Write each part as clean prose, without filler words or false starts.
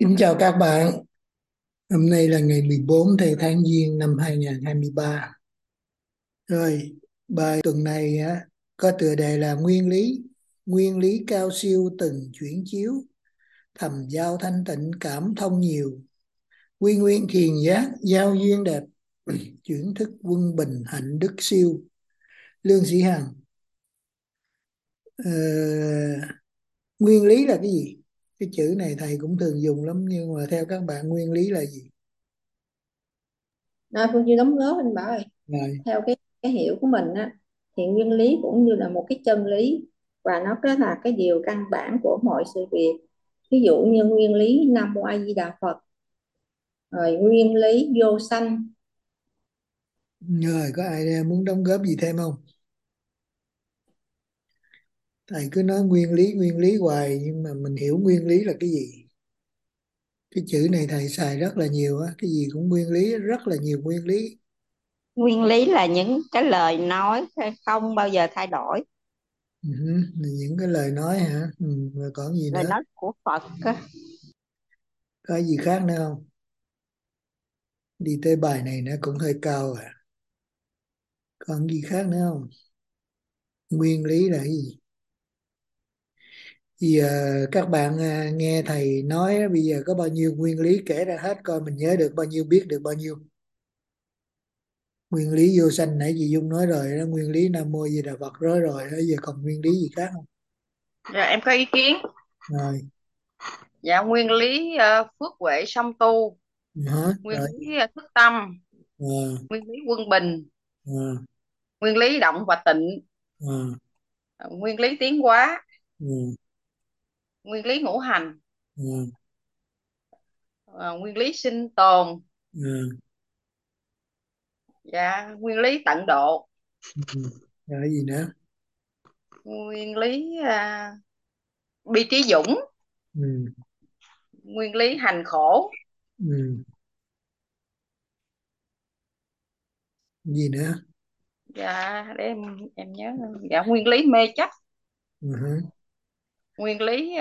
Kính chào các bạn, hôm nay là ngày 14 tháng Giêng năm 2023. Rồi, bài tuần này có tựa đề là Nguyên lý cao siêu từng chuyển chiếu, thầm giao thanh tịnh cảm thông nhiều, quy nguyên thiền giác, giao duyên đẹp, chuyển thức quân bình hạnh đức siêu. Lương Sĩ Hằng. Ờ, Nguyên lý là cái gì? Cái chữ này thầy cũng thường dùng lắm, nhưng mà theo các bạn nguyên lý là gì? Phương Chi đóng góp anh Bảo ơi. Rồi. Theo cái hiểu của mình á, thì nguyên lý cũng như là một cái chân lý, và nó có là cái điều căn bản của mọi sự việc. Ví dụ như nguyên lý Nam Mô A Di Đà Phật, rồi nguyên lý vô sanh. Rồi, có ai muốn đóng góp gì thêm không? Thầy cứ nói nguyên lý hoài, nhưng mà mình hiểu nguyên lý là cái gì. Cái chữ này thầy xài rất là nhiều á, cái gì cũng nguyên lý, rất là nhiều nguyên lý. Nguyên lý là những cái lời nói không bao giờ thay đổi, Những cái lời nói hả? Rồi còn gì lời nữa? nói của Phật á. Có gì khác nữa không? Đi tới bài này nó cũng hơi cao à. Còn gì khác nữa không? Nguyên lý là cái gì? Bây giờ các bạn nghe thầy nói á, bây giờ có bao nhiêu nguyên lý kể ra hết coi mình nhớ được bao nhiêu, biết được bao nhiêu. Nguyên lý vô sanh nãy chị Dung nói rồi đó, nguyên lý Nam Mô Di Đà Phật rồi đó, giờ còn nguyên lý gì khác không? Dạ, em có ý kiến. Rồi. Dạ, nguyên lý phước huệ song tu, Hả? nguyên Rồi. lý thức tâm, Ờ. nguyên lý quân bình, Ờ. nguyên lý động và tịnh, Ờ. nguyên lý tiến hóa, Ờ. nguyên lý ngũ hành, Ờ. nguyên lý sinh tồn, Ờ. dạ, nguyên lý tận độ, Ừ. Rồi cái gì nữa? nguyên lý bi trí dũng, Ừ. nguyên lý hành khổ. Ừ. Gì nữa? Dạ, để em nhớ. Dạ, nguyên lý mê chấp, Ừ. Hứ. nguyên lý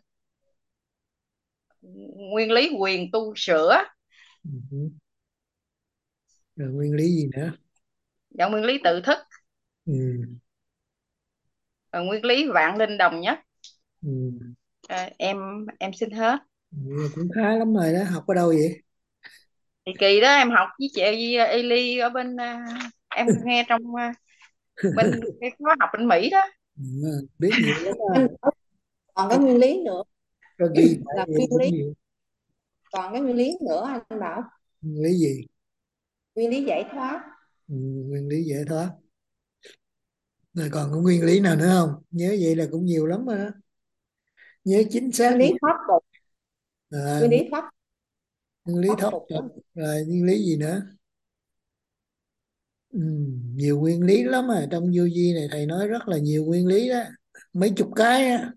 nguyên lý quyền tu sửa, Ừ. Hứ. Rồi nguyên lý gì nữa? dạ, nguyên lý tự thức, Ừ. và nguyên lý vạn linh đồng nhất. Ừ. Em xin hết. Vậy là cũng khá lắm rồi đó, học ở đâu vậy? Thì kỳ đó em học với chị Eli ở bên em nghe trong bên cái khóa học bên Mỹ đó. Ừ. Biết nhiều lắm Anh à. Bảo, còn cái nguyên lý nữa Có ghi lại là vậy cũng nhiều. còn cái nguyên lý nữa anh Bảo, Nguyên lý gì? nguyên lý giải thoát. Ừ. Nguyên lý giải thoát. Rồi còn có nguyên lý nào nữa không? Nhớ vậy là cũng nhiều lắm rồi đó. Nhớ chính xác Nguyên vậy. lý thoát tục. À, Nguyên lý thoát nguyên lý thoát thoát tục tục. đó. Rồi nguyên lý gì nữa? Ừ, nhiều nguyên lý lắm à, trong vô vi này thầy nói rất là nhiều nguyên lý đó, mấy chục cái á,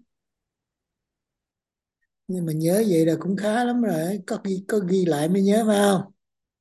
nhưng mà nhớ vậy là cũng khá lắm rồi, có ghi lại mới nhớ phải không?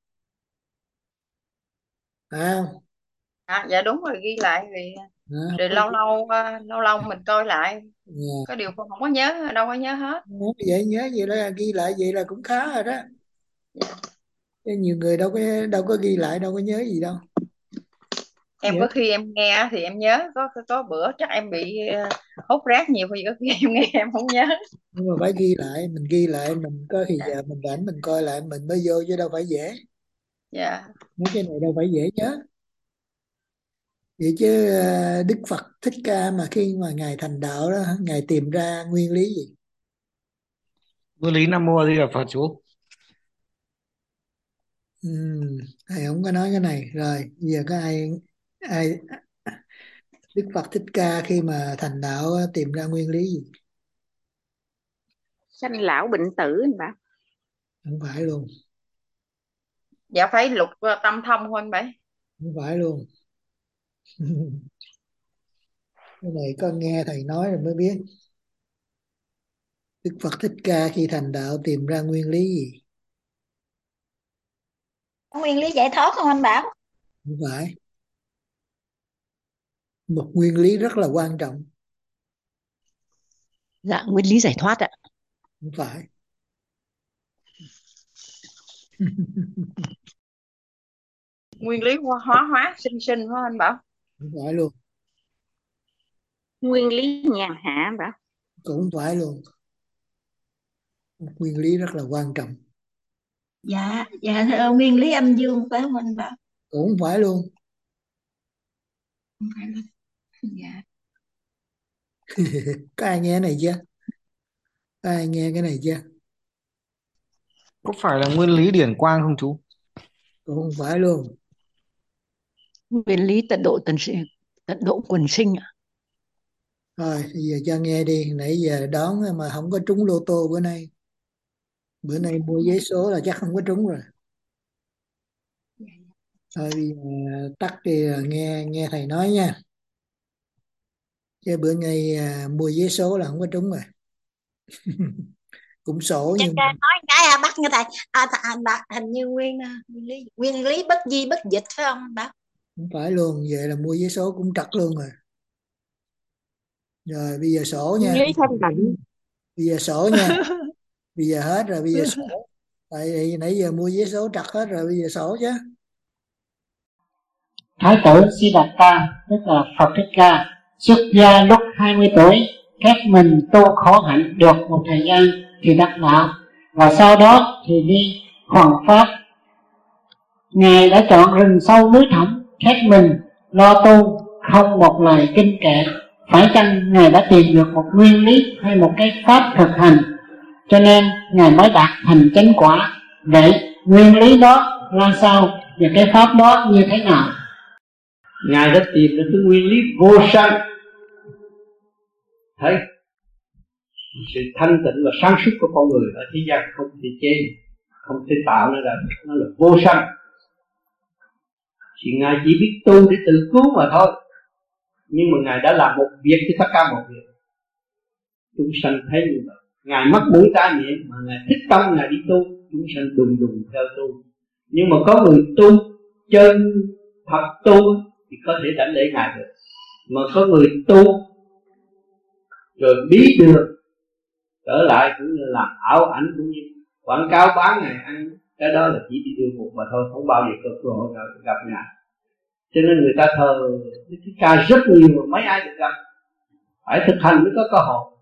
Phải không? Dạ đúng rồi, ghi lại vì Đó, không rồi có lâu ghi. lâu lâu lâu mình coi lại, có Dạ. điều con không có nhớ, đâu có nhớ hết. Nói vậy nhớ vậy là ghi lại vậy là cũng khá rồi đó. Dạ. Chứ nhiều người đâu có ghi lại, đâu có nhớ gì đâu. Em Nhớ. có khi em nghe á thì em nhớ, có bữa chắc em bị hút rác nhiều, khi có khi em nghe em không nhớ. Nhưng mà phải ghi lại, mình ghi lại, mình có thì giờ mình rảnh mình coi lại mình mới vô, chứ đâu phải dễ. Dạ. Mấy cái này đâu phải dễ nhớ. Vậy chứ Đức Phật Thích Ca mà khi mà ngài thành đạo đó, ngài tìm ra nguyên lý gì? Nguyên lý Nam Mô A Di Đà Phật chú. Thầy không có nói cái này. Rồi giờ có ai Đức Phật Thích Ca khi mà thành đạo á, tìm ra nguyên lý gì? Sanh lão bệnh tử anh bảo. Không phải luôn. Dạ, phải lục tâm thông thôi anh bảy. Không phải luôn. Cái này con nghe thầy nói rồi mới biết. Đức Phật Thích Ca khi thành đạo tìm ra nguyên lý gì? Có nguyên lý giải thoát không anh Bảo? Không phải. Một nguyên lý rất là quan trọng. Dạ, nguyên lý giải thoát ạ. Không phải. Nguyên lý hóa sinh sinh phải không anh Bảo? Không phải luôn. Nguyên lý nhàn hạ Bảo. Cũng không phải luôn. Một nguyên lý rất là quan trọng. Dạ thưa nguyên lý âm dương phải không anh Bảo? Cũng không phải luôn. Không phải là. Dạ. Có ai nghe cái này chưa? Có ai nghe cái này chưa? Có phải là nguyên lý điển quang không chú? Cũng không phải luôn. Nguyên lý tận độ quần sinh ạ. Rồi bây giờ cho nghe đi. Nãy giờ đón mà không có trúng lô tô bữa nay. Bữa nay mua vé số là chắc không có trúng rồi. Thôi bây giờ tắt đi rồi nghe nghe thầy nói nha. Chứ bữa nay mua vé số là không có trúng rồi. Cũng sổ Chắc nhưng mà nói cái bắt như thầy hình như nguyên lý bất di bất dịch phải không anh Bảo? không phải luôn. Vậy là mua vé số cũng trật luôn rồi. Rồi bây giờ sổ nha. Nguyên lý thanh tịnh. Bây giờ sổ nha. Bây giờ hết rồi, bây giờ sổ. Tại vì nãy giờ mua vé số trật hết rồi, bây giờ sổ chứ. Thái tử Siddhartha, tức là Phật Thích Ca, xuất gia lúc 20 tuổi, khép mình tu khổ hạnh được một thời gian thì đắc đạo, và sau đó thì đi hoằng pháp. Ngài đã chọn rừng sâu núi thẳm, khép mình lo tu, không một lời kinh kệ. Phải chăng Ngài đã tìm được một nguyên lý hay một cái pháp thực hành, cho nên Ngài mới đạt thành chánh quả? Vậy nguyên lý đó là sao và cái pháp đó như thế nào? Ngài đã tìm được cái nguyên lý vô sanh. Thấy sự thanh tịnh và sáng suốt của con người ở thế gian không thể chế, không thể tạo ra, nó là vô sanh. Thì Ngài chỉ biết tu để tự cứu mà thôi. Nhưng mà Ngài đã làm một việc cho tất cả mọi việc. Chúng sanh thấy như vậy. Ngài mất mũi tai miệng mà Ngài thích tâm Ngài đi tu, chúng sanh đùng đùng theo tu. Nhưng mà có người tu chân thật tu thì có thể đánh lễ Ngài được. Mà có người tu rồi bí được trở lại cũng như làm ảo ảnh, cũng như quảng cáo bán Ngài ăn. Cái đó là chỉ đi đưa một mà thôi, không bao giờ có cơ hội gặp Ngài. Cho nên người ta thờ Đức Thích Ca rất nhiều mà mấy ai được gặp. Phải thực hành mới có cơ hội.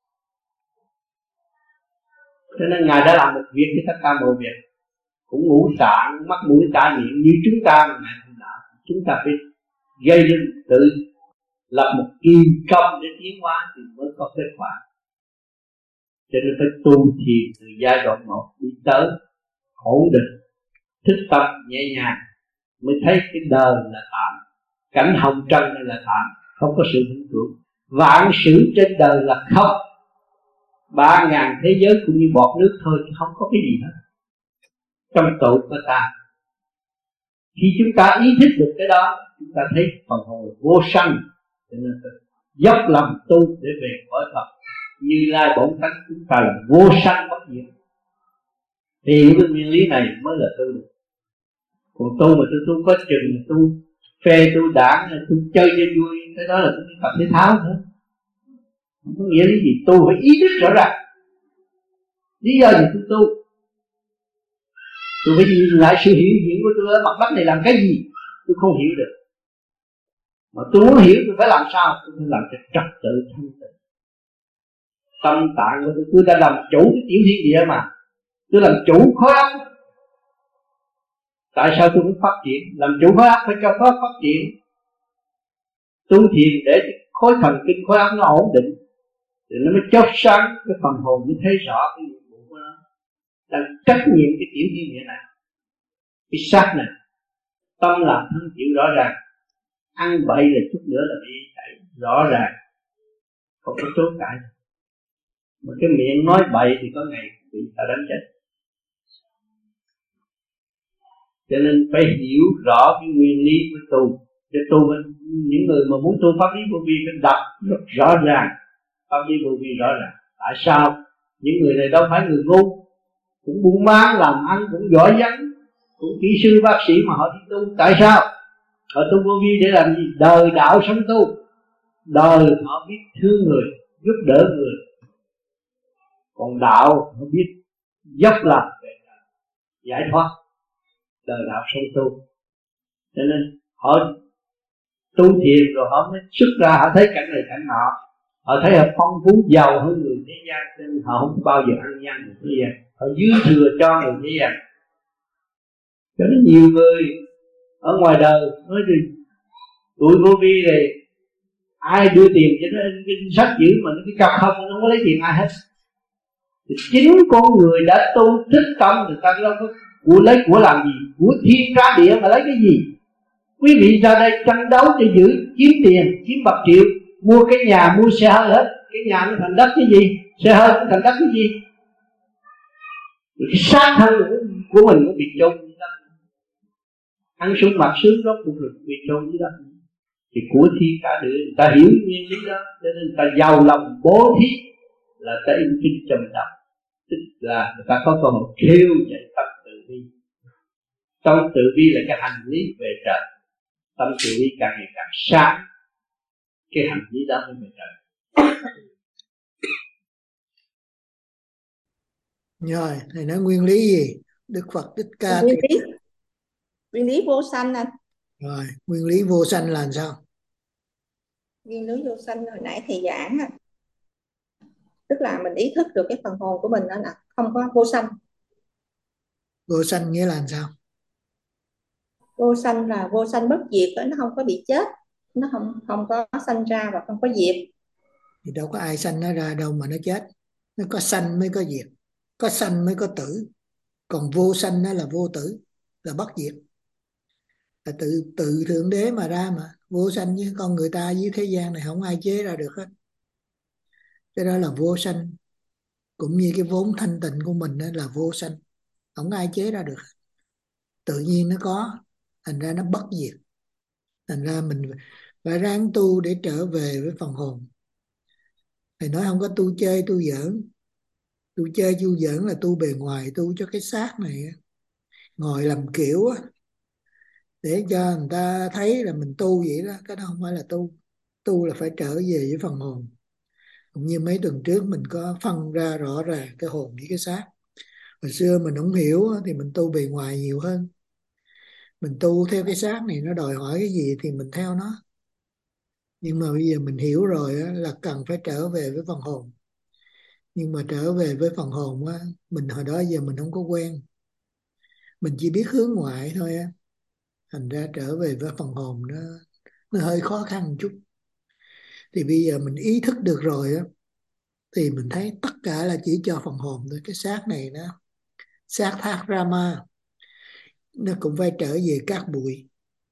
Cho nên Ngài đã làm một việc cho tất cả mọi việc. Cũng ngũ tạng, mắt mũi tai miệng như chúng ta mà Ngài thành đạo. Chúng ta phải gây lên tự lập một kỳ công để tiến hóa thì mới có kết quả. Cho nên phải tu thiền từ giai đoạn 1 đi tới ổn định, thức tâm nhẹ nhàng mới thấy cái đời là tạm, cảnh hồng trần này là tạm, không có sự vĩnh cửu. Vạn sự trên đời là không, 3.000 thế giới cũng như bọt nước thôi, chứ không có cái gì hết trong tội của ta. Khi chúng ta ý thức được cái đó, chúng ta thấy phần hồn vô sanh, cho nên phải dốc lòng tu để về cõi Phật. Như Lai bổn tánh chúng ta là vô sanh bất diệt. Thì cái nguyên lý này mới là tu được. Còn tu mà tôi tu có chừng, tu phê, tu đảng, tu chơi cho vui, cái đó là tôi tập thể thao thôi, không có nghĩa lý gì. Tu phải ý thức rõ ràng lý do gì tôi tu. Tôi phải nhìn lại sự hiện diện của tôi ở mặt đất này làm cái gì, tôi không hiểu được. Mà tôi muốn hiểu tôi phải làm sao? Tôi phải làm cho trật tự thanh tịnh. Tâm tạng của tôi đã làm chủ cái tiểu thiên địa mà. Tôi làm chủ khối óc. Tại sao tôi muốn phát triển? Làm chủ khối óc phải cho khối óc phát triển. Tu thiền để khối thần kinh khối óc nó ổn định, thì nó mới chót sáng, cái phần hồn mới thấy rõ cái nhiệm vụ của nó. Đang trách nhiệm cái tiểu thiên địa này, cái xác này. Tâm làm thân chịu rõ ràng. Ăn bậy là chút nữa là bị chạy rõ ràng, không có chối cãi. Mà cái miệng nói bậy thì có ngày bị ta đánh chết. Cho nên phải hiểu rõ cái nguyên lý của tu. Để tu mình, những người mà muốn tu pháp lý vô vi phải đọc rất rõ ràng pháp lý vô vi rõ ràng. Tại sao? Những người này đâu phải người ngu, cũng buôn bán làm ăn cũng giỏi giang, cũng kỹ sư bác sĩ mà họ đi tu. Tại sao? Họ tu vô vi để làm gì? Đời đạo sống tu. Đời họ biết thương người, giúp đỡ người. Còn đạo họ biết dốc lòng về đạo. giải thoát đời đạo song tu. Cho nên họ tu thiền rồi họ mới xuất ra, họ thấy cảnh này cảnh nọ, họ thấy họ phong phú giàu hơn người thế gian, cho nên họ không bao giờ ăn năn người thế gian, họ dư thừa cho người thế gian. Cho nên nhiều người ở ngoài đời nói gì tụi vô vi này ai đưa tiền cho nó cái sách chữ mà nó cái cọc không, nó không có lấy tiền ai hết. Thì chính con người đã tu thức tâm, người ta đâu có lấy của làm gì, của thiên ca địa mà lấy cái gì. Quý vị ra đây tranh đấu để giữ kiếm tiền, kiếm bạc triệu, mua cái nhà mua xe hơi hết, cái nhà nó thành đất cái gì, xe hơi nó thành đất cái gì. Cái xác thân của mình nó bị chôn dưới đất, ăn sung mặc sướng đó cũng được bị chôn dưới đất. Thì của thiên cả địa người ta hiểu nguyên lý đó, cho nên người ta giàu lòng bố thí là ta in kinh trầm đọc, tức là người ta có cơ hội kêu dậy tâm từ bi. Tâm từ bi là cái hành lý về trời, tâm từ bi càng ngày càng sáng, cái hành lý đó mới về trời. Rồi thầy nói nguyên lý gì? Đức Phật Thích Ca nguyên lý vô sanh anh. Rồi nguyên lý vô sanh là sao? Nguyên lý vô sanh hồi nãy thầy giảng á, tức là mình ý thức được cái phần hồn của mình đó là không có vô sanh. Vô sanh nghĩa là sao? Vô sanh là vô sanh bất diệt, nó không có bị chết, nó không có sanh ra và không có diệt. Thì đâu có ai sanh nó ra đâu mà nó chết. Nó có sanh mới có diệt, có sanh mới có tử. Còn vô sanh nó là vô tử, là bất diệt, là tự thượng đế mà ra mà. Vô sanh với con người ta với thế gian này không ai chế ra được hết. Cái đó là vô sanh. Cũng như cái vốn thanh tịnh của mình đó là vô sanh, không ai chế ra được, tự nhiên nó có, thành ra nó bất diệt. Thành ra mình phải ráng tu để trở về với phần hồn. Thầy nói không có tu chơi tu giỡn. Tu chơi tu giỡn là tu bề ngoài, tu cho cái xác này ngồi làm kiểu để cho người ta thấy là mình tu vậy đó. Cái đó không phải là tu. Tu là phải trở về với phần hồn. Cũng như mấy tuần trước mình có phân ra rõ ràng cái hồn với cái xác. Hồi xưa mình không hiểu thì mình tu bề ngoài nhiều hơn. Mình tu theo cái xác này nó đòi hỏi cái gì thì mình theo nó. Nhưng mà bây giờ mình hiểu rồi là cần phải trở về với phần hồn. Nhưng mà trở về với phần hồn mình hồi đó giờ mình không có quen. Mình chỉ biết hướng ngoại thôi á. Thành ra trở về với phần hồn nó hơi khó khăn một chút. Thì bây giờ mình ý thức được rồi á, thì mình thấy tất cả là chỉ cho phần hồn thôi. Cái xác này nó xác thác Rama, nó cũng phải trở về cát bụi.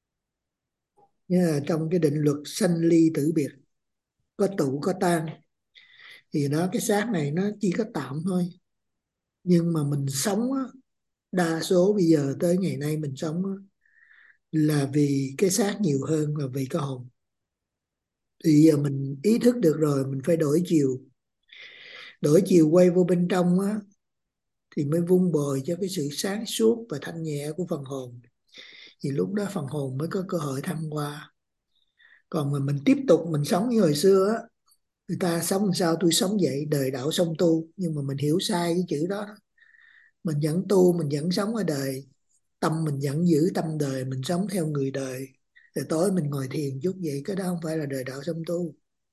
Như là trong cái định luật sanh ly tử biệt, có tụ có tan. Thì đó, cái xác này nó chỉ có tạm thôi. Nhưng mà mình sống á, đa số bây giờ tới ngày nay mình sống á, là vì cái xác nhiều hơn là vì cái hồn. Thì giờ mình ý thức được rồi, mình phải đổi chiều. Đổi chiều quay vô bên trong á, thì mới vun bồi cho cái sự sáng suốt và thanh nhẹ của phần hồn. Thì lúc đó phần hồn mới có cơ hội thăng hoa. Còn mà mình tiếp tục mình sống như hồi xưa á, người ta sống làm sao tôi sống vậy, đời đạo song tu. Nhưng mà mình hiểu sai cái chữ đó. Mình vẫn tu, mình vẫn sống ở đời. Tâm mình vẫn giữ tâm đời, mình sống theo người đời. Rồi tối mình ngồi thiền chút vậy, cái đó không phải là đời đạo song tu.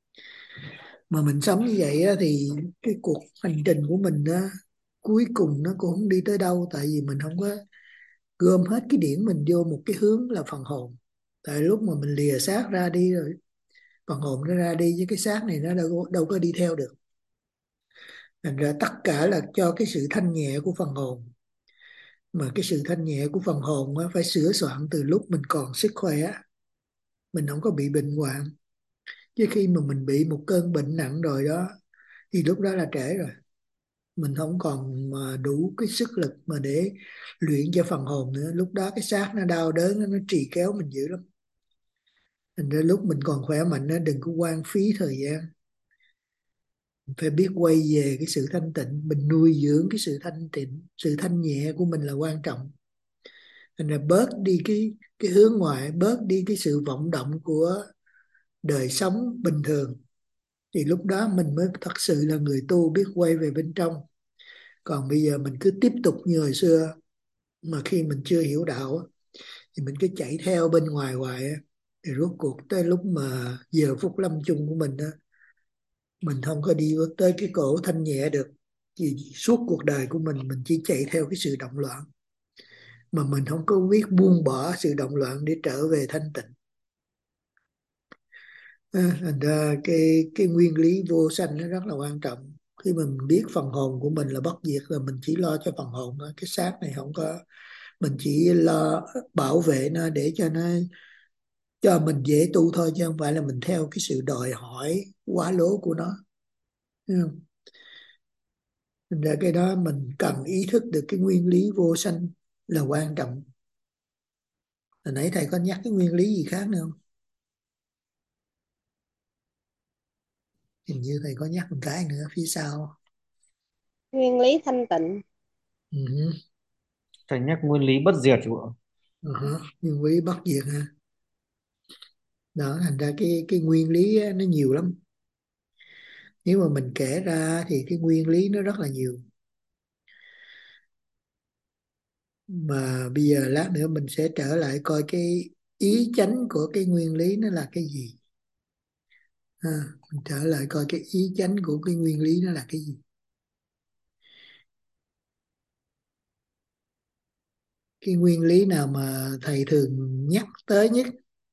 Mà mình sống như vậy á, thì cái cuộc hành trình của mình á, cuối cùng nó cũng không đi tới đâu. Tại vì mình không có gom hết cái điển mình vô một cái hướng là phần hồn. Tại lúc mà mình lìa xác ra đi rồi, phần hồn nó ra đi với cái xác này nó đâu có đi theo được. Thành ra tất cả là cho cái sự thanh nhẹ của phần hồn. Mà cái sự thanh nhẹ của phần hồn á, phải sửa soạn từ lúc mình còn sức khỏe, mình không có bị bệnh hoạn. Chứ khi mà mình bị một cơn bệnh nặng rồi đó, thì lúc đó là trễ rồi. Mình không còn mà đủ cái sức lực mà để luyện cho phần hồn nữa. Lúc đó cái xác nó đau đớn, nó trì kéo mình dữ lắm. Thành ra lúc mình còn khỏe mạnh á, đừng có hoang phí thời gian. Mình phải biết quay về cái sự thanh tịnh. Mình nuôi dưỡng cái sự thanh tịnh, sự thanh nhẹ của mình là quan trọng. Thành ra bớt đi cái hướng ngoại, bớt đi cái sự vọng động của đời sống bình thường. Thì lúc đó mình mới thật sự là người tu biết quay về bên trong. Còn bây giờ mình cứ tiếp tục như hồi xưa, mà khi mình chưa hiểu đạo á, thì mình cứ chạy theo bên ngoài hoài á, thì rốt cuộc tới lúc mà giờ phút lâm chung của mình á, mình không có đi tới cái cổ thanh nhẹ được. Vì suốt cuộc đời của mình chỉ chạy theo cái sự động loạn, mà mình không có biết buông bỏ sự động loạn để trở về thanh tịnh. Thành ra cái nguyên lý vô sanh nó rất là quan trọng. Khi mà mình biết phần hồn của mình là bất diệt, là mình chỉ lo cho phần hồn thôi. Cái xác này không có, mình chỉ lo bảo vệ nó để cho nó, cho mình dễ tu thôi, chứ không phải là mình theo cái sự đòi hỏi quá lố của nó. Thấy không? Thành ra cái đó mình cần ý thức được cái nguyên lý vô sanh là quan trọng. Hồi nãy thầy có nhắc cái nguyên lý gì khác nữa không? Hình như thầy có nhắc một cái nữa phía sau. Nguyên lý thanh tịnh. Ừ. Thầy nhắc nguyên lý bất diệt chú ạ. Nguyên lý bất diệt ha. Đó, thành ra cái nguyên lý á, nó nhiều lắm. Nếu mà mình kể ra thì cái nguyên lý nó rất là nhiều. Mà bây giờ lát nữa mình sẽ trở lại coi cái ý chánh của cái nguyên lý nó là cái gì. Mình trở lại coi cái ý chánh của cái nguyên lý nó là cái gì. Cái nguyên lý nào mà thầy thường nhắc tới nhất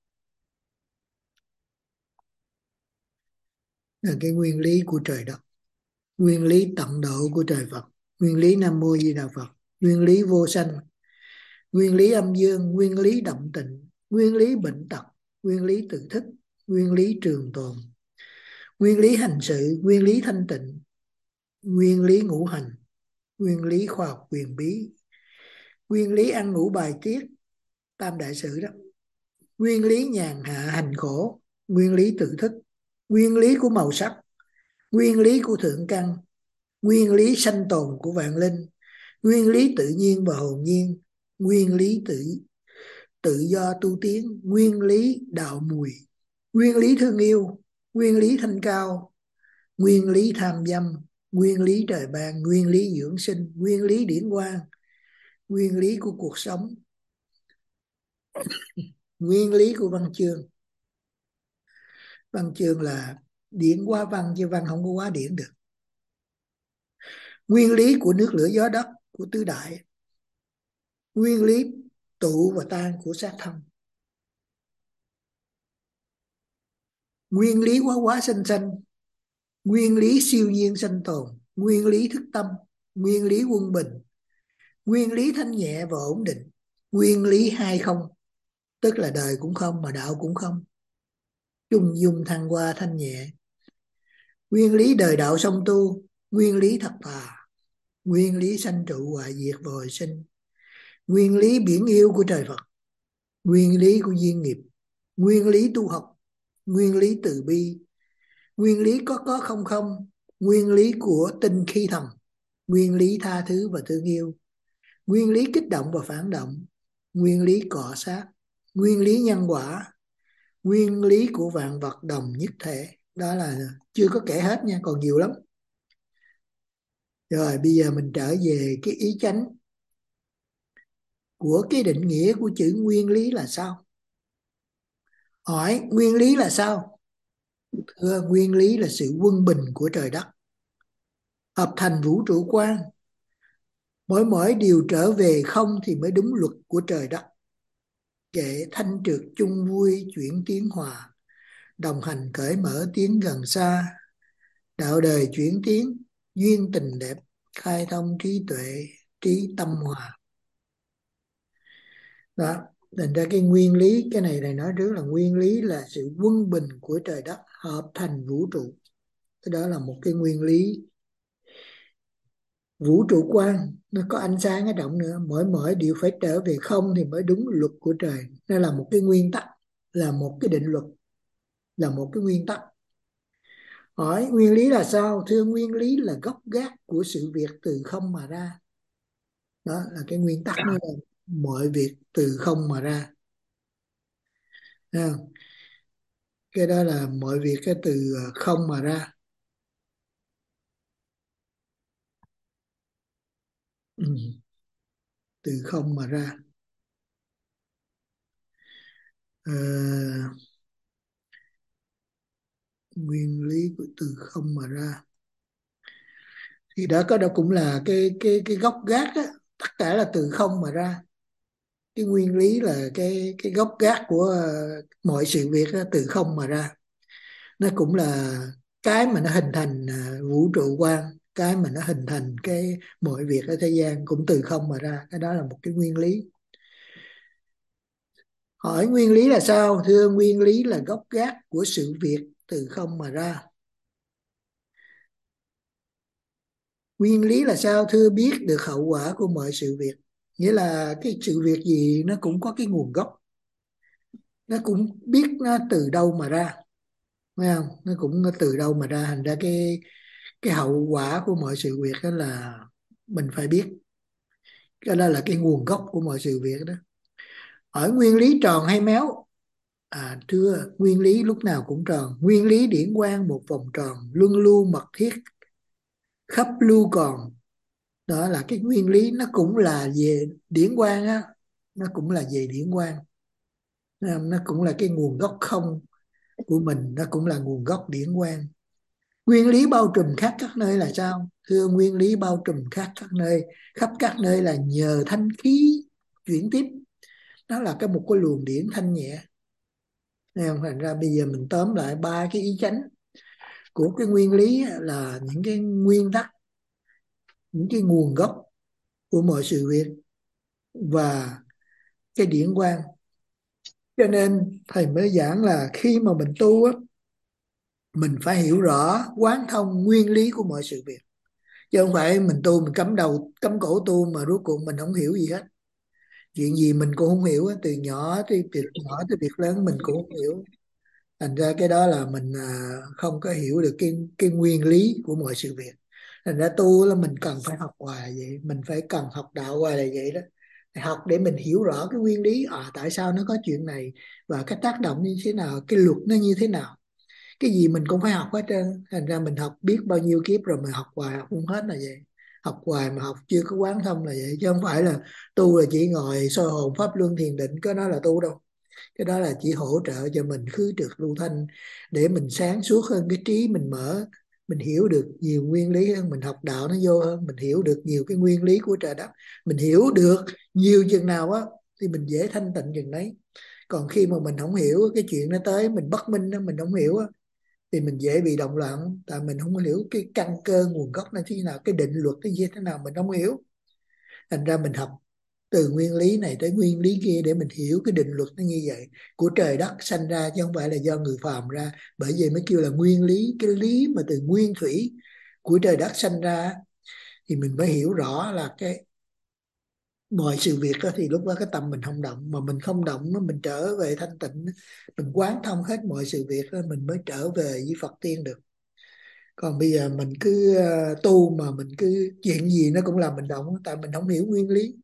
là cái nguyên lý của trời đất, nguyên lý tận độ của trời Phật, nguyên lý Nam Mô Di Đà Phật, nguyên lý vô sanh, nguyên lý âm dương, nguyên lý động tịnh, nguyên lý bệnh tật, nguyên lý tự thức, nguyên lý trường tồn, nguyên lý hành sự, nguyên lý thanh tịnh, nguyên lý ngũ hành, nguyên lý khoa học quyền bí, nguyên lý ăn ngủ bài tiết, tam đại sự đó, nguyên lý nhàn hạ hành khổ, nguyên lý tự thức, nguyên lý của màu sắc, nguyên lý của thượng căn, nguyên lý sanh tồn của vạn linh, nguyên lý tự nhiên và hồn nhiên, nguyên lý tự do tu tiến, nguyên lý đạo mùi, nguyên lý thương yêu, nguyên lý thanh cao, nguyên lý tham dâm, nguyên lý trời ban, nguyên lý dưỡng sinh, nguyên lý điển quang, nguyên lý của cuộc sống, nguyên lý của văn chương. Văn chương là điển quá văn, chứ văn không có quá điển được. Nguyên lý của nước lửa gió đất của tứ đại, nguyên lý tụ và tan của sát thân, nguyên lý hóa hóa sanh sanh, nguyên lý siêu nhiên sanh tồn, nguyên lý thức tâm, nguyên lý quân bình, nguyên lý thanh nhẹ và ổn định, nguyên lý hai không, tức là đời cũng không mà đạo cũng không, chung dung thăng hoa thanh nhẹ, nguyên lý đời đạo song tu, nguyên lý thật thà, nguyên lý sanh trụ hoại diệt và hồi sinh, nguyên lý biển yêu của trời Phật, nguyên lý của duyên nghiệp, nguyên lý tu học, nguyên lý từ bi, nguyên lý có không không, nguyên lý của tinh khí thần, nguyên lý tha thứ và thương yêu, nguyên lý kích động và phản động, nguyên lý cọ sát, nguyên lý nhân quả, nguyên lý của vạn vật đồng nhất thể. Đó là chưa có kể hết nha, còn nhiều lắm. Rồi bây giờ mình trở về cái ý chánh của cái định nghĩa của chữ nguyên lý là sao. Hỏi nguyên lý là sao? Thưa, nguyên lý là sự quân bình của trời đất, hợp thành vũ trụ quan. Mỗi điều trở về không thì mới đúng luật của trời đất. Kệ thanh trượt chung vui chuyển tiến hòa, đồng hành cởi mở tiến gần xa. Đạo đời chuyển tiến, duyên tình đẹp, khai thông trí tuệ, trí tâm hòa. Đó, thành ra cái nguyên lý, cái này nói trước là nguyên lý là sự quân bình của trời đất hợp thành vũ trụ. Cái đó là một cái nguyên lý vũ trụ quan, nó có ánh sáng ở động nữa. Mỗi điều phải trở về không thì mới đúng luật của trời. Nó là một cái nguyên tắc, là một cái định luật, là một cái nguyên tắc. Hỏi nguyên lý là sao? Thưa, nguyên lý là gốc gác của sự việc từ không mà ra. Đó là cái nguyên tắc, nó là mọi việc từ không mà ra. Thấy không? Cái đó là mọi việc cái từ không mà ra. Ừ. từ không mà ra. Ờ, Nguyên lý của từ không mà ra thì đó cũng là cái gốc gác á, tất cả là từ không mà ra. Cái nguyên lý là cái gốc gác của mọi sự việc đó, từ không mà ra. Nó cũng là cái mà nó hình thành vũ trụ quan, cái mà nó hình thành cái mọi việc ở thế gian cũng từ không mà ra. Cái đó là một cái nguyên lý. Hỏi nguyên lý là sao? Thưa, nguyên lý là gốc gác của sự việc từ không mà ra. Nguyên lý là sao? Thưa, biết được hậu quả của mọi sự việc. Nghĩa là cái sự việc gì nó cũng có cái nguồn gốc, nó cũng biết nó từ đâu mà ra, phải không? Nó cũng từ đâu mà ra, thành ra cái hậu quả của mọi sự việc đó là mình phải biết. Cái đó là cái nguồn gốc của mọi sự việc đó. Hỏi nguyên lý tròn hay méo? Thưa, nguyên lý lúc nào cũng tròn. Nguyên lý điển quang một vòng tròn, luân lưu mật thiết, khắp lưu còn. Đó là cái nguyên lý, nó cũng là về điển quang á, nó cũng là về điển quang. Nó cũng là cái nguồn gốc không của mình, nó cũng là nguồn gốc điển quang. Nguyên lý bao trùm khắp các nơi là sao? Thưa, nguyên lý bao trùm khắp các nơi là nhờ thanh khí chuyển tiếp. Đó là một cái luồng điển thanh nhẹ. Thấy không? Thành ra bây giờ mình tóm lại ba cái ý chánh của cái nguyên lý là những cái nguyên tắc, những cái nguồn gốc của mọi sự việc và cái điển quang. Cho nên thầy mới giảng là khi mà mình tu á, mình phải hiểu rõ quán thông nguyên lý của mọi sự việc, chứ không phải mình tu mình cắm đầu cắm cổ tu mà rốt cuộc mình không hiểu gì hết. Chuyện gì mình cũng không hiểu, từ nhỏ tới việc nhỏ tới việc lớn mình cũng không hiểu. Thành ra cái đó là mình không có hiểu được cái nguyên lý của mọi sự việc. Thành ra tu là mình cần phải học hoài vậy, mình phải cần học đạo hoài là vậy đó. Học để mình hiểu rõ cái nguyên lý, tại sao nó có chuyện này và cái tác động như thế nào, cái luật nó như thế nào. Cái gì mình cũng phải học hết trơn. Thành ra mình học biết bao nhiêu kiếp rồi, mình học hoài học không hết là vậy. Học hoài mà học chưa có quán thông là vậy, chứ không phải là tu là chỉ ngồi soi hồn pháp luân thiền định, cái đó là tu đâu. Cái đó là chỉ hỗ trợ cho mình khứ trượt lưu thanh, để mình sáng suốt hơn, cái trí mình mở, mình hiểu được nhiều nguyên lý hơn, mình học đạo nó vô hơn, mình hiểu được nhiều cái nguyên lý của trời đất. Mình hiểu được nhiều chừng nào á thì mình dễ thanh tịnh chừng đấy. Còn khi mà mình không hiểu cái chuyện nó tới, mình bất minh đó, mình không hiểu á, thì mình dễ bị động loạn. Tại mình không hiểu cái căn cơ nguồn gốc nó như thế nào, cái định luật nó như thế nào mình không hiểu. Thành ra mình học từ nguyên lý này tới nguyên lý kia để mình hiểu cái định luật nó như vậy, của trời đất sanh ra, chứ không phải là do người phàm ra. Bởi vậy mới kêu là nguyên lý, cái lý mà từ nguyên thủy của trời đất sanh ra. Thì mình phải hiểu rõ là cái mọi sự việc đó, thì lúc đó cái tâm mình không động, mà mình không động, mình trở về thanh tịnh, mình quán thông hết mọi sự việc đó, mình mới trở về với Phật tiên được. Còn bây giờ mình cứ tu mà mình cứ chuyện gì nó cũng làm mình động, tại mình không hiểu nguyên lý.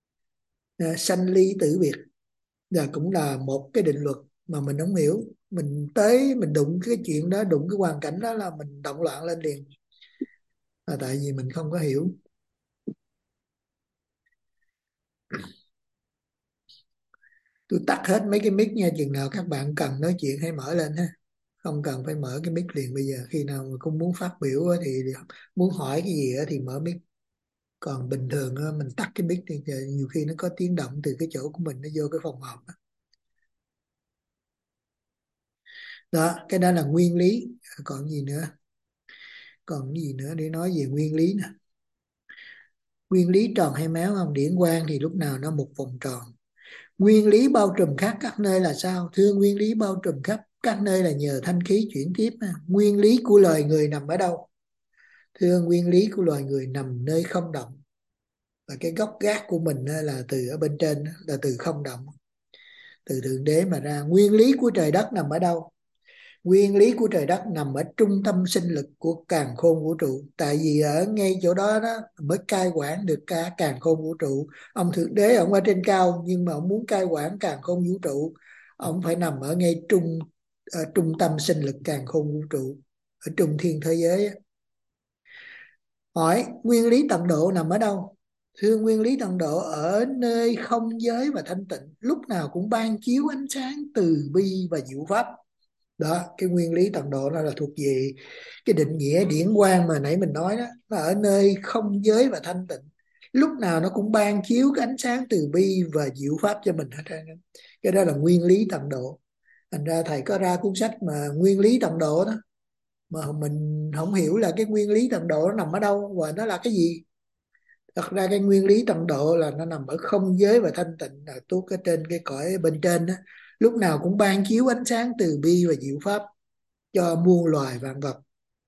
Sanh ly tử biệt là cũng là một cái định luật mà mình không hiểu. Mình tới mình đụng cái chuyện đó, đụng cái hoàn cảnh đó là mình động loạn lên liền, là tại vì mình không có hiểu. Tôi tắt hết mấy cái mic nha, chừng nào các bạn cần nói chuyện hãy mở lên ha. Không cần phải mở cái mic liền bây giờ, khi nào mà không muốn phát biểu thì muốn hỏi cái gì thì mở mic. Còn bình thường mình tắt cái mic thì nhiều khi nó có tiếng động từ cái chỗ của mình nó vô cái phòng họp đó. Đó, cái đó là nguyên lý. Còn gì nữa? Còn gì nữa để nói về nguyên lý nè? Nguyên lý tròn hay méo không? Điển quang thì lúc nào nó một vòng tròn. Nguyên lý bao trùm khắp các nơi là sao? Thưa, nguyên lý bao trùm khắp các nơi là nhờ thanh khí chuyển tiếp. Nguyên lý của loài người nằm ở đâu? Thưa, nguyên lý của loài người nằm nơi không động. Và cái gốc gác của mình là từ ở bên trên, là từ không động, từ Thượng Đế mà ra. Nguyên lý của trời đất nằm ở đâu? Nguyên lý của trời đất nằm ở trung tâm sinh lực của càn khôn vũ trụ. Tại vì ở ngay chỗ đó đó mới cai quản được cả càn khôn vũ trụ. Ông Thượng Đế ông ở trên cao, nhưng mà ông muốn cai quản càn khôn vũ trụ, ông phải nằm ở ngay trung tâm sinh lực càn khôn vũ trụ, ở trung thiên thế giới. Hỏi nguyên lý tận độ nằm ở đâu? Thưa nguyên lý tận độ ở nơi không giới và thanh tịnh, lúc nào cũng ban chiếu ánh sáng từ bi và diệu pháp. Đó, cái nguyên lý tận độ nó là thuộc về cái định nghĩa điển quang mà nãy mình nói đó, là ở nơi không giới và thanh tịnh, lúc nào nó cũng ban chiếu cái ánh sáng từ bi và diệu pháp cho mình hết trơn. Cái đó là nguyên lý tận độ. Thành ra thầy có ra cuốn sách mà nguyên lý tận độ đó, mà mình không hiểu là cái nguyên lý tận độ nó nằm ở đâu và nó là cái gì. Thật ra cái nguyên lý tận độ là nó nằm ở không giới và thanh tịnh, là tuốt ở trên cái cõi bên trên đó, lúc nào cũng ban chiếu ánh sáng từ bi và diệu pháp cho muôn loài vạn vật.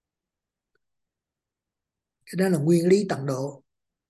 Cái đó là nguyên lý tận độ.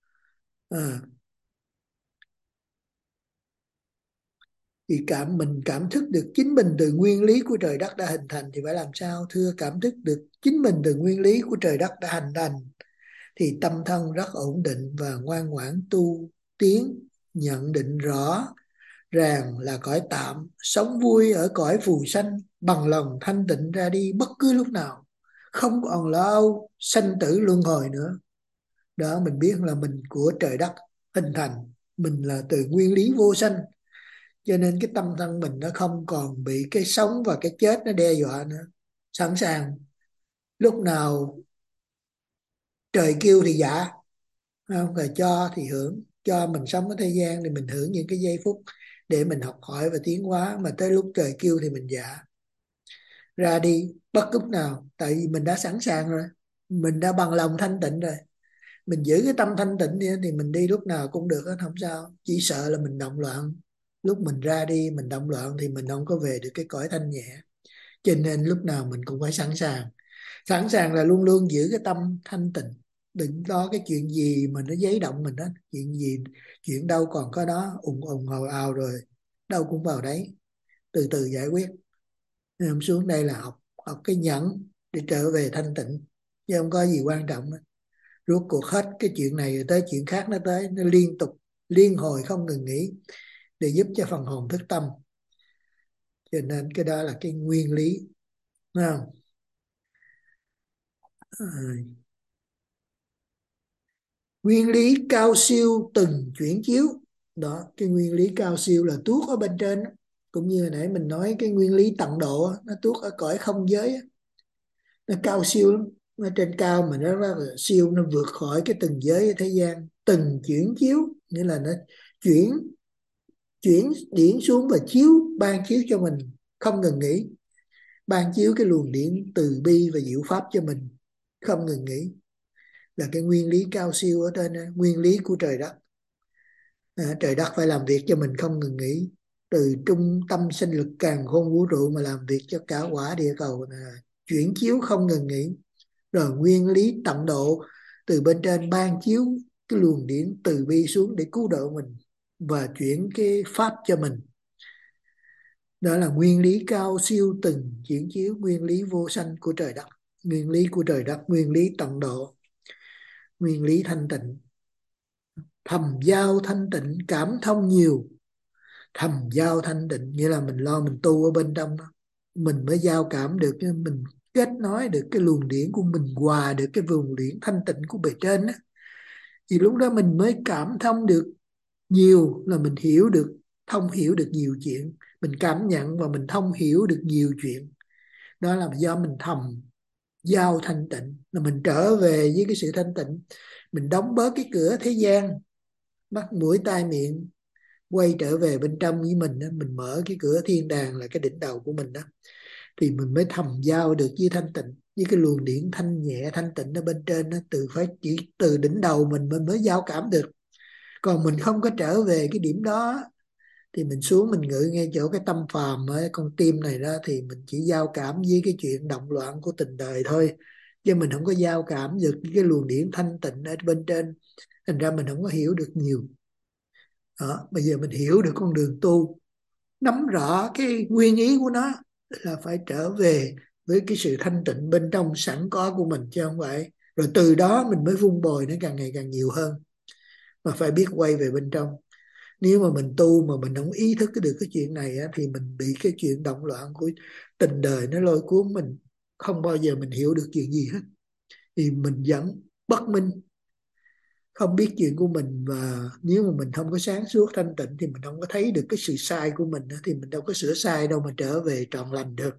Thì mình cảm thức được chính mình từ nguyên lý của trời đất đã hình thành thì phải làm sao? Thưa, cảm thức được chính mình từ nguyên lý của trời đất đã hình thành thì tâm thân rất ổn định và ngoan ngoãn tu tiến, nhận định rõ ràng là cõi tạm, sống vui ở cõi phù sanh, bằng lòng thanh tịnh ra đi bất cứ lúc nào, không còn lo âu sanh tử luân hồi nữa. Đó, mình biết là mình của trời đất hình thành, mình là từ nguyên lý vô sanh, cho nên cái tâm thân mình nó không còn bị cái sống và cái chết nó đe dọa nữa. Sẵn sàng lúc nào trời kêu thì dạ, không, rồi cho thì hưởng, cho mình sống ở thế gian thì mình hưởng những cái giây phút để mình học hỏi và tiến hóa, mà tới lúc trời kêu thì mình dạ ra đi bất lúc nào, tại vì mình đã sẵn sàng rồi, mình đã bằng lòng thanh tịnh rồi. Mình giữ cái tâm thanh tịnh thì mình đi lúc nào cũng được hết, không sao. Chỉ sợ là mình động loạn, lúc mình ra đi mình động loạn thì mình không có về được cái cõi thanh nhẹ. Cho nên lúc nào mình cũng phải sẵn sàng. Sẵn sàng là luôn luôn giữ cái tâm thanh tịnh, đừng lo cái chuyện gì mà nó giấy động mình đó. Chuyện gì, chuyện đâu còn có đó, ùng ùng ào ào rồi đâu cũng vào đấy, từ từ giải quyết. Nên hôm xuống đây là học cái nhẫn để trở về thanh tịnh, chứ không có gì quan trọng hết. Rốt cuộc hết cái chuyện này rồi tới chuyện khác nó tới, nó liên tục liên hồi không ngừng nghỉ để giúp cho phần hồn thức tâm. Cho nên cái đó là cái nguyên lý, đúng không? Nguyên lý cao siêu từng chuyển chiếu. Đó, cái nguyên lý cao siêu là tuốt ở bên trên đó. Cũng như hồi nãy mình nói cái nguyên lý tận độ đó, nó tuốt ở cõi không giới đó. Nó cao siêu lắm, nó trên cao mà nó rất là siêu, nó vượt khỏi cái từng giới ở thế gian. Từng chuyển chiếu nghĩa là nó chuyển điển xuống và ban chiếu cho mình không ngừng nghỉ, ban chiếu cái luồng điển từ bi và diệu pháp cho mình không ngừng nghỉ, là cái nguyên lý cao siêu ở trên đó, nguyên lý của trời đất. Trời đất phải làm việc cho mình không ngừng nghỉ, từ trung tâm sinh lực càn khôn vũ trụ mà làm việc cho cả quả địa cầu này, chuyển chiếu không ngừng nghỉ. Rồi nguyên lý tận độ từ bên trên ban chiếu cái luồng điển từ bi xuống để cứu độ mình và chuyển cái pháp cho mình. Đó là nguyên lý cao siêu từng chuyển chiếu, nguyên lý vô sanh của trời đất, nguyên lý của trời đất, nguyên lý tận độ, nguyên lý thanh tịnh. Thầm giao thanh tịnh cảm thông nhiều. Thầm giao thanh tịnh nghĩa là mình lo mình tu ở bên trong đó, mình mới giao cảm được, mình kết nối được cái luồng điển của mình, hòa được cái luồng điển thanh tịnh của bề trên đó. Thì lúc đó mình mới cảm thông được nhiều, là mình hiểu được, thông hiểu được nhiều chuyện. Mình cảm nhận và mình thông hiểu được nhiều chuyện. Đó là do mình thầm giao thanh tịnh, là mình trở về với cái sự thanh tịnh. Mình đóng bớt cái cửa thế gian, mắt mũi tai miệng, quay trở về bên trong với mình đó. Mình mở cái cửa thiên đàng là cái đỉnh đầu của mình đó, thì mình mới thầm giao được với thanh tịnh, với cái luồng điển thanh nhẹ thanh tịnh ở bên trên đó. Chỉ từ đỉnh đầu mình mới giao cảm được. Còn mình không có trở về cái điểm đó thì mình xuống mình ngự ngay chỗ cái tâm phàm ở con tim này đó, thì mình chỉ giao cảm với cái chuyện động loạn của tình đời thôi, chứ mình không có giao cảm được cái luồng điển thanh tịnh ở bên trên. Thành ra mình không có hiểu được nhiều đó. Bây giờ mình hiểu được con đường tu, nắm rõ cái nguyên ý của nó là phải trở về với cái sự thanh tịnh bên trong sẵn có của mình, chứ không phải rồi từ đó mình mới vun bồi nó càng ngày càng nhiều hơn, mà phải biết quay về bên trong. Nếu mà mình tu mà mình không ý thức được cái chuyện này á, thì mình bị cái chuyện động loạn của tình đời nó lôi cuốn mình, không bao giờ mình hiểu được chuyện gì hết, thì mình vẫn bất minh. không biết chuyện của mình, và nếu mà mình không có sáng suốt thanh tịnh thì mình không có thấy được cái sự sai của mình nữa, thì mình đâu có sửa sai đâu mà trở về trọn lành được.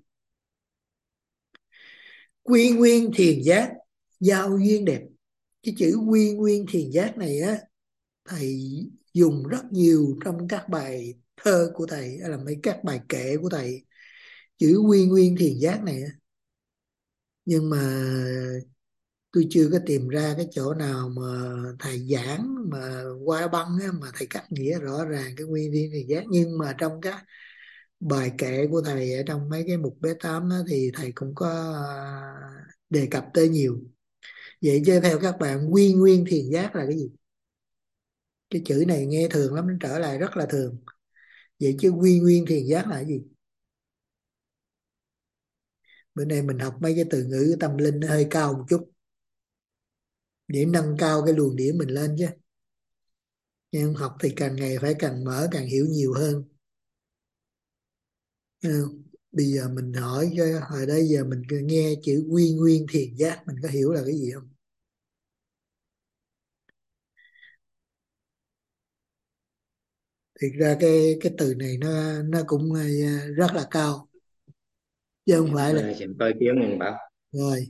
Quy nguyên thiền giác, giao duyên đẹp. Cái chữ quy nguyên thiền giác này á, thầy dùng rất nhiều trong các bài thơ của thầy, hay là mấy các bài kệ của thầy, chữ quy nguyên thiền giác này á. Nhưng mà tôi chưa có tìm ra cái chỗ nào mà thầy giảng mà qua băng á, mà thầy cắt nghĩa rõ ràng cái nguyên thiên thiền giác. Nhưng mà trong các bài kệ của thầy ở trong mấy cái mục B8 đó, thì thầy cũng có đề cập tới nhiều. Vậy chứ theo các bạn, quy nguyên thiền giác là cái gì? Cái chữ này nghe thường lắm, nó trở lại rất là thường. Vậy chứ quy nguyên thiền giác là cái gì? Bữa nay mình học mấy cái từ ngữ tâm linh nó hơi cao một chút, để nâng cao cái luồng điển mình lên chứ. Nhưng học thì càng ngày phải càng mở, càng hiểu nhiều hơn. Bây giờ mình hỏi cho hồi đây giờ mình nghe chữ quy nguyên thiền giác, mình có hiểu là cái gì không? Thiệt ra cái từ này nó cũng rất là cao, chứ không phải là Xin có ý kiến anh Bảo. rồi.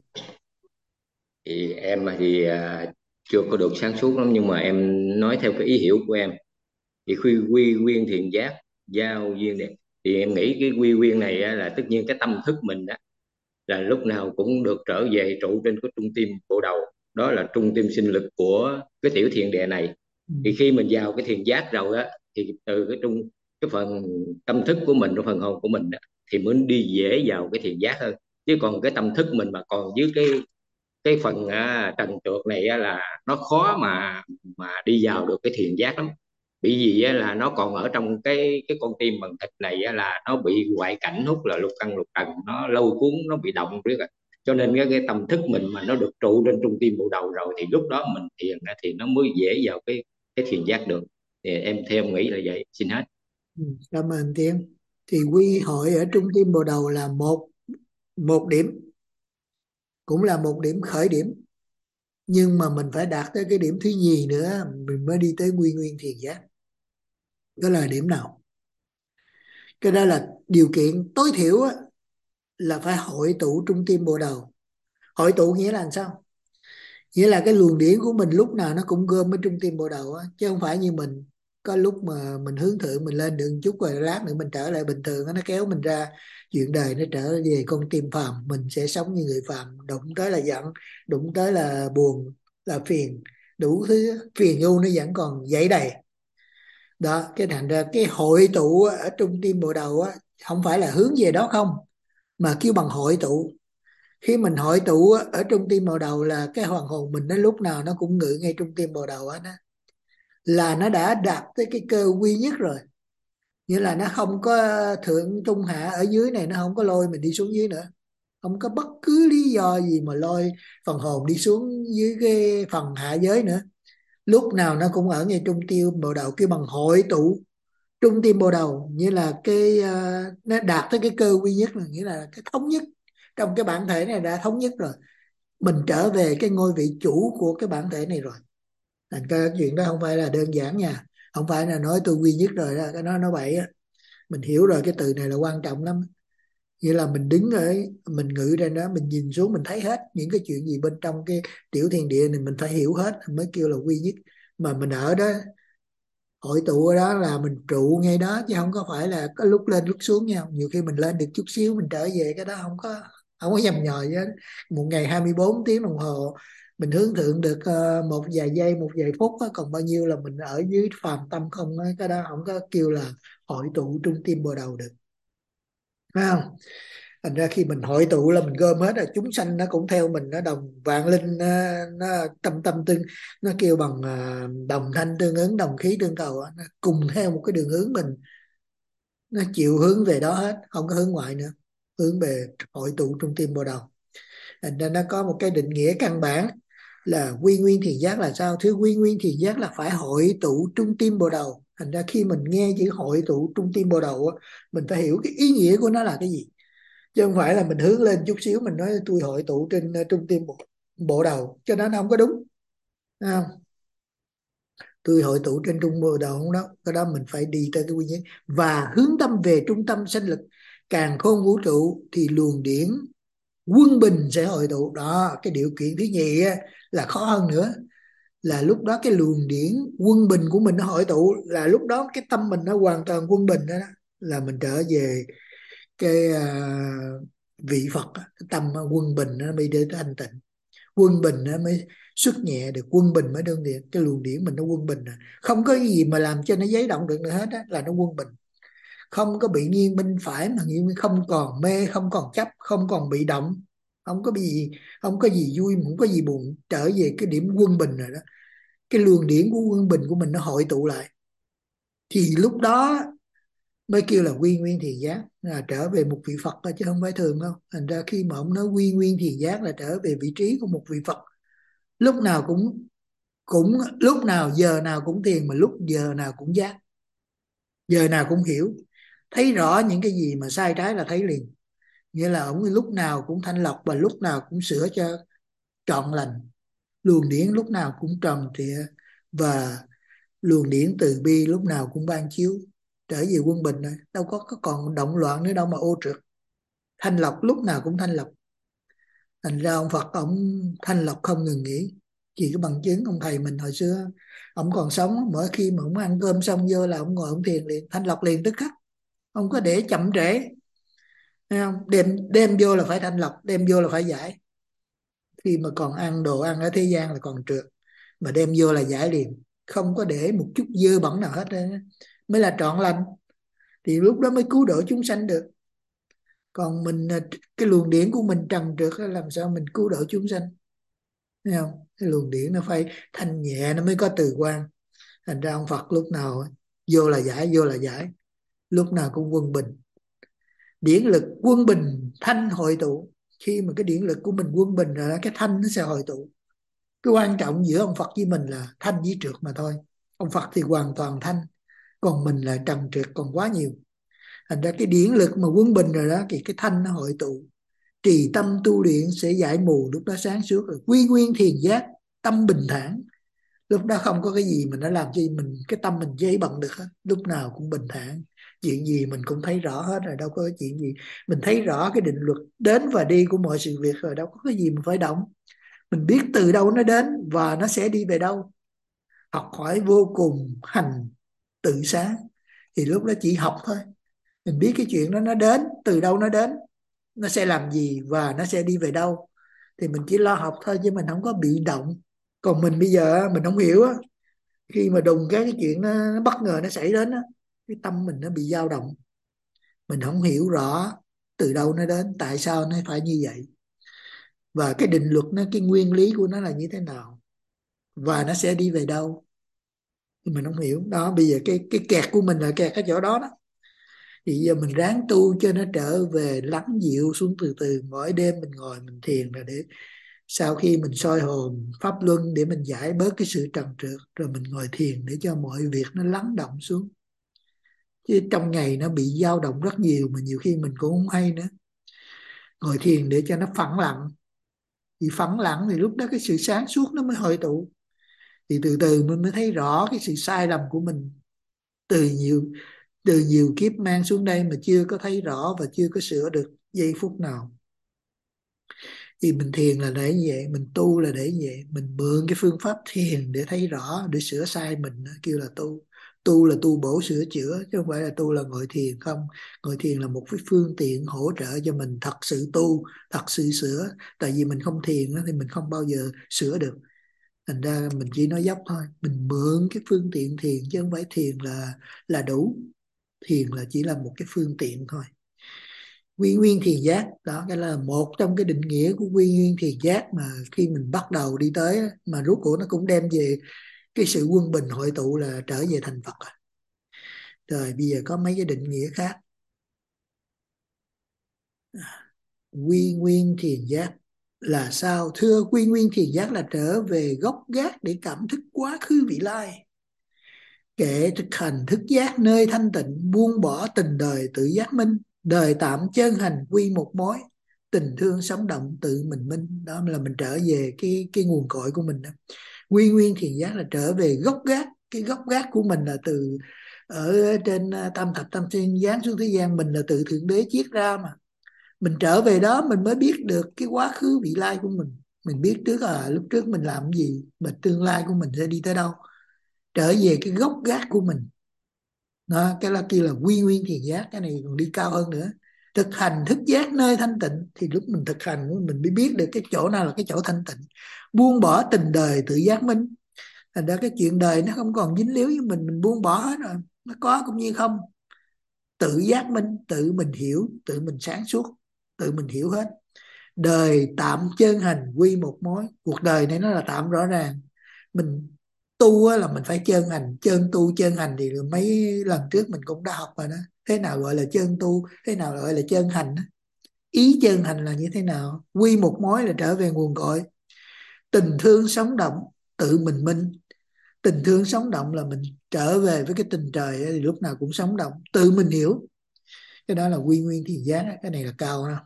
Thì em thì chưa có được sáng suốt lắm, nhưng mà em nói theo cái ý hiểu của em. Thì khi quy nguyên thiền giác, giao duyên đẹp, thì em nghĩ cái quy nguyên này là tất nhiên cái tâm thức mình đó là lúc nào cũng được trở về trụ trên cái trung tim bộ đầu, đó là trung tim sinh lực của cái tiểu thiền địa này. Thì khi mình vào cái thiền giác rồi á, thì từ cái phần tâm thức của mình, cái phần hồn của mình đó, thì mới đi dễ vào cái thiền giác hơn. Chứ còn cái tâm thức mình mà còn dưới cái phần trần trượt này là nó khó mà đi vào được cái thiền giác lắm. Bởi vì là nó còn ở trong cái con tim bằng thịt này là nó bị ngoại cảnh hút, là lục căn lục trần nó lôi cuốn, nó bị động riết rồi. Cho nên cái tâm thức mình mà nó được trụ trên trung tim bộ đầu rồi, thì lúc đó mình thiền thì nó mới dễ vào cái thiền giác được. Thì em theo em nghĩ là vậy. Xin hết. Cảm ơn Tiến. Thì quy hội ở trung tim bộ đầu là một điểm, cũng là một điểm khởi điểm, nhưng mà mình phải đạt tới cái điểm thứ nhì nữa mình mới đi tới quy nguyên thiền giác. Đó là điểm nào? Cái đó là điều kiện tối thiểu á, là phải hội tụ trung tim bộ đầu. Hội tụ nghĩa là làm sao? Nghĩa là cái luồng điển của mình lúc nào nó cũng gom ở trung tim bộ đầu á, chứ không phải như mình có lúc mà mình hướng thượng mình lên được một chút rồi lát nữa mình trở lại bình thường, nó kéo mình ra chuyện đời, nó trở về con tim phàm, mình sẽ sống như người phàm, đụng tới là giận, đụng tới là buồn, là phiền, đủ thứ phiền u nó vẫn còn dậy đầy. Đó, cái thành ra cái hội tụ ở trung tim bộ đầu á, không phải là hướng về đó không, mà kêu bằng hội tụ. Khi mình hội tụ ở trung tim bào đầu là cái hoàng hồn mình nó lúc nào nó cũng ngự ngay trung tim bào đầu á, là nó đã đạt tới cái cơ quy nhất rồi. Nghĩa là nó không có thượng trung hạ ở dưới này, nó không có lôi mình đi xuống dưới nữa, không có bất cứ lý do gì mà lôi phần hồn đi xuống dưới cái phần hạ giới nữa. Lúc nào nó cũng ở ngay trung tim bào đầu, cái bằng hội tụ trung tim bào đầu, nghĩa là cái nó đạt tới cái cơ quy nhất, là nghĩa là cái thống nhất trong cái bản thể này đã thống nhất rồi. Mình trở về cái ngôi vị chủ của cái bản thể này rồi. Thành cái chuyện đó không phải là đơn giản nha, không phải là nói tôi duy nhất rồi đó, cái đó nó bậy á. Mình hiểu rồi, cái từ này là quan trọng lắm. Nghĩa là mình đứng ở, mình ngự ra đó, mình nhìn xuống mình thấy hết những cái chuyện gì bên trong cái tiểu thiên địa này, mình phải hiểu hết mới kêu là duy nhất. Mà mình ở đó, hội tụ ở đó là mình trụ ngay đó, chứ không có phải là có lúc lên lúc xuống nha. Nhiều khi mình lên được chút xíu mình trở về, cái đó không có nhầm nhò gì hết. Một ngày 24 tiếng đồng hồ mình hướng thượng được một vài giây, một vài phút á, còn bao nhiêu là mình ở dưới phàm tâm không á, cái đó không có kêu là hội tụ trung tim bồ đầu được, phải không? Thành ra khi mình hội tụ là mình gom hết rồi, chúng sanh nó cũng theo mình, nó đồng vạn linh, nó tâm tâm tương, nó kêu bằng đồng thanh tương ứng, đồng khí tương cầu á, nó cùng theo một cái đường hướng mình, nó chịu hướng về đó hết, không có hướng ngoại nữa, hướng về hội tụ trung tim bồ đầu. Thành ra nó có một cái định nghĩa căn bản là quy nguyên thiền giác là sao? Thứ quy nguyên thiền giác là phải hội tụ trung tim bồ đầu. Thành ra khi mình nghe chữ hội tụ trung tim bồ đầu á, mình phải hiểu cái ý nghĩa của nó là cái gì, chứ không phải là mình hướng lên chút xíu mình nói tôi hội tụ trên trung tim bộ đầu, cho nó không có đúng, thấy không? tôi hội tụ trên trung bộ đạo đó, cái đó mình phải đi tới cái nguyên nhân và hướng tâm về trung tâm sanh lực càn khôn vũ trụ, thì luồng điển quân bình sẽ hội tụ. Đó, cái điều kiện thứ nhì á, là khó hơn nữa, là lúc đó cái luồng điển quân bình của mình nó hội tụ, là lúc đó cái tâm mình nó hoàn toàn quân bình đó, là mình trở về cái vị Phật đó. Cái tâm quân bình nó mới đến thanh tịnh, quân bình nó mới xuất nhẹ được, quân bình mới đơn điển, cái luồng điển mình nó quân bình rồi. Không có gì mà làm cho nó giấy động được nữa hết á, là nó quân bình, không có bị nghiêng bên phải mà nghiêng, không còn mê, không còn chấp, không còn bị động, không có bị gì, không có gì vui, không có gì buồn, trở về cái điểm quân bình rồi đó. Cái luồng điển của quân bình của mình nó hội tụ lại, thì lúc đó mới kêu là quy nguyên thiền giác, là trở về một vị Phật đó, chứ không phải thường đâu. Thành ra khi mà ông nói quy nguyên thiền giác là trở về vị trí của một vị Phật, lúc nào cũng cũng lúc nào giờ nào cũng thiền, mà lúc giờ nào cũng giác, giờ nào cũng hiểu, thấy rõ những cái gì mà sai trái là thấy liền. Nghĩa là ông lúc nào cũng thanh lọc và lúc nào cũng sửa cho trọn lành, luồng điển lúc nào cũng tròn trịa, và luồng điển từ bi lúc nào cũng ban chiếu, trở về quân bình rồi, đâu có còn động loạn nữa đâu mà ô trượt. Thanh lọc lúc nào cũng thanh lọc. Thành ra ông Phật ông thanh lọc không ngừng nghỉ. Chỉ có bằng chứng ông thầy mình hồi xưa, ông còn sống, mỗi khi mà ông ăn cơm xong vô là ông ngồi ông thiền liền, thanh lọc liền tức khắc, không có để chậm trễ. Thấy không? Đem vô là phải thanh lọc, đem vô là phải giải. Khi mà còn ăn đồ ăn ở thế gian là còn trượt, mà đem vô là giải liền, không có để một chút dơ bẩn nào hết, mới là trọn lành. Thì lúc đó mới cứu độ chúng sanh được. Còn mình, cái luồng điển của mình trần trượt, làm sao mình cứu độ chúng sanh? Thấy không? Cái luồng điển nó phải thanh nhẹ, nó mới có từ quan. Thành ra ông Phật lúc nào vô là giải, vô là giải, lúc nào cũng quân bình. Điển lực quân bình, thanh hội tụ. Khi mà cái điển lực của mình quân bình rồi, cái thanh nó sẽ hội tụ. Cái quan trọng giữa ông Phật với mình là thanh với trượt mà thôi. Ông Phật thì hoàn toàn thanh, còn mình là trần trượt còn quá nhiều. Thành ra cái điển lực mà quân bình rồi đó, thì cái thanh nó hội tụ. Trì tâm tu luyện sẽ giải mù, lúc đó sáng suốt rồi. Quy nguyên thiền giác, tâm bình thản. Lúc đó không có cái gì mà nó làm cho mình, cái tâm mình dễ bận được hết. Lúc nào cũng bình thản. Chuyện gì mình cũng thấy rõ hết rồi, đâu có chuyện gì. Mình thấy rõ cái định luật đến và đi của mọi sự việc rồi, đâu có cái gì mà phải động. Mình biết từ đâu nó đến và nó sẽ đi về đâu. Học hỏi vô cùng, hành tự sáng. Thì lúc đó chỉ học thôi. Mình biết cái chuyện đó nó đến, từ đâu nó đến, nó sẽ làm gì và nó sẽ đi về đâu. Thì mình chỉ lo học thôi, chứ mình không có bị động. Còn mình bây giờ mình không hiểu á, khi mà đùng cái chuyện nó bất ngờ nó xảy đến á, cái tâm mình nó bị dao động. Mình không hiểu rõ từ đâu nó đến, tại sao nó phải như vậy, và cái định luật nó, cái nguyên lý của nó là như thế nào, và nó sẽ đi về đâu. Thì mình không hiểu đó. Bây giờ cái kẹt của mình là kẹt cái chỗ đó đó. Thì giờ mình ráng tu cho nó trở về lắng dịu xuống từ từ. Mỗi đêm mình ngồi mình thiền là để sau khi mình soi hồn pháp luân, để mình giải bớt cái sự trần trượt, rồi mình ngồi thiền để cho mọi việc nó lắng động xuống. Chứ trong ngày nó bị dao động rất nhiều, mà nhiều khi mình cũng không hay nữa. Ngồi thiền để cho nó phẳng lặng. Thì phẳng lặng thì lúc đó cái sự sáng suốt nó mới hội tụ. Thì từ từ mình mới thấy rõ cái sự sai lầm của mình từ nhiều kiếp mang xuống đây mà chưa có thấy rõ và chưa có sửa được giây phút nào. Thì mình thiền là để vậy, mình tu là để vậy, mình mượn cái phương pháp thiền để thấy rõ, để sửa sai mình, kêu là tu. Tu là tu bổ sửa chữa, chứ không phải là tu là ngồi thiền không. Ngồi thiền là một cái phương tiện hỗ trợ cho mình thật sự tu, thật sự sửa. Tại vì mình không thiền thì mình không bao giờ sửa được. Thành ra mình chỉ nói dốc thôi, mình mượn cái phương tiện thiền, chứ không phải thiền là đủ. Thiền là chỉ là một cái phương tiện thôi. Quy nguyên thiền giác đó, cái là một trong cái định nghĩa của quy nguyên thiền giác mà khi mình bắt đầu đi tới, mà rốt cuộc nó cũng đem về cái sự quân bình hội tụ, là trở về thành Phật. Rồi bây giờ có mấy cái định nghĩa khác. Quy nguyên thiền giác là sao? Thưa, quy nguyên thiền giác là trở về gốc gác để cảm thức quá khứ vị lai, kệ thực hành thức giác nơi thanh tịnh, buông bỏ tình đời tự giác minh, đời tạm chân hành quy một mối, tình thương sống động tự mình minh. Đó là mình trở về cái nguồn cội của mình đó. Quy nguyên thiền giác là trở về gốc gác cái gốc gác của mình là từ ở trên tam thập tam thiên giáng xuống thế gian, mình là từ thượng đế chiết ra mà. Mình trở về đó mình mới biết được cái quá khứ vị lai của mình. Mình biết trước lúc trước mình làm cái gì, mà tương lai của mình sẽ đi tới đâu. Trở về cái gốc gác của mình đó, cái là kia là quy nguyên thiền giác. Cái này còn đi cao hơn nữa, thực hành thức giác nơi thanh tịnh. Thì lúc mình thực hành mình mới biết được cái chỗ nào là cái chỗ thanh tịnh, buông bỏ tình đời tự giác minh. Thành ra cái chuyện đời nó không còn dính líu với mình buông bỏ hết rồi, nó có cũng như không. Tự giác minh, tự mình hiểu, tự mình sáng suốt, tự mình hiểu hết. Đời tạm chân hành quy một mối. Cuộc đời này nó là tạm rõ ràng. Mình tu là mình phải chân hành, chân tu chân hành thì mấy lần trước mình cũng đã học rồi đó. Thế nào gọi là chân tu, thế nào gọi là chân hành đó. Ý chân hành là như thế nào? Quy một mối là trở về nguồn cội. Tình thương sống động, tự mình minh. Tình thương sống động là mình trở về với cái tình trời ấy, thì lúc nào cũng sống động, tự mình hiểu. Cái đó là quy nguyên thiền giác. Cái này là cao ha.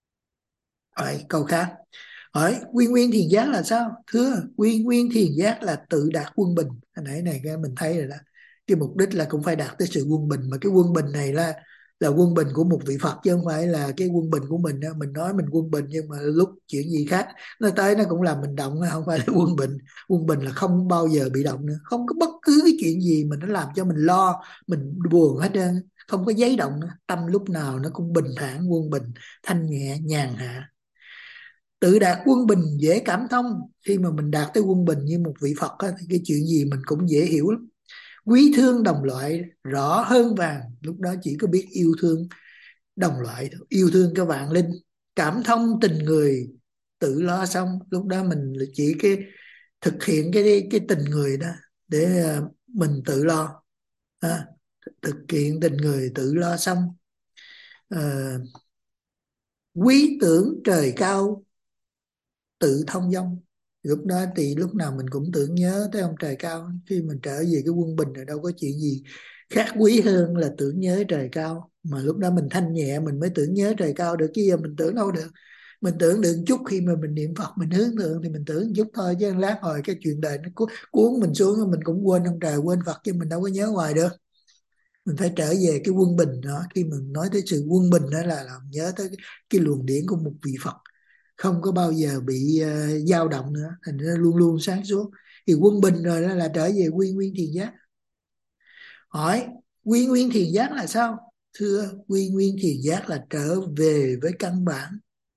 Rồi, câu khác hỏi quy nguyên thiền giác là sao? Thưa, quy nguyên thiền giác là tự đạt quân bình. Hồi nãy này cái mình thấy rồi đó, cái mục đích là cũng phải đạt tới sự quân bình. Mà cái quân bình này là quân bình của một vị Phật, chứ không phải là cái quân bình của mình đó. Mình nói mình quân bình nhưng mà lúc chuyện gì khác nó tới nó cũng làm mình động, không phải là quân bình. Quân bình là không bao giờ bị động nữa, không có bất cứ cái chuyện gì mà nó làm cho mình lo, mình buồn hết trơn, không có giấy động nữa. Tâm lúc nào nó cũng bình thản, quân bình, thanh nhẹ, nhàn hạ. Tự đạt quân bình dễ cảm thông. Khi mà mình đạt tới quân bình như một vị Phật á, thì cái chuyện gì mình cũng dễ hiểu lắm. Quý thương đồng loại rõ hơn vàng. Lúc đó chỉ có biết yêu thương đồng loại thôi, yêu thương cái vạn linh. Cảm thông tình người tự lo xong. Lúc đó mình chỉ cái thực hiện cái tình người đó để mình tự lo. Thực hiện tình người tự lo xong. Quý tưởng trời cao tự thông dong. Lúc đó thì lúc nào mình cũng tưởng nhớ tới ông trời cao. Khi mình trở về cái quân bình thì đâu có chuyện gì khác quý hơn là tưởng nhớ trời cao. Mà lúc đó mình thanh nhẹ mình mới tưởng nhớ trời cao được, chứ giờ mình tưởng đâu được. Mình tưởng được chút khi mà mình niệm Phật, mình hướng thượng thì mình tưởng chút thôi, chứ lát hồi cái chuyện đời nó cuốn mình xuống, mình cũng quên ông trời quên Phật, chứ mình đâu có nhớ hoài được. Mình phải trở về cái quân bình đó. Khi mình nói tới sự quân bình đó là nhớ tới cái luồng điển của một vị Phật, không có bao giờ bị dao động nữa, thành ra luôn luôn sáng suốt. Thì quân bình rồi đó là trở về quy nguyên thiền giác. Hỏi quy nguyên thiền giác là sao? Thưa, quy nguyên thiền giác là trở về với căn bản.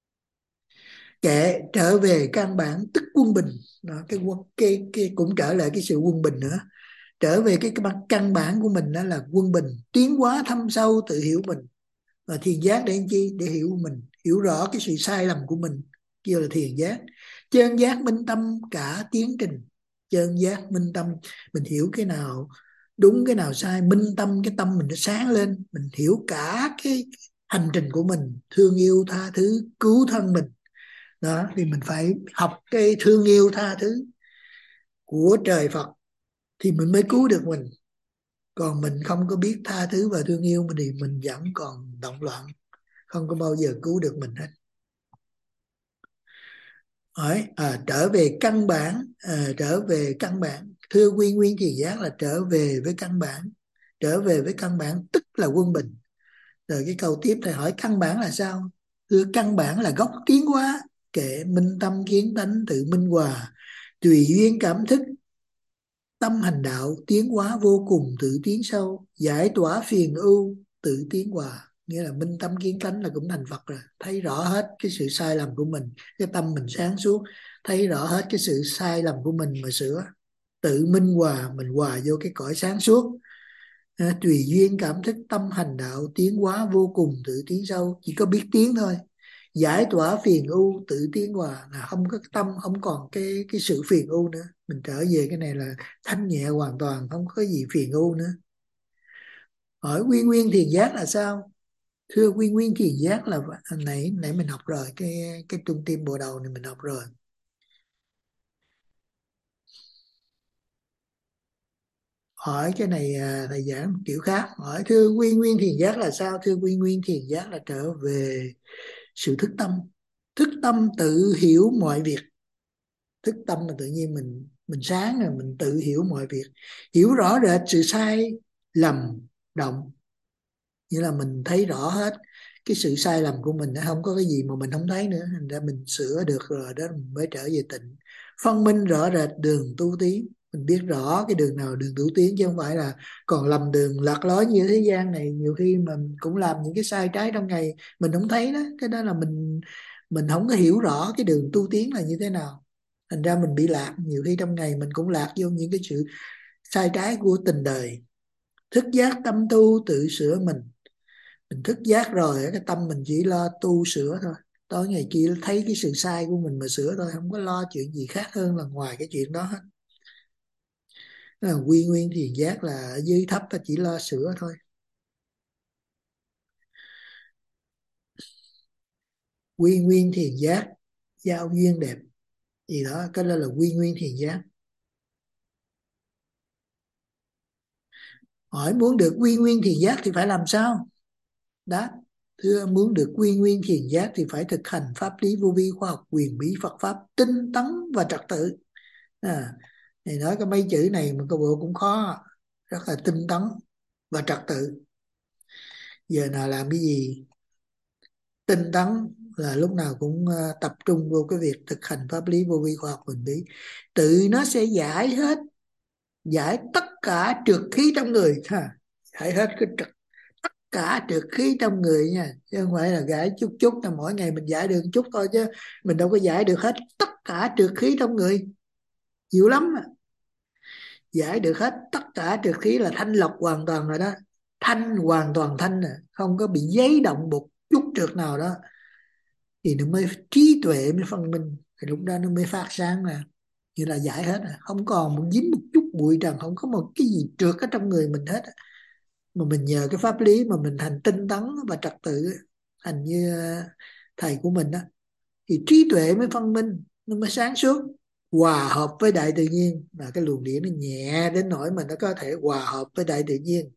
Kệ trở về căn bản tức quân bình đó, cái cũng trở lại cái sự quân bình nữa. Trở về cái căn bản của mình đó là quân bình, tiến hóa thâm sâu tự hiểu mình. Và thiền giác để làm chi? Để hiểu mình, hiểu rõ cái sự sai lầm của mình, kêu là thiền giác. Chân giác minh tâm cả tiến trình. Chân giác minh tâm, mình hiểu cái nào đúng cái nào sai, minh tâm, cái tâm mình nó sáng lên, mình hiểu cả cái hành trình của mình, thương yêu tha thứ cứu thân mình đó. Thì mình phải học cái thương yêu tha thứ của trời Phật thì mình mới cứu được mình. Còn mình không có biết tha thứ và thương yêu mình thì mình vẫn còn động loạn, không có bao giờ cứu được mình hết. Hỏi trở về căn bản. Trở về căn bản, thưa quy nguyên thiền giác là trở về với căn bản. Trở về với căn bản tức là quân bình. Rồi cái câu tiếp thầy hỏi căn bản là sao? Thưa, căn bản là gốc tiến hóa. Kệ minh tâm kiến tánh tự minh hòa, tùy duyên cảm thức tâm hành đạo, tiến hóa vô cùng tự tiến sâu, giải tỏa phiền ưu tự tiến hòa. Nghĩa là minh tâm kiến tánh là cũng thành Phật rồi, thấy rõ hết cái sự sai lầm của mình, cái tâm mình sáng suốt, thấy rõ hết cái sự sai lầm của mình mà sửa, tự minh hòa, mình hòa vô cái cõi sáng suốt. Tùy duyên cảm thức tâm hành đạo, tiến hóa vô cùng tự tiến sâu. Chỉ có biết tiến thôi. Giải tỏa phiền ưu tự tiến hòa là không có tâm, không còn cái sự phiền ưu nữa. Mình trở về cái này là thanh nhẹ hoàn toàn, không có gì phiền ưu nữa. Hỏi quy nguyên thiền giác là sao? Thưa, quy nguyên thiền giác là nãy mình học rồi, cái trung tim bộ đầu này mình học rồi. Hỏi cái này thầy giảng một kiểu khác. Hỏi thưa, quy nguyên thiền giác là sao? Thưa, quy nguyên thiền giác là trở về sự thức tâm. Thức tâm tự hiểu mọi việc. Thức tâm là tự nhiên mình Mình sáng rồi mình tự hiểu mọi việc, hiểu rõ rệt sự sai lầm động, nghĩa là mình thấy rõ hết cái sự sai lầm của mình, không có cái gì mà mình không thấy nữa, thành ra mình sửa được rồi đó mình mới trở về tịnh. Phân minh rõ rệt đường tu tiến, mình biết rõ cái đường nào là đường tu tiến, chứ không phải là còn lầm đường lạc lối như thế gian này. Nhiều khi mình cũng làm những cái sai trái trong ngày mình không thấy đó, cái đó là mình không có hiểu rõ cái đường tu tiến là như thế nào, thành ra mình bị lạc. Nhiều khi trong ngày mình cũng lạc vô những cái sự sai trái của tình đời. Thức giác tâm tu tự sửa mình thức giác rồi cái tâm mình chỉ lo tu sửa thôi, tối ngày kia thấy cái sự sai của mình mà sửa thôi, không có lo chuyện gì khác hơn là ngoài cái chuyện đó hết. Quy nguyên thiền giác là ở dưới thấp ta chỉ lo sửa thôi. Quy nguyên thiền giác giao duyên đẹp gì đó, cái đó là quy nguyên thiền giác. Hỏi muốn được quy nguyên thiền giác thì phải làm sao? Đáp: thưa, muốn được quy nguyên thiền giác thì phải thực hành pháp lý vô vi, khoa học, quyền bí Phật pháp, tinh tấn và trật tự. Thì nói cái mấy chữ này mà cái bộ cũng khó, rất là tinh tấn và trật tự. Giờ nào làm cái gì? Tinh tấn là lúc nào cũng tập trung vô cái việc thực hành pháp lý vô vi, khoa học, quyền bí, tự nó sẽ giải hết, giải tất cả trượt khí trong người ha, giải hết cái tất cả trượt khí trong người nha, chứ không phải là giải chút chút, là mỗi ngày mình giải được chút thôi, chứ mình đâu có giải được hết tất cả trượt khí trong người, nhiều lắm. Giải được hết tất cả trượt khí là thanh lọc hoàn toàn rồi đó, thanh hoàn toàn thanh rồi, không có bị giấy động một chút trượt nào đó, thì nó mới trí tuệ mới phân minh, thì lúc đó nó mới phát sáng ra, như là giải hết rồi. Không còn một dính một chút bụi trần, không có một cái gì trượt ở trong người mình hết. Mà mình nhờ cái pháp lý mà mình thành tinh tấn và trật tự, thành như thầy của mình đó, thì trí tuệ mới phân minh, nó mới sáng suốt, hòa hợp với đại tự nhiên. Và cái luồng điển nó nhẹ đến nỗi mà nó có thể hòa hợp với đại tự nhiên.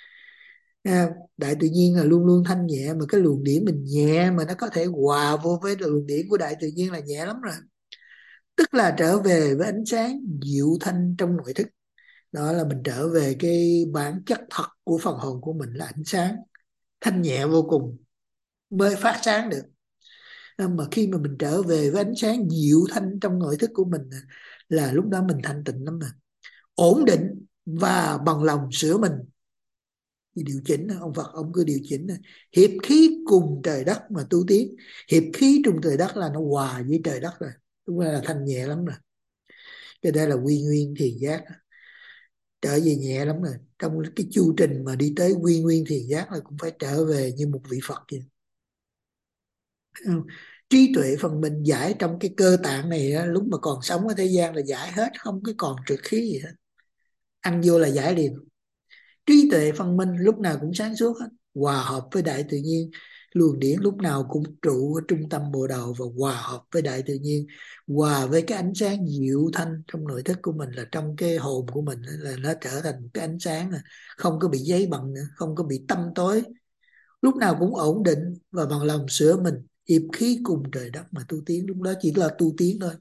Đại tự nhiên là luôn luôn thanh nhẹ, mà cái luồng điển mình nhẹ mà nó có thể hòa vô với luồng điển của đại tự nhiên là nhẹ lắm rồi. Tức là trở về với ánh sáng diệu thanh trong nội thức. Đó là mình trở về cái bản chất thật của phần hồn của mình là ánh sáng thanh nhẹ vô cùng mới phát sáng được. Mà khi mà mình trở về với ánh sáng diệu thanh trong nội thức của mình là lúc đó mình thanh tịnh lắm, mà ổn định và bằng lòng sửa mình. Thì điều chỉnh, ông Phật ông cứ điều chỉnh, hiệp khí cùng trời đất mà tu tiến. Hiệp khí trong trời đất là nó hòa với trời đất rồi, lúc đó là thanh nhẹ lắm rồi. Cái đây là quy nguyên thiền giác, trở về nhẹ lắm rồi. Trong cái chu trình mà đi tới quy nguyên thiền giác là cũng phải trở về như một vị Phật vậy. Trí tuệ phần mình giải trong cái cơ tạng này đó, lúc mà còn sống ở thế gian là giải hết, không có còn trượt khí gì hết, ăn vô là giải liền. Trí tuệ phân minh lúc nào cũng sáng suốt hết, hòa hợp với đại tự nhiên. Luồng điển lúc nào cũng trụ ở trung tâm bộ đầu và hòa hợp với đại tự nhiên, hòa với cái ánh sáng diệu thanh trong nội thức của mình, là trong cái hồn của mình là nó trở thành một cái ánh sáng, không có bị giấy bận nữa, không có bị tăm tối, lúc nào cũng ổn định và bằng lòng sửa mình, hiệp khí cùng trời đất mà tu tiến. Lúc đó chỉ là tu tiến thôi.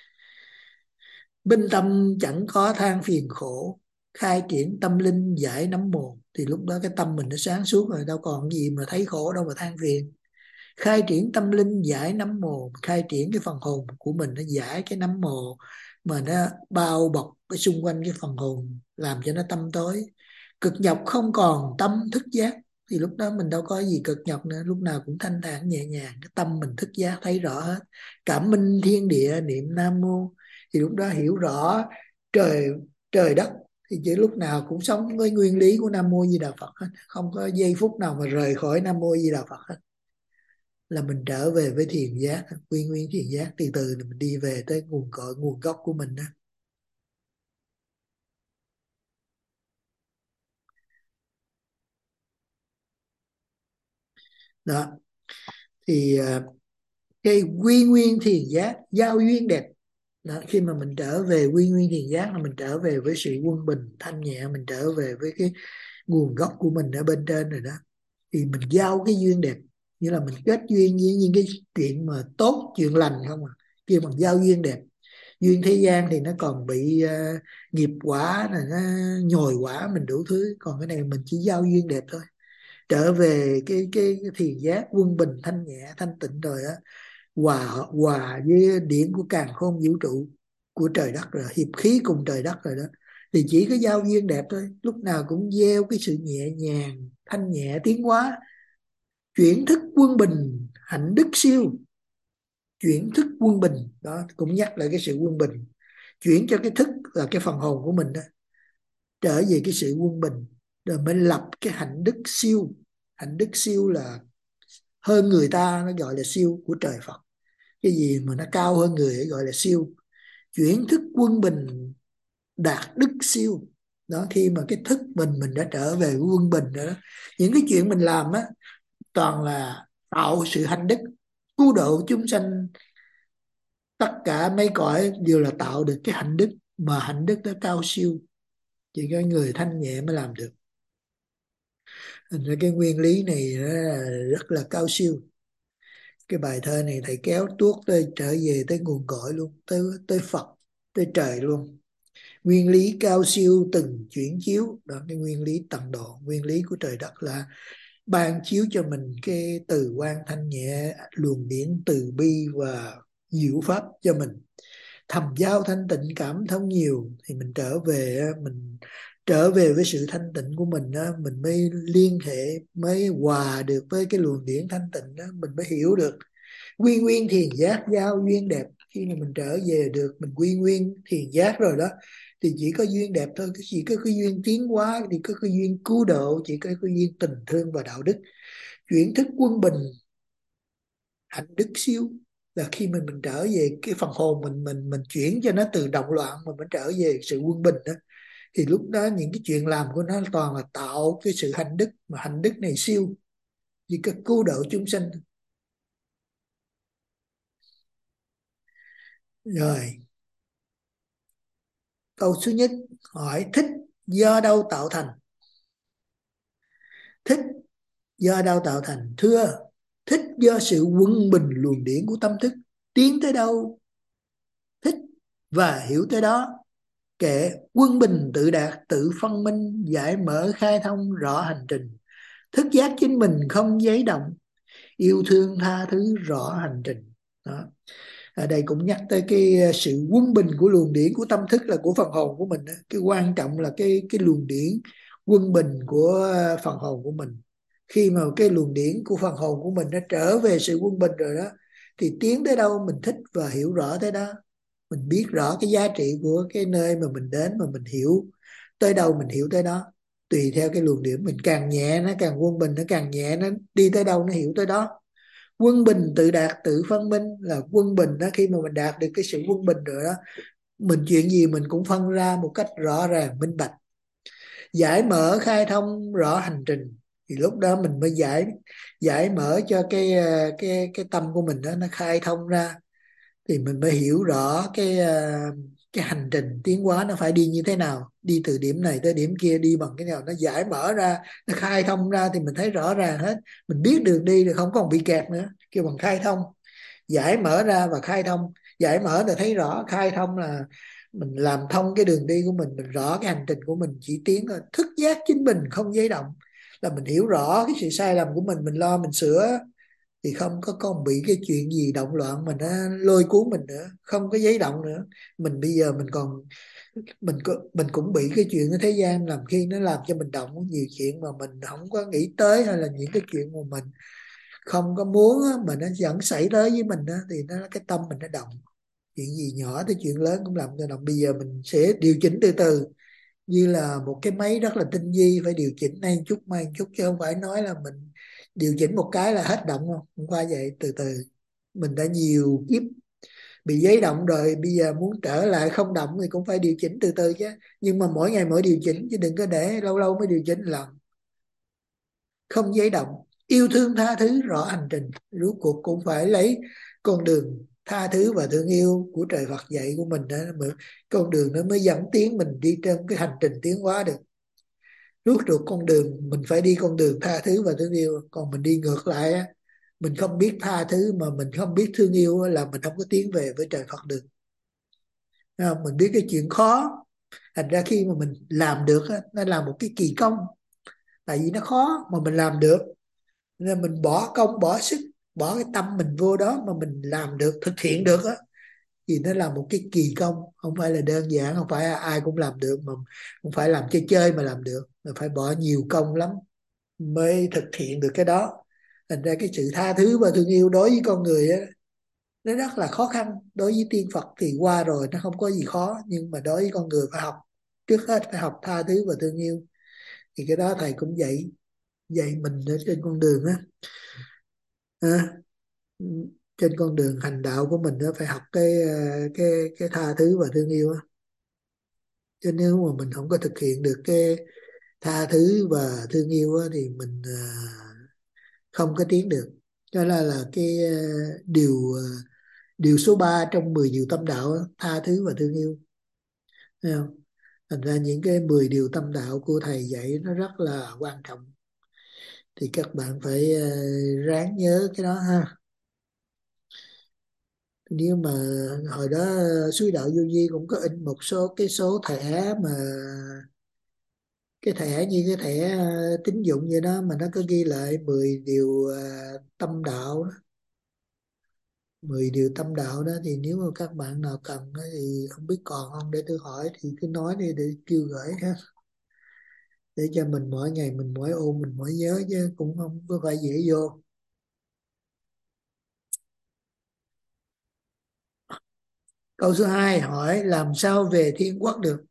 Bên tâm chẳng có than phiền khổ, khai triển tâm linh giải nắm mồ. Thì lúc đó cái tâm mình nó sáng suốt rồi, đâu còn gì mà thấy khổ đâu mà than phiền. Khai triển tâm linh giải nắm mồ, khai triển cái phần hồn của mình, nó giải cái nắm mồ mà nó bao bọc cái xung quanh cái phần hồn, làm cho nó tâm tối. Cực nhọc không còn tâm thức giác, thì lúc đó mình đâu có gì cực nhọc nữa, lúc nào cũng thanh thản nhẹ nhàng, cái tâm mình thức giác thấy rõ hết. Cảm minh thiên địa niệm Nam Mô, thì lúc đó hiểu rõ trời đất, thì chỉ lúc nào cũng sống với nguyên lý của Nam Mô Di Đà Phật hết, không có giây phút nào mà rời khỏi Nam Mô Di Đà Phật hết. Là mình trở về với thiền giác, quy nguyên thiền giác, từ từ mình đi về tới nguồn cội, nguồn gốc của mình đó. Đó thì cái quy nguyên thiền giác giao duyên đẹp đó. Khi mà mình trở về quy nguyên thiền giác là mình trở về với sự quân bình thanh nhẹ, mình trở về với cái nguồn gốc của mình ở bên trên rồi đó. Thì mình giao cái duyên đẹp, như là mình kết duyên với những cái chuyện mà tốt, chuyện lành không à, kia bằng giao duyên đẹp. Duyên thế gian thì nó còn bị nghiệp quả, này nó nhồi quả mình đủ thứ. Còn cái này mình chỉ giao duyên đẹp thôi. Trở về cái thiền giác quân bình thanh nhẹ thanh tịnh rồi á, hòa hòa với điển của càn khôn vũ trụ, của trời đất rồi, hiệp khí cùng trời đất rồi đó, thì chỉ có giao duyên đẹp thôi. Lúc nào cũng gieo cái sự nhẹ nhàng thanh nhẹ tiến hóa, chuyển thức quân bình hạnh đức siêu. Chuyển thức quân bình đó cũng nhắc lại cái sự quân bình, chuyển cho cái thức là cái phần hồn của mình đó trở về cái sự quân bình, rồi mới lập cái hạnh đức siêu. Hạnh đức siêu là hơn người ta, nó gọi là siêu của trời Phật. Cái gì mà nó cao hơn người ấy gọi là siêu. Chuyển thức quân bình đạt đức siêu đó. Khi mà cái thức mình đã trở về quân bình rồi đó, những cái chuyện mình làm á toàn là tạo sự hạnh đức, cứu độ chúng sanh. Tất cả mấy cõi đều là tạo được cái hạnh đức, mà hạnh đức nó cao siêu, chỉ có người thanh nhẹ mới làm được. Thành ra cái nguyên lý này rất là cao siêu. Cái bài thơ này thầy kéo tuốt tới trở về tới nguồn cội luôn, tới Phật, tới trời luôn. Nguyên lý cao siêu từng chuyển chiếu đó, cái nguyên lý tận độ, nguyên lý của trời đất là ban chiếu cho mình cái từ quan thanh nhẹ, luồng điển từ bi và diệu pháp cho mình. Thầm giao thanh tịnh cảm thông nhiều thì mình trở về với sự thanh tịnh của mình đó, mình mới liên hệ, mới hòa được với cái luồng điển thanh tịnh đó, mình mới hiểu được quy nguyên thiền giác giao duyên đẹp. Khi mà mình trở về được mình quy nguyên thiền giác rồi đó, thì chỉ có duyên đẹp thôi, chỉ có cái duyên tiến hóa, thì có cái duyên cứu độ, chỉ có cái duyên tình thương và đạo đức. Chuyển thức quân bình hạnh đức siêu là khi mình trở về cái phần hồn mình chuyển cho nó từ động loạn mà mình trở về sự quân bình đó, thì lúc đó những cái chuyện làm của nó toàn là tạo cái sự hạnh đức, mà hạnh đức này siêu, chỉ có cứu độ chúng sanh. Rồi câu số nhất hỏi thích do đâu tạo thành? Thích do đâu tạo thành? Thưa, thích do sự quân bình luồng điển của tâm thức, tiến tới đâu thích và hiểu tới đó. Kệ quân bình tự đạt tự phân minh, giải mở khai thông rõ hành trình. Thức giác chính mình không giấy động, yêu thương tha thứ rõ hành trình. Đó. Ở đây cũng nhắc tới cái sự quân bình của luồng điển của tâm thức là của phần hồn của mình đó. Cái quan trọng là cái luồng điển quân bình của phần hồn của mình. Khi mà cái luồng điển của phần hồn của mình nó trở về sự quân bình rồi đó, thì tiến tới đâu mình thích và hiểu rõ tới đó. Mình biết rõ cái giá trị của cái nơi mà mình đến, mà mình hiểu tới đâu mình hiểu tới đó. Tùy theo cái luồng điển mình càng nhẹ nó càng quân bình, nó càng nhẹ nó đi tới đâu nó hiểu tới đó. Quân bình tự đạt tự phân minh là quân bình đó. Khi mà mình đạt được cái sự quân bình rồi đó, mình chuyện gì mình cũng phân ra một cách rõ ràng minh bạch. Giải mở khai thông rõ hành trình, thì lúc đó mình mới giải mở cho cái tâm của mình đó, nó khai thông ra, thì mình mới hiểu rõ cái hành trình tiến hóa nó phải đi như thế nào, đi từ điểm này tới điểm kia đi bằng cái nào. Nó giải mở ra, nó khai thông ra thì mình thấy rõ ràng hết, mình biết đường đi rồi, không còn bị kẹt nữa, kêu bằng khai thông. Giải mở ra và khai thông, giải mở là thấy rõ, khai thông là mình làm thông cái đường đi của mình rõ cái hành trình của mình chỉ tiến thôi. Thức giác chính mình không giấy động là mình hiểu rõ cái sự sai lầm của mình lo mình sửa, thì không có còn bị cái chuyện gì động loạn mình nó lôi cuốn mình nữa, không có giấy động nữa. Mình bây giờ mình cũng bị cái chuyện ở thế gian làm khi nó làm cho mình động nhiều chuyện mà mình không có nghĩ tới, hay là những cái chuyện mà mình không có muốn mà nó vẫn xảy tới với mình đó, thì nó cái tâm mình nó động. Chuyện gì nhỏ tới chuyện lớn cũng làm cho động. Bây giờ mình sẽ điều chỉnh từ từ, như là một cái máy rất là tinh vi, phải điều chỉnh nay chút mai chút, chứ không phải nói là mình điều chỉnh một cái là hết động. Không qua vậy, từ từ. Mình đã nhiều kiếp bị giấy động rồi, bây giờ muốn trở lại không động thì cũng phải điều chỉnh từ từ chứ. Nhưng mà mỗi ngày mỗi điều chỉnh, chứ đừng có để lâu lâu mới điều chỉnh lần. Không giấy động, yêu thương tha thứ rõ hành trình. Rốt cuộc cũng phải lấy con đường tha thứ và thương yêu của trời Phật dạy của mình đó, con đường nó mới dẫn tiến mình đi trên cái hành trình tiến hóa được. Rốt cuộc con đường mình phải đi con đường tha thứ và thương yêu, còn mình đi ngược lại á, mình không biết tha thứ mà mình không biết thương yêu là mình không có tiến về với trời Phật được. Thấy không? Mình biết cái chuyện khó, thành ra khi mà mình làm được á, nó là một cái kỳ công, tại vì nó khó mà mình làm được, nên mình bỏ công bỏ sức bỏ cái tâm mình vô đó mà mình làm được, thực hiện được á, thì nó là một cái kỳ công, không phải là đơn giản, không phải ai cũng làm được, mà không phải làm chơi chơi mà làm được, mà phải bỏ nhiều công lắm mới thực hiện được cái đó. Thành ra cái sự tha thứ và thương yêu đối với con người á, nó rất là khó khăn. Đối với tiên Phật thì qua rồi, nó không có gì khó, nhưng mà đối với con người phải học, trước hết phải học tha thứ và thương yêu. Thì cái đó thầy cũng dạy dạy mình ở trên con đường á. À, trên con đường hành đạo của mình đó, phải học cái tha thứ và thương yêu á. Chứ nếu mà mình không có thực hiện được cái tha thứ và thương yêu á, thì mình không có tiến được. Cho nên là cái điều số 3 trong 10 điều tâm đạo á, tha thứ và thương yêu. Thấy không? Thành ra những cái 10 điều tâm đạo của thầy dạy nó rất là quan trọng, thì các bạn phải ráng nhớ cái đó ha. Nếu mà hồi đó suối đạo vô vi cũng có in một số cái số thẻ, mà cái thẻ như cái thẻ tín dụng vậy đó, mà nó có ghi lại 10 điều tâm đạo đó. 10 điều tâm đạo đó, thì nếu mà các bạn nào cần á thì không biết còn không, để tôi hỏi thì cứ nói đi để kêu gửi ha, để cho mình mỗi ngày mình mỗi ôn mình mỗi nhớ, chứ cũng không có phải dễ vô. Câu số 2 hỏi làm sao về thiên quốc được?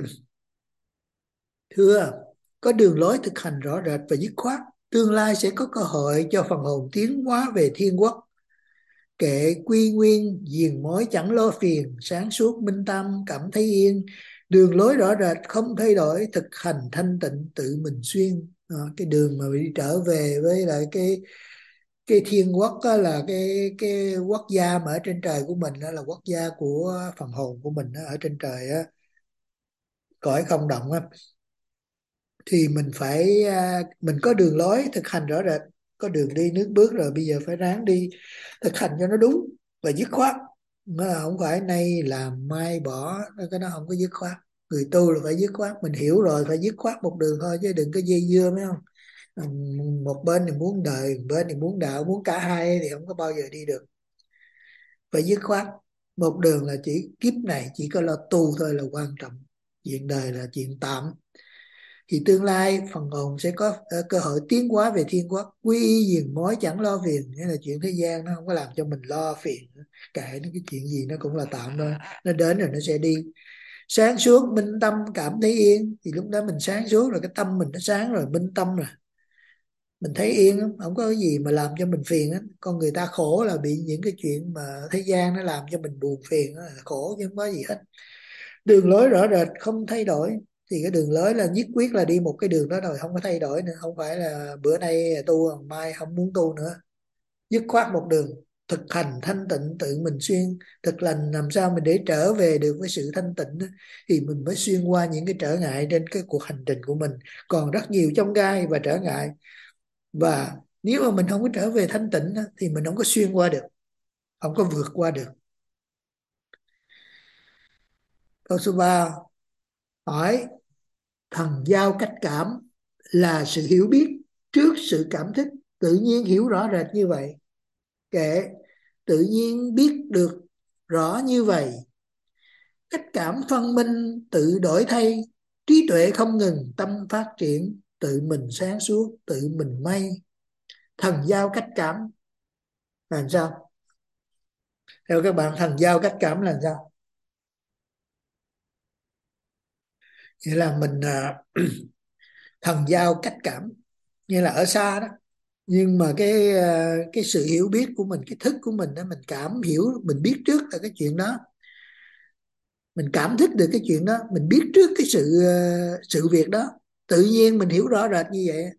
Thưa, có đường lối thực hành rõ rệt và dứt khoát, tương lai sẽ có cơ hội cho phần hồn tiến hóa về thiên quốc. Kệ quy nguyên, diền mối chẳng lo phiền, sáng suốt minh tâm cảm thấy yên. Đường lối rõ rệt không thay đổi, thực hành thanh tịnh tự mình xuyên. Cái đường mà đi trở về với lại cái thiên quốc đó, là cái quốc gia mà ở trên trời của mình đó, là quốc gia của phần hồn của mình đó, ở trên trời á, cõi không động á. Thì mình phải mình có đường lối thực hành rõ rệt, có đường đi nước bước rồi, bây giờ phải ráng đi thực hành cho nó đúng và dứt khoát. Nó không phải nay làm mai bỏ, cái đó không có dứt khoát. Người tu là phải dứt khoát, mình hiểu rồi phải dứt khoát một đường thôi, chứ đừng có dây dưa, mấy không? Một bên thì muốn đời, một bên thì muốn đạo, muốn cả hai thì không có bao giờ đi được. Phải dứt khoát một đường, là chỉ kiếp này chỉ có lo tu thôi là quan trọng, chuyện đời là chuyện tạm. Thì tương lai phần hồn sẽ có cơ hội tiến hóa về thiên quốc, quy y diền mối chẳng lo phiền. Nghĩa là chuyện thế gian nó không có làm cho mình lo phiền, kệ nó, cái chuyện gì nó cũng là tạm thôi, nó đến rồi nó sẽ đi. Sáng suốt minh tâm cảm thấy yên, thì lúc đó mình sáng suốt rồi, cái tâm mình nó sáng rồi, minh tâm rồi, mình thấy yên, không có cái gì mà làm cho mình phiền á. Con người ta khổ là bị những cái chuyện mà thế gian nó làm cho mình buồn phiền đó, là khổ chứ không có gì hết. Đường lối rõ rệt không thay đổi, thì cái đường lối là nhất quyết là đi một cái đường đó rồi, không có thay đổi nữa, không phải là bữa nay tu mai không muốn tu nữa. Dứt khoát một đường, thực hành thanh tịnh tự mình xuyên. Thực hành làm sao mình để trở về được với sự thanh tịnh đó, thì mình mới xuyên qua những cái trở ngại trên cái cuộc hành trình của mình. Còn rất nhiều chông gai và trở ngại, và nếu mà mình không có trở về thanh tịnh đó, thì mình không có xuyên qua được, không có vượt qua được. Câu số 3 hỏi thần giao cách cảm là sự hiểu biết trước sự cảm thức, tự nhiên hiểu rõ rệt như vậy. Kệ tự nhiên biết được rõ như vậy, cách cảm phân minh tự đổi thay, trí tuệ không ngừng tâm phát triển, tự mình sáng suốt tự mình may. Thần giao cách cảm là làm sao? Theo các bạn, thần giao cách cảm là làm sao? Nghĩa là mình thần giao cách cảm như là ở xa đó, nhưng mà cái sự hiểu biết của mình, cái thức của mình đó, mình cảm hiểu, mình biết trước là cái chuyện đó, mình cảm thức được cái chuyện đó, mình biết trước cái sự việc đó, tự nhiên mình hiểu rõ rệt như vậy,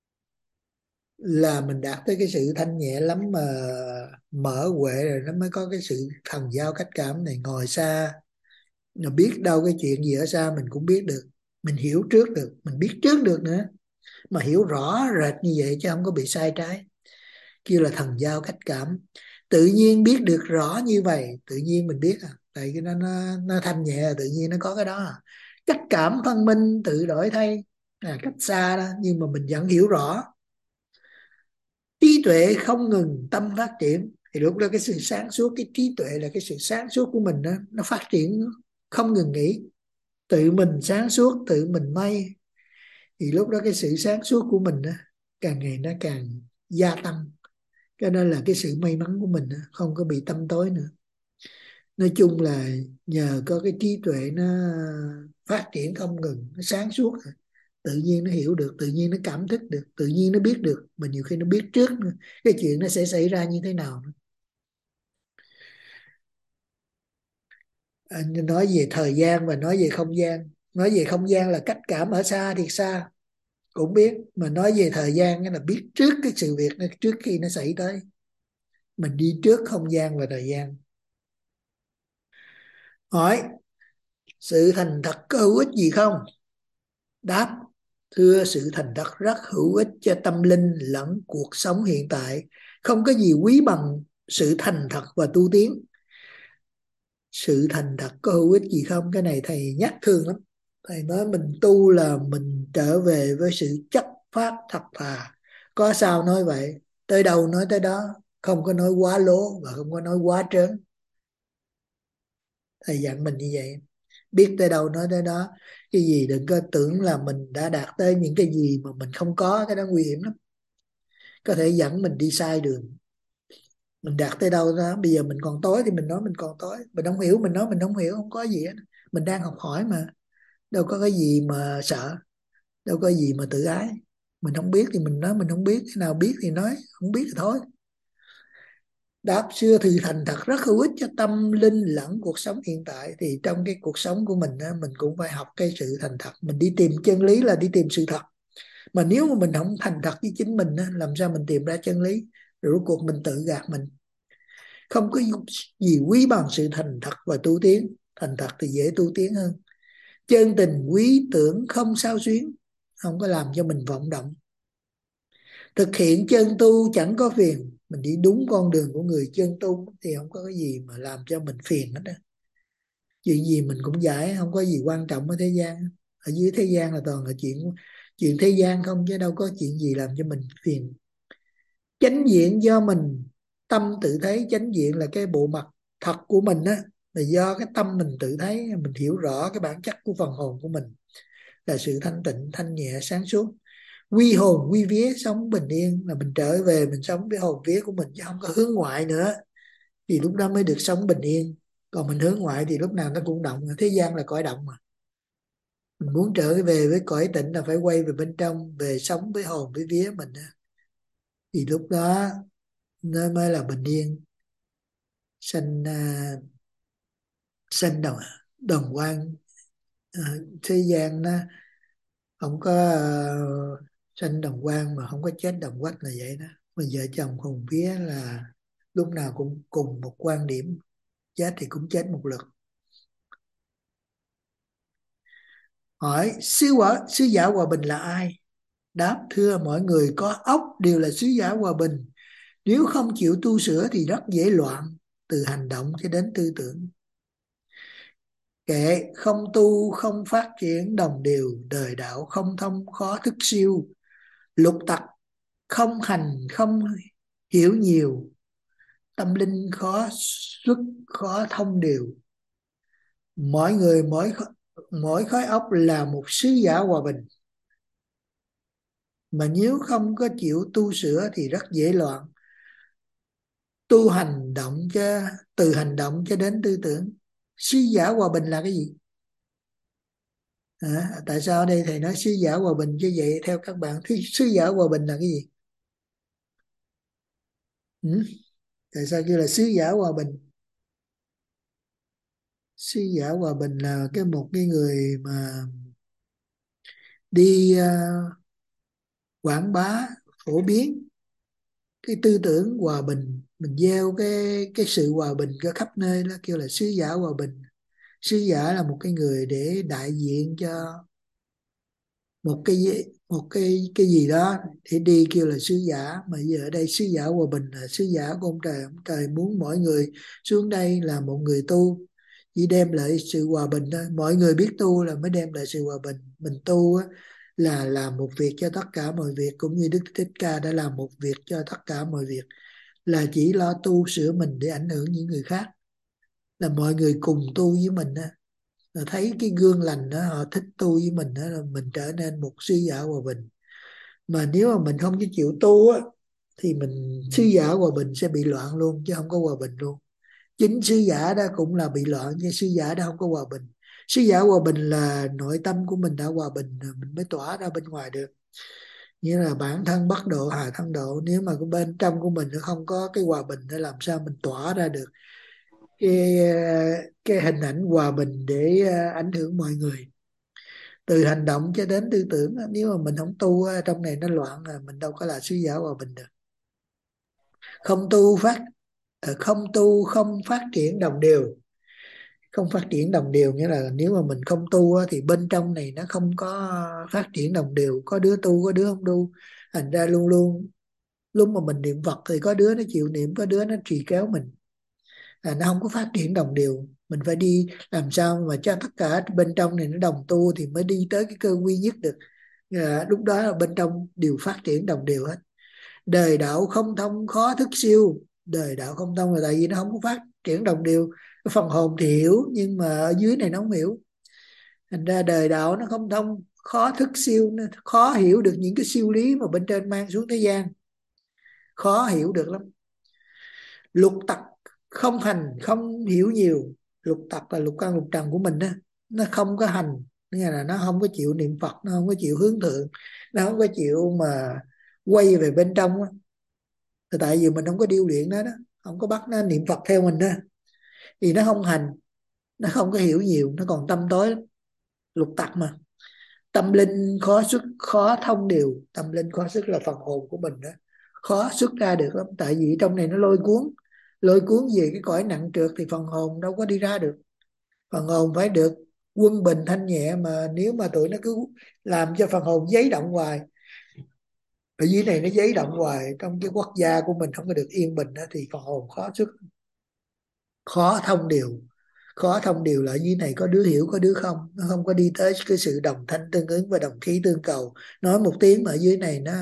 là mình đạt tới cái sự thanh nhẹ lắm, mà mở huệ rồi nó mới có cái sự thần giao cách cảm này. Ngồi xa mà biết đâu cái chuyện gì ở xa mình cũng biết được, mình hiểu trước được, mình biết trước được nữa, mà hiểu rõ rệt như vậy chứ không có bị sai trái, kêu là thần giao cách cảm. Tự nhiên biết được rõ như vậy, tự nhiên mình biết tại cái nó thanh nhẹ là tự nhiên nó có cái đó à. Cách cảm phân minh tự đổi thay cách xa đó, nhưng mà mình vẫn hiểu rõ. Trí tuệ không ngừng tâm phát triển, thì lúc đó cái sự sáng suốt, cái trí tuệ là cái sự sáng suốt của mình đó, nó phát triển không ngừng nghỉ. Tự mình sáng suốt, tự mình may, thì lúc đó cái sự sáng suốt của mình đó, càng ngày nó càng gia tăng. Cho nên là cái sự may mắn của mình đó, không có bị tăm tối nữa. Nói chung là nhờ có cái trí tuệ nó phát triển không ngừng, nó sáng suốt, tự nhiên nó hiểu được, tự nhiên nó cảm thức được, tự nhiên nó biết được, mà nhiều khi nó biết trước nữa, cái chuyện nó sẽ xảy ra như thế nào. Anh nói về thời gian và nói về không gian. Nói về không gian là cách cảm ở xa thiệt xa cũng biết, mà nói về thời gian là biết trước cái sự việc nó trước khi nó xảy tới. Mình đi trước không gian và thời gian. Hỏi: sự thành thật có hữu ích gì không? Đáp: thưa, sự thành thật rất hữu ích cho tâm linh lẫn cuộc sống hiện tại. Không có gì quý bằng sự thành thật và tu tiến. Sự thành thật có hữu ích gì không? Cái này thầy nhắc thương lắm. Thầy nói mình tu là mình trở về với sự chất phát thật thà. Có sao nói vậy, tới đâu nói tới đó, không có nói quá lố và không có nói quá trớn. Thầy dặn mình như vậy, biết tới đâu nói tới đó. Cái gì đừng có tưởng là mình đã đạt tới những cái gì mà mình không có, cái đó nguy hiểm lắm, có thể dẫn mình đi sai đường. Mình đạt tới đâu đó, bây giờ mình còn tối thì mình nói mình còn tối, mình không hiểu mình nói mình không hiểu, không có gì hết. Mình đang học hỏi mà, đâu có cái gì mà sợ, đâu có gì mà tự ái. Mình không biết thì mình nói mình không biết, thế nào biết thì nói, không biết thì thôi. Đáp: xưa thì thành thật rất hữu ích cho tâm linh lẫn cuộc sống hiện tại. Thì trong cái cuộc sống của mình á, mình cũng phải học cái sự thành thật. Mình đi tìm chân lý là đi tìm sự thật, mà nếu mà mình không thành thật với chính mình á, làm sao mình tìm ra chân lý? Rồi rốt cuộc mình tự gạt mình. Không có gì quý bằng sự thành thật và tu tiến. Thành thật thì dễ tu tiến hơn. Chân tình quý tưởng không sao xuyến, không có làm cho mình vọng động. Thực hiện chân tu chẳng có phiền. Mình đi đúng con đường của người chân tu thì không có cái gì mà làm cho mình phiền hết á. Chuyện gì mình cũng giải, không có gì quan trọng ở thế gian. Ở dưới thế gian là toàn là chuyện thế gian không, chứ đâu có chuyện gì làm cho mình phiền. Chánh diện do mình tâm tự thấy. Chánh diện là cái bộ mặt thật của mình á, là do cái tâm mình tự thấy. Mình hiểu rõ cái bản chất của phần hồn của mình là sự thanh tịnh, thanh nhẹ, sáng suốt. Quy hồn quy vía, sống bình yên, là mình trở về mình sống với hồn vía của mình, chứ không có hướng ngoại nữa, thì lúc đó mới được sống bình yên. Còn mình hướng ngoại thì lúc nào nó cũng động. Thế gian là cõi động mà. Mình muốn trở về với cõi tịnh là phải quay về bên trong, về sống với hồn với vía mình, thì lúc đó nó mới là bình yên, sanh sanh đồng quang. Thế gian nó không có sanh đồng quang mà không có chết đồng quách, là vậy đó. Mà vợ chồng hùng vía là lúc nào cũng cùng một quan điểm, chết thì cũng chết một lượt. Hỏi: sứ giả hòa bình là ai? Đáp: thưa, mọi người có óc đều là sứ giả hòa bình. Nếu không chịu tu sửa thì rất dễ loạn, từ hành động cho đến tư tưởng. Kệ không tu không phát triển đồng đều, đời đạo không thông khó thức siêu. Lục tặc không hành không hiểu nhiều, tâm linh khó xuất khó thông đều. Mỗi người mỗi khối óc là một sứ giả hòa bình, mà nếu không có chịu tu sửa thì rất dễ loạn. Tu hành động cho từ hành động cho đến tư tưởng. Sứ giả hòa bình là cái gì? Tại sao ở đây thầy nói sứ giả hòa bình, chứ vậy theo các bạn thì sứ giả hòa bình là cái gì? Tại sao kêu là sứ giả hòa bình? Sứ giả hòa bình là một cái người mà đi quảng bá, phổ biến cái tư tưởng hòa bình, mình gieo cái sự hòa bình ra khắp nơi, đó kêu là sứ giả hòa bình. Sứ giả là một cái người để đại diện cho một cái gì đó để đi, kêu là sứ giả. Mà giờ ở đây sứ giả hòa bình là sứ giả của ông trời. Ông trời muốn mỗi người xuống đây là một người tu, chỉ đem lại sự hòa bình thôi. Mọi người biết tu là mới đem lại sự hòa bình. Mình tu á, là làm một việc cho tất cả mọi việc, cũng như Đức Thích Ca đã làm một việc cho tất cả mọi việc, là chỉ lo tu sửa mình để ảnh hưởng những người khác. Là mọi người cùng tu với mình á, là thấy cái gương lành đó, họ thích tu với mình đó, là mình trở nên một sứ giả hòa bình. Mà nếu mà mình không chịu tu á, thì mình sứ giả hòa bình sẽ bị loạn luôn, chứ không có hòa bình luôn. Chính sứ giả đó cũng là bị loạn, nhưng sứ giả đó không có hòa bình. Sứ giả hòa bình là nội tâm của mình đã hòa bình rồi mình mới tỏa ra bên ngoài được. Như là bản thân bất độ hà thân độ, nếu mà cái bên trong của mình nó không có cái hòa bình thì làm sao mình tỏa ra được cái cái hình ảnh hòa bình để ảnh hưởng mọi người. Từ hành động cho đến tư tưởng, nếu mà mình không tu trong này nó loạn rồi, mình đâu có là sứ giả hòa bình được. Không tu không phát triển đồng đều. Không phát triển đồng đều nghĩa là nếu mà mình không tu á, thì bên trong này nó không có phát triển đồng đều, có đứa tu có đứa không tu. Thành ra luôn luôn lúc mà mình niệm Phật thì có đứa nó chịu niệm, có đứa nó trì kéo mình, nó không có phát triển đồng đều. Mình phải đi làm sao mà cho tất cả bên trong này nó đồng tu thì mới đi tới cái cơ quy nhất được. Lúc đó là bên trong đều phát triển đồng đều hết. Đời đạo không thông khó thức siêu. Đời đạo không thông là tại vì nó không có phát triển đồng đều. Cái phần hồn thì hiểu, nhưng mà ở dưới này nó không hiểu. Thành ra đời đạo nó không thông khó thức siêu, nó khó hiểu được những cái siêu lý mà bên trên mang xuống thế gian, khó hiểu được lắm. Lục tặc không hành không hiểu nhiều. Lục tặc là lục căn lục trần của mình đó, nó không có hành, nghĩa là nó không có chịu niệm Phật, nó không có chịu hướng thượng, nó không có chịu mà quay về bên trong đó. Tại vì mình không có điêu luyện nó đó, không có bắt nó niệm Phật theo mình đó, thì nó không hành, nó không có hiểu nhiều, nó còn tâm tối lắm. Lục tặc mà. Tâm linh khó xuất khó thông điều. Tâm linh khó xuất là phần hồn của mình đó, khó xuất ra được lắm. Tại vì trong này nó lôi cuốn về cái cõi nặng trược thì phần hồn đâu có đi ra được. Phần hồn phải được quân bình thanh nhẹ, mà nếu mà tụi nó cứ làm cho phần hồn giấy động hoài, ở dưới này nó giấy động hoài, trong cái quốc gia của mình không có được yên bình đó, thì phần hồn khó xuất, khó thông điều. Khó thông điều là ở dưới này có đứa hiểu có đứa không, nó không có đi tới cái sự đồng thanh tương ứng và đồng khí tương cầu. Nói một tiếng mà ở dưới này nó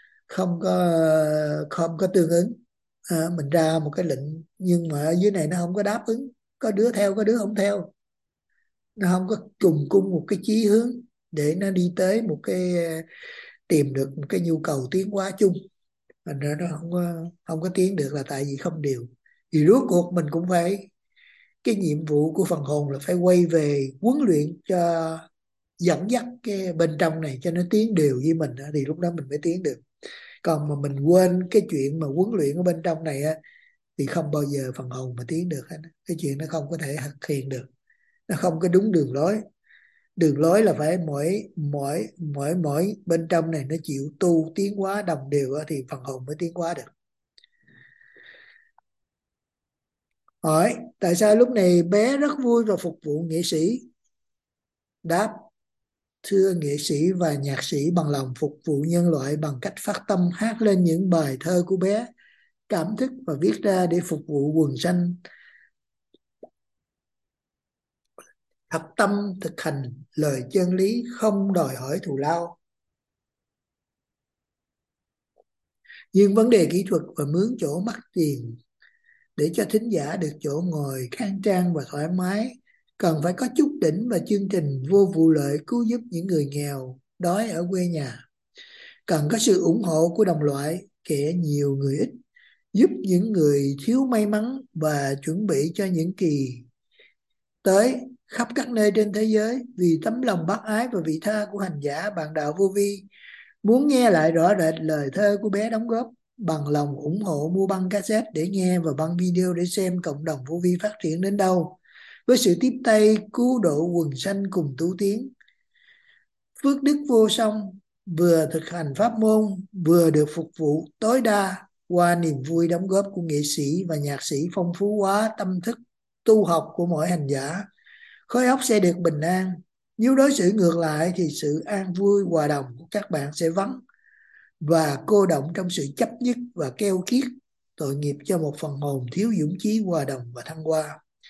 không có tương ứng. Mình ra một cái lệnh nhưng mà ở dưới này nó không có đáp ứng, có đứa theo có đứa không theo, nó không có trùng cung một cái chí hướng để nó đi tới một cái tìm được một cái nhu cầu tiến hóa chung. Thành ra nó không có tiến được là tại vì không điều. Thì rốt cuộc mình cũng phải, cái nhiệm vụ của phần hồn là phải quay về huấn luyện cho, dẫn dắt cái bên trong này cho nó tiến đều với mình, thì lúc đó mình mới tiến được. Còn mà mình quên cái chuyện mà huấn luyện ở bên trong này thì không bao giờ phần hồn mà tiến được hết. Cái chuyện nó không có thể thực hiện được, nó không có đúng đường lối. Đường lối là phải mỗi bên trong này nó chịu tu tiến hóa đồng đều thì phần hồn mới tiến hóa được. Hỏi tại sao lúc này bé rất vui và phục vụ nghệ sĩ? Đáp: thưa nghệ sĩ và nhạc sĩ bằng lòng phục vụ nhân loại bằng cách phát tâm hát lên những bài thơ của bé, cảm thức và viết ra để phục vụ quần sanh. Thật tâm thực hành lời chân lý, không đòi hỏi thù lao. Nhưng vấn đề kỹ thuật và mướn chỗ mắc tiền để cho thính giả được chỗ ngồi khang trang và thoải mái, cần phải có chút đỉnh và chương trình vô vụ lợi cứu giúp những người nghèo đói ở quê nhà. Cần có sự ủng hộ của đồng loại, kẻ nhiều người ít, giúp những người thiếu may mắn và chuẩn bị cho những kỳ tới khắp các nơi trên thế giới. Vì tấm lòng bác ái và vị tha của hành giả bạn đạo Vô Vi, muốn nghe lại rõ rệt lời thơ của bé đóng góp, bằng lòng ủng hộ mua băng cassette để nghe và băng video để xem cộng đồng Vô Vi phát triển đến đâu. Với sự tiếp tay cứu độ quần sanh cùng tu tiến, phước đức vô song, vừa thực hành pháp môn vừa được phục vụ tối đa qua niềm vui đóng góp của nghệ sĩ và nhạc sĩ, phong phú hóa tâm thức tu học của mỗi hành giả. Khối óc sẽ được bình an. Nếu đối xử ngược lại thì sự an vui hòa đồng của các bạn sẽ vắng và cô động trong sự chấp nhất và keo kiết, tội nghiệp cho một phần hồn thiếu dũng chí hòa đồng và thăng hoa.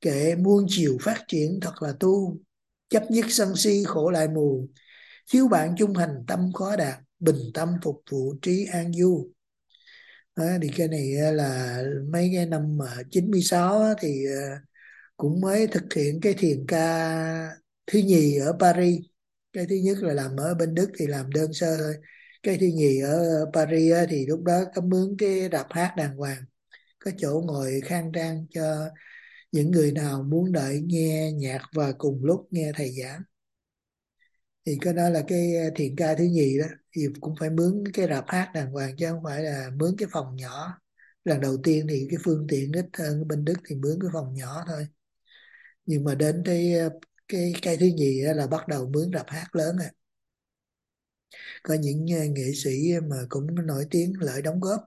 kệ muôn chiều phát triển thật là tu, chấp nhất sân si khổ lại mù, thiếu bạn chung hành tâm khó đạt, bình tâm phục vụ trí an du. Đó, thì cái này là mấy cái năm mà 96 á, thì cũng mới thực hiện cái thiền ca thứ nhì ở Paris. Cái thứ nhất là làm ở bên Đức thì làm đơn sơ thôi. Cái thứ nhì ở Paris á, thì lúc đó có mướn cái rạp hát đàng hoàng, có chỗ ngồi khang trang cho những người nào muốn đợi nghe nhạc và cùng lúc nghe thầy giảng. Thì cái đó là cái thiền ca thứ nhì đó, thì cũng phải mướn cái rạp hát đàng hoàng chứ không phải là mướn cái phòng nhỏ. Lần đầu tiên thì cái phương tiện ít hơn, bên Đức thì mướn cái phòng nhỏ thôi, nhưng mà đến cái thứ nhì á là bắt đầu mướn rạp hát lớn à. Có những nghệ sĩ mà cũng nổi tiếng lại đóng góp.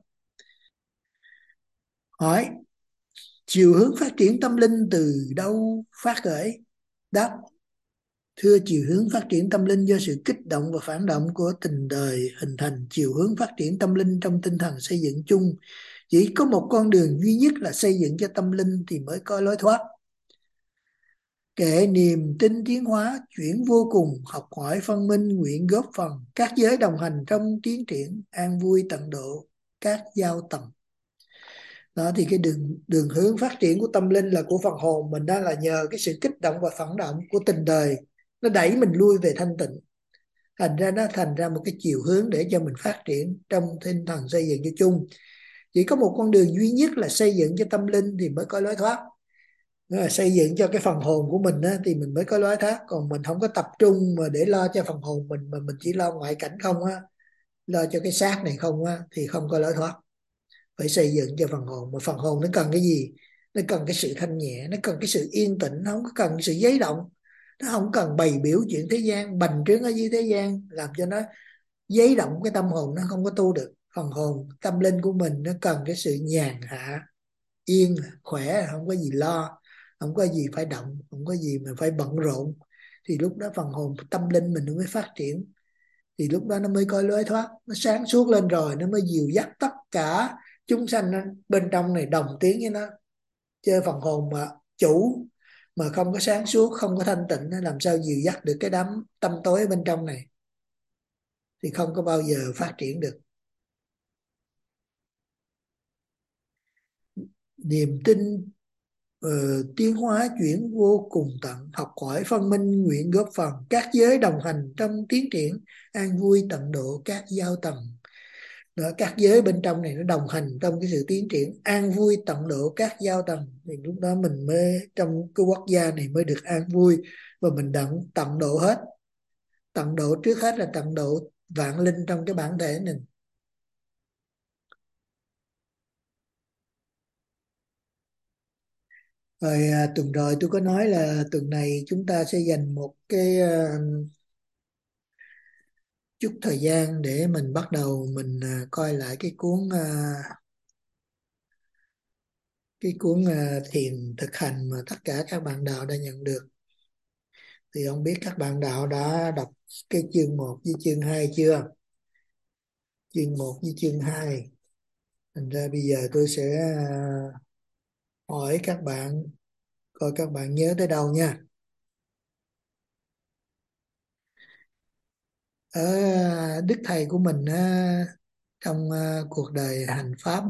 Hỏi: chiều hướng phát triển tâm linh từ đâu phát khởi? Đáp: thưa, chiều hướng phát triển tâm linh do sự kích động và phản động của tình đời hình thành. Chiều hướng phát triển tâm linh trong tinh thần xây dựng chung, chỉ có một con đường duy nhất là xây dựng cho tâm linh thì mới có lối thoát. Kệ niềm tin tiến hóa, chuyển vô cùng, học hỏi phân minh, nguyện góp phần, các giới đồng hành trong tiến triển, an vui tận độ, các giao tầm. Đó thì cái đường hướng phát triển của tâm linh là của phần hồn mình, đó là nhờ cái sự kích động và phản động của tình đời, nó đẩy mình lui về thanh tịnh. Thành ra nó thành ra một cái chiều hướng để cho mình phát triển trong tinh thần xây dựng cho chung. Chỉ có một con đường duy nhất là xây dựng cho tâm linh thì mới có lối thoát. Nó là xây dựng cho cái phần hồn của mình á, thì mình mới có lối thoát. Còn mình không có tập trung mà để lo cho phần hồn mình, mà mình chỉ lo ngoại cảnh không á, lo cho cái xác này không á, thì không có lối thoát. Phải xây dựng cho phần hồn. Mà phần hồn nó cần cái gì? Nó cần cái sự thanh nhẹ, nó cần cái sự yên tĩnh, nó không có cần sự giấy động, nó không cần bày biểu chuyện thế gian, bành trướng ở dưới thế gian làm cho nó giấy động cái tâm hồn, nó không có tu được. Phần hồn tâm linh của mình nó cần cái sự nhàn hạ, yên khỏe, không có gì lo, không có gì phải động, không có gì mà phải bận rộn, thì lúc đó phần hồn tâm linh mình nó mới phát triển. Thì lúc đó nó mới có lối thoát, nó sáng suốt lên rồi nó mới dìu dắt tất cả chúng sanh bên trong này đồng tiếng với nó. Chứ phần hồn mà chủ mà không có sáng suốt, không có thanh tịnh, nó làm sao dìu dắt được cái đám tâm tối bên trong này, thì không có bao giờ phát triển được. Niềm tin tiến hóa chuyển vô cùng tận, học hỏi phân minh, nguyện góp phần, các giới đồng hành trong tiến triển, an vui tận độ, các giao tầm. Đó, các giới bên trong này nó đồng hành trong cái sự tiến triển, an vui tận độ các giao tầm, thì lúc đó mình mới trong cái quốc gia này mới được an vui, và mình tận độ hết. Tận độ trước hết là tận độ vạn linh trong cái bản thể mình. Rồi tuần rồi tôi có nói là tuần này chúng ta sẽ dành một cái chút thời gian để mình bắt đầu mình coi lại cái cuốn thiền thực hành mà tất cả các bạn đạo đã nhận được. Thì không biết các bạn đạo đã đọc cái chương 1 với chương 2 chưa? Chương 1 với chương 2. Thành ra bây giờ tôi sẽ hỏi các bạn, coi các bạn nhớ tới đâu nha. Ở Đức Thầy của mình trong cuộc đời hành Pháp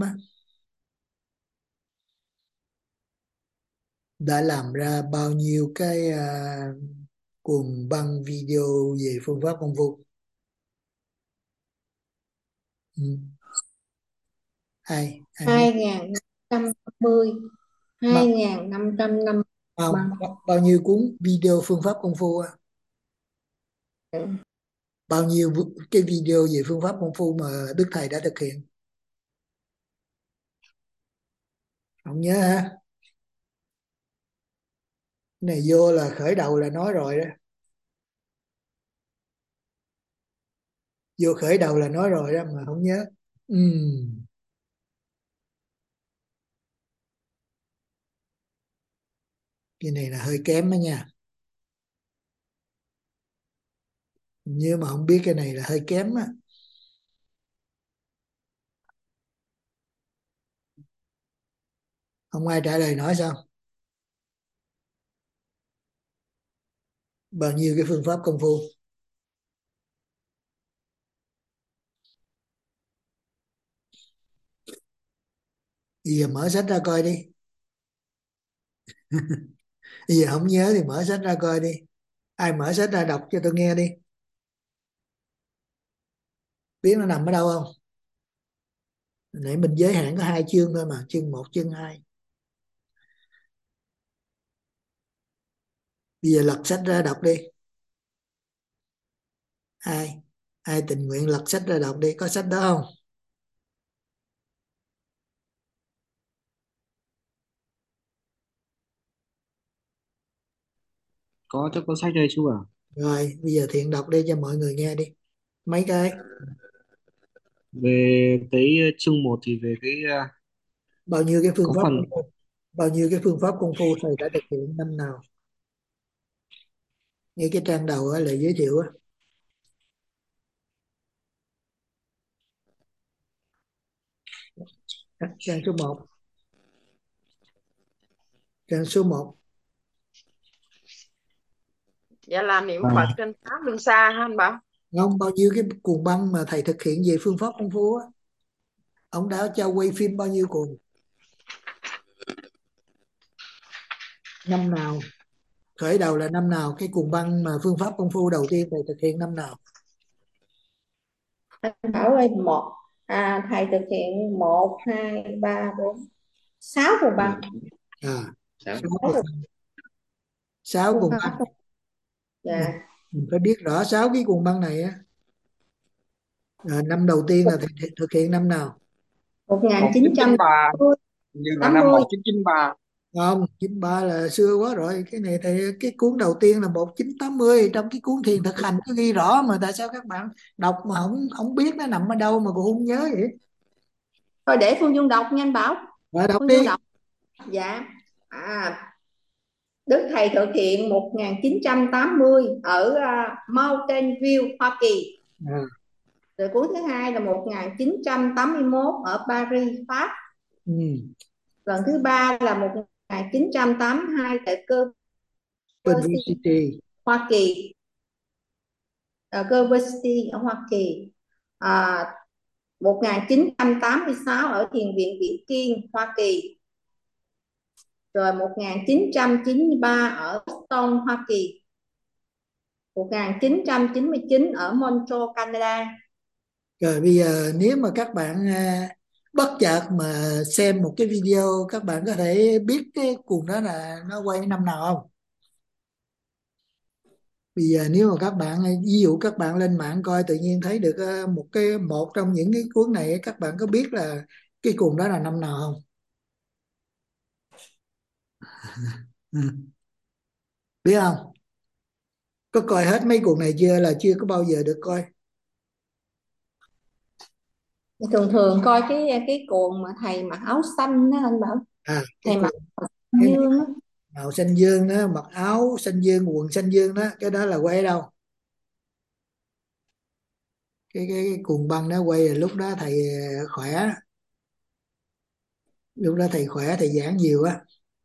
đã làm ra bao nhiêu cái cuồng băng video về phương pháp công phu? Ừ. ai biết 2550 bao, 2550 băng. bao nhiêu cuốn video phương pháp công phu bao nhiêu cái video về phương pháp công phu mà Đức Thầy đã thực hiện? Không nhớ hả? Cái này vô là khởi đầu là nói rồi đó. Vô khởi đầu là nói rồi đó mà không nhớ. Cái này là hơi kém đó nha. Nhớ mà không biết cái này là hơi kém á. Không ai trả lời nói sao? bao nhiêu cái phương pháp công phu? Bây giờ mở sách ra coi đi. Bây giờ không nhớ thì mở sách ra coi đi. Ai mở sách ra đọc cho tôi nghe đi. Biết nó nằm ở đâu không? Nãy mình giới hạn có 2 chương thôi mà, chương 1, chương 2. Bây giờ lật sách ra đọc đi. Ai tình nguyện lật sách ra đọc đi, có sách đó không? Có, chắc có sách đây chú à. Rồi bây giờ Thiện đọc đi cho mọi người nghe đi. Mấy cái? Về cái chương 1 thì về cái Bao nhiêu cái phương có pháp phần công phu? Bao nhiêu cái phương pháp công phu thầy đã thực hiện năm nào? Ngay cái trang đầu á là giới thiệu á. Trang số 1. Trang số 1. Dạ là niệm Phật trên pháp luân xa hả anh Bảo? Không, bao nhiêu cái cuồng băng mà thầy thực hiện về phương pháp công phu á. Ông đã cho quay phim bao nhiêu cuồng? Năm nào? Khởi đầu là năm nào? Cái cuồng băng mà phương pháp công phu đầu tiên thầy thực hiện năm nào? Anh Bảo ơi, thầy thực hiện 1, 2, 3, 4, 6 cuồng băng. À, Sáu. 6 Phương cuồng pháp. băng. Dạ. Mình phải biết rõ 6 cái cuồng băng này á. Năm đầu tiên là thầy thực hiện năm nào? 1993, 1980. như là năm 1993. Không, 93 là xưa quá rồi. Cái này thì cái cuốn đầu tiên là 1980, trong cái cuốn thiền thực hành có ghi rõ mà, tại sao các bạn đọc mà không biết nó nằm ở đâu mà cũng không nhớ vậy? Thôi để Phương Dung đọc nha anh Bảo. Rồi đọc Phương Dung đi. đọc. Dạ. Đức thầy thực hiện 1980 ở Mountain View, Hoa Kỳ. À, Rồi cuốn thứ hai là 1981 ở Paris, Pháp. ừ. Lần thứ ba là 1982 tại Culver City, University. Hoa Kỳ. Culver City ở Hoa Kỳ. 1986 ở Thiền viện Vĩnh Kiên, Hoa Kỳ. Rồi 1993 ở Boston, Hoa Kỳ. 1999 ở Montreal, Canada. Rồi bây giờ nếu mà các bạn bất chợt mà xem một cái video, các bạn có thể biết cái cuồng đó là nó quay năm nào không? Bây giờ nếu mà các bạn ví dụ các bạn lên mạng coi tự nhiên thấy được một trong những cái cuốn này, các bạn có biết là cái cuồng đó là năm nào không? Ừ. Biết không? Có coi hết mấy cuồng này chưa, là chưa có bao giờ được coi? Thường thường coi cái cuồng mà thầy mặc áo xanh đó anh Bảo. Cái Thầy mặc cuồng cái dương đó. màu xanh dương đó, mặc áo xanh dương, quần xanh dương đó, cái đó là quay ở đâu? Cái cuồng băng đó quay là lúc đó thầy khỏe, lúc đó thầy khỏe, thầy giảng nhiều á.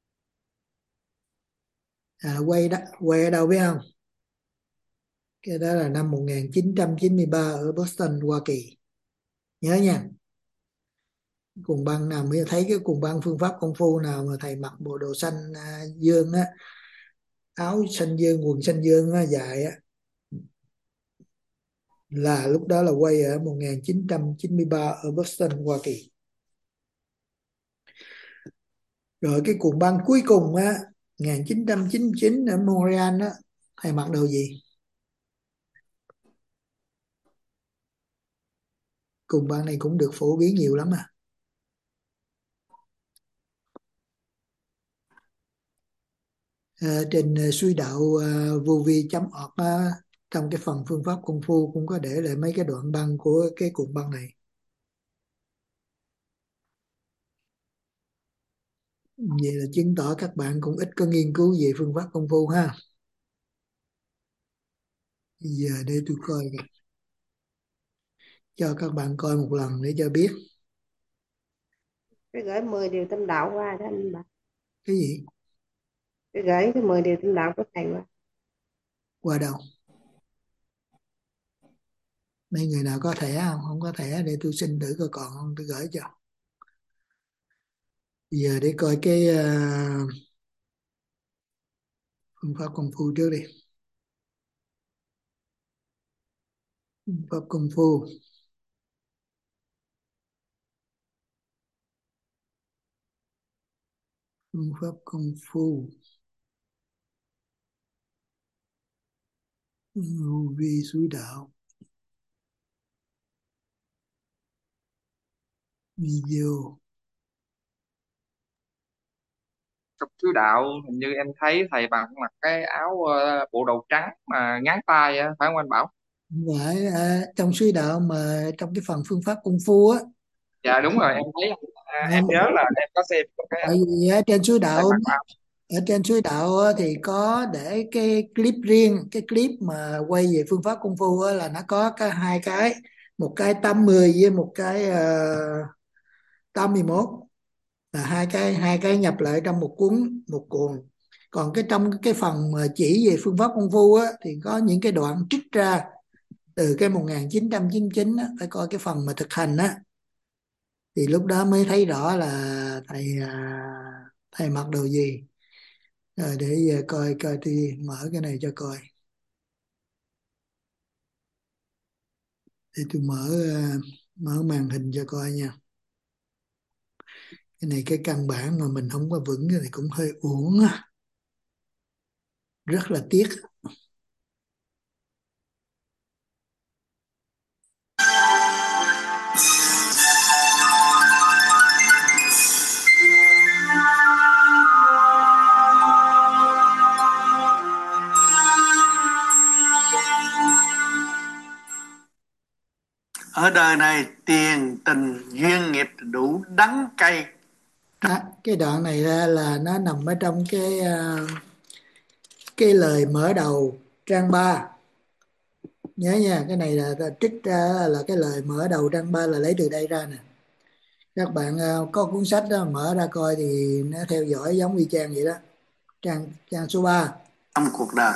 Quay đó, quay ở đâu biết không? Cái đó là năm 1993 ở Boston, Hoa Kỳ. Nhớ nha. Cuồng băng nào mới thấy cái cuồng băng phương pháp công phu nào mà thầy mặc bộ đồ xanh dương á, áo xanh dương, quần xanh dương á, dài á, là lúc đó là quay ở 1993 ở Boston, Hoa Kỳ. Rồi cái cuồng băng cuối cùng á, 1999 ở Montreal á, thầy mặc đồ gì? Cuồng băng này cũng được phổ biến nhiều lắm à. Trên suy đạo vô vi.org á, trong cái phần phương pháp công phu cũng có để lại mấy cái đoạn băng của cái cuồng băng này. Vậy là chứng tỏ các bạn cũng ít có nghiên cứu về phương pháp công phu ha. Giờ để tôi coi kìa. Cho các bạn coi một lần để cho biết. Cái gửi 10 điều tâm đạo qua đó anh bà. Cái gì? Cái gửi cái 10 điều tâm đạo của thầy qua. Qua đâu? Mấy người nào có thẻ không? Không có thẻ để tôi xin thử coi còn không, tôi gửi cho. Giờ để coi cái phương pháp công phu trước đi. Phương pháp công phu. Phương pháp công phu. Vi suối đạo. Video. Trong sứ đạo hình như em thấy thầy bạn mặc cái áo bộ đồ trắng mà ngắn tay á, phải không anh Bảo? Không phải trong suối đạo mà trong cái phần phương pháp công phu á. Dạ đúng rồi, em thấy em nhớ là em có xem cái Tại vì ở trên suối thầy đạo, mặc áo. ở trên suối đạo á, thì có để cái clip riêng, cái clip mà quay về phương pháp công phu á, là nó có hai cái, một cái 80 với một cái 81, là hai cái nhập lại trong một cuốn, một cuộn. Còn cái trong cái phần mà chỉ về phương pháp công phu á, thì có những cái đoạn trích ra từ cái 1999 á, phải coi cái phần mà thực hành á, thì lúc đó mới thấy rõ là thầy mặc đồ gì. Rồi để giờ coi coi tôi mở cái này cho coi, để tôi mở màn hình cho coi nha. Cái này cái căn bản mà mình không có vững thì cũng hơi uổng á, rất là tiếc. Ở đời này tiền tình duyên nghiệp đủ đắng cay. Cái đoạn này ra là nó nằm ở trong cái lời mở đầu trang 3. Nhớ nha, cái này là trích ra là cái lời mở đầu trang 3 là lấy từ đây ra nè. Các bạn có cuốn sách đó mở ra coi thì nó theo dõi giống y chang vậy đó. Trang số 3. Trong cuộc đời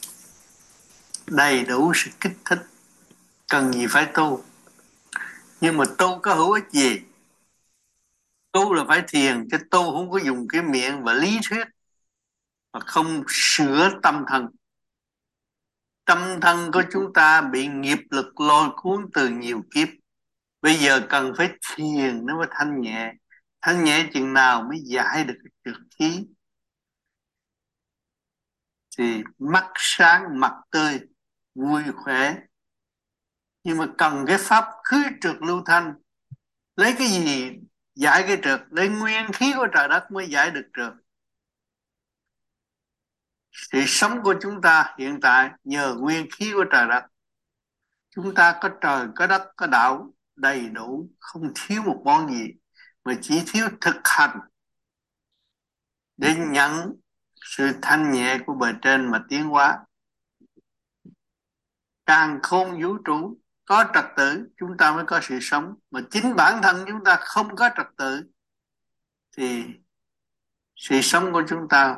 đầy đủ sự kích thích, cần gì phải tu. Nhưng mà tu có hữu ích gì? Tu là phải thiền, chứ tu không có dùng cái miệng và lý thuyết mà không sửa tâm thân. Tâm thân của chúng ta bị nghiệp lực lôi cuốn từ nhiều kiếp. Bây giờ cần phải thiền nó mới thanh nhẹ. Thanh nhẹ chừng nào mới giải được cái trượt khí. Thì mắt sáng, mặt tươi, vui khỏe. Nhưng mà cần cái pháp khứ trượt lưu thanh. Lấy cái gì giải cái trượt? Lấy nguyên khí của trời đất mới giải được trượt. Sự sống của chúng ta hiện tại nhờ nguyên khí của trời đất. Chúng ta có trời, có đất, có đạo đầy đủ, không thiếu một món gì, mà chỉ thiếu thực hành để nhận sự thanh nhẹ của bề trên mà tiến hóa. Càn khôn vũ trụ có trật tự, chúng ta mới có sự sống. Mà chính bản thân chúng ta không có trật tự thì sự sống của chúng ta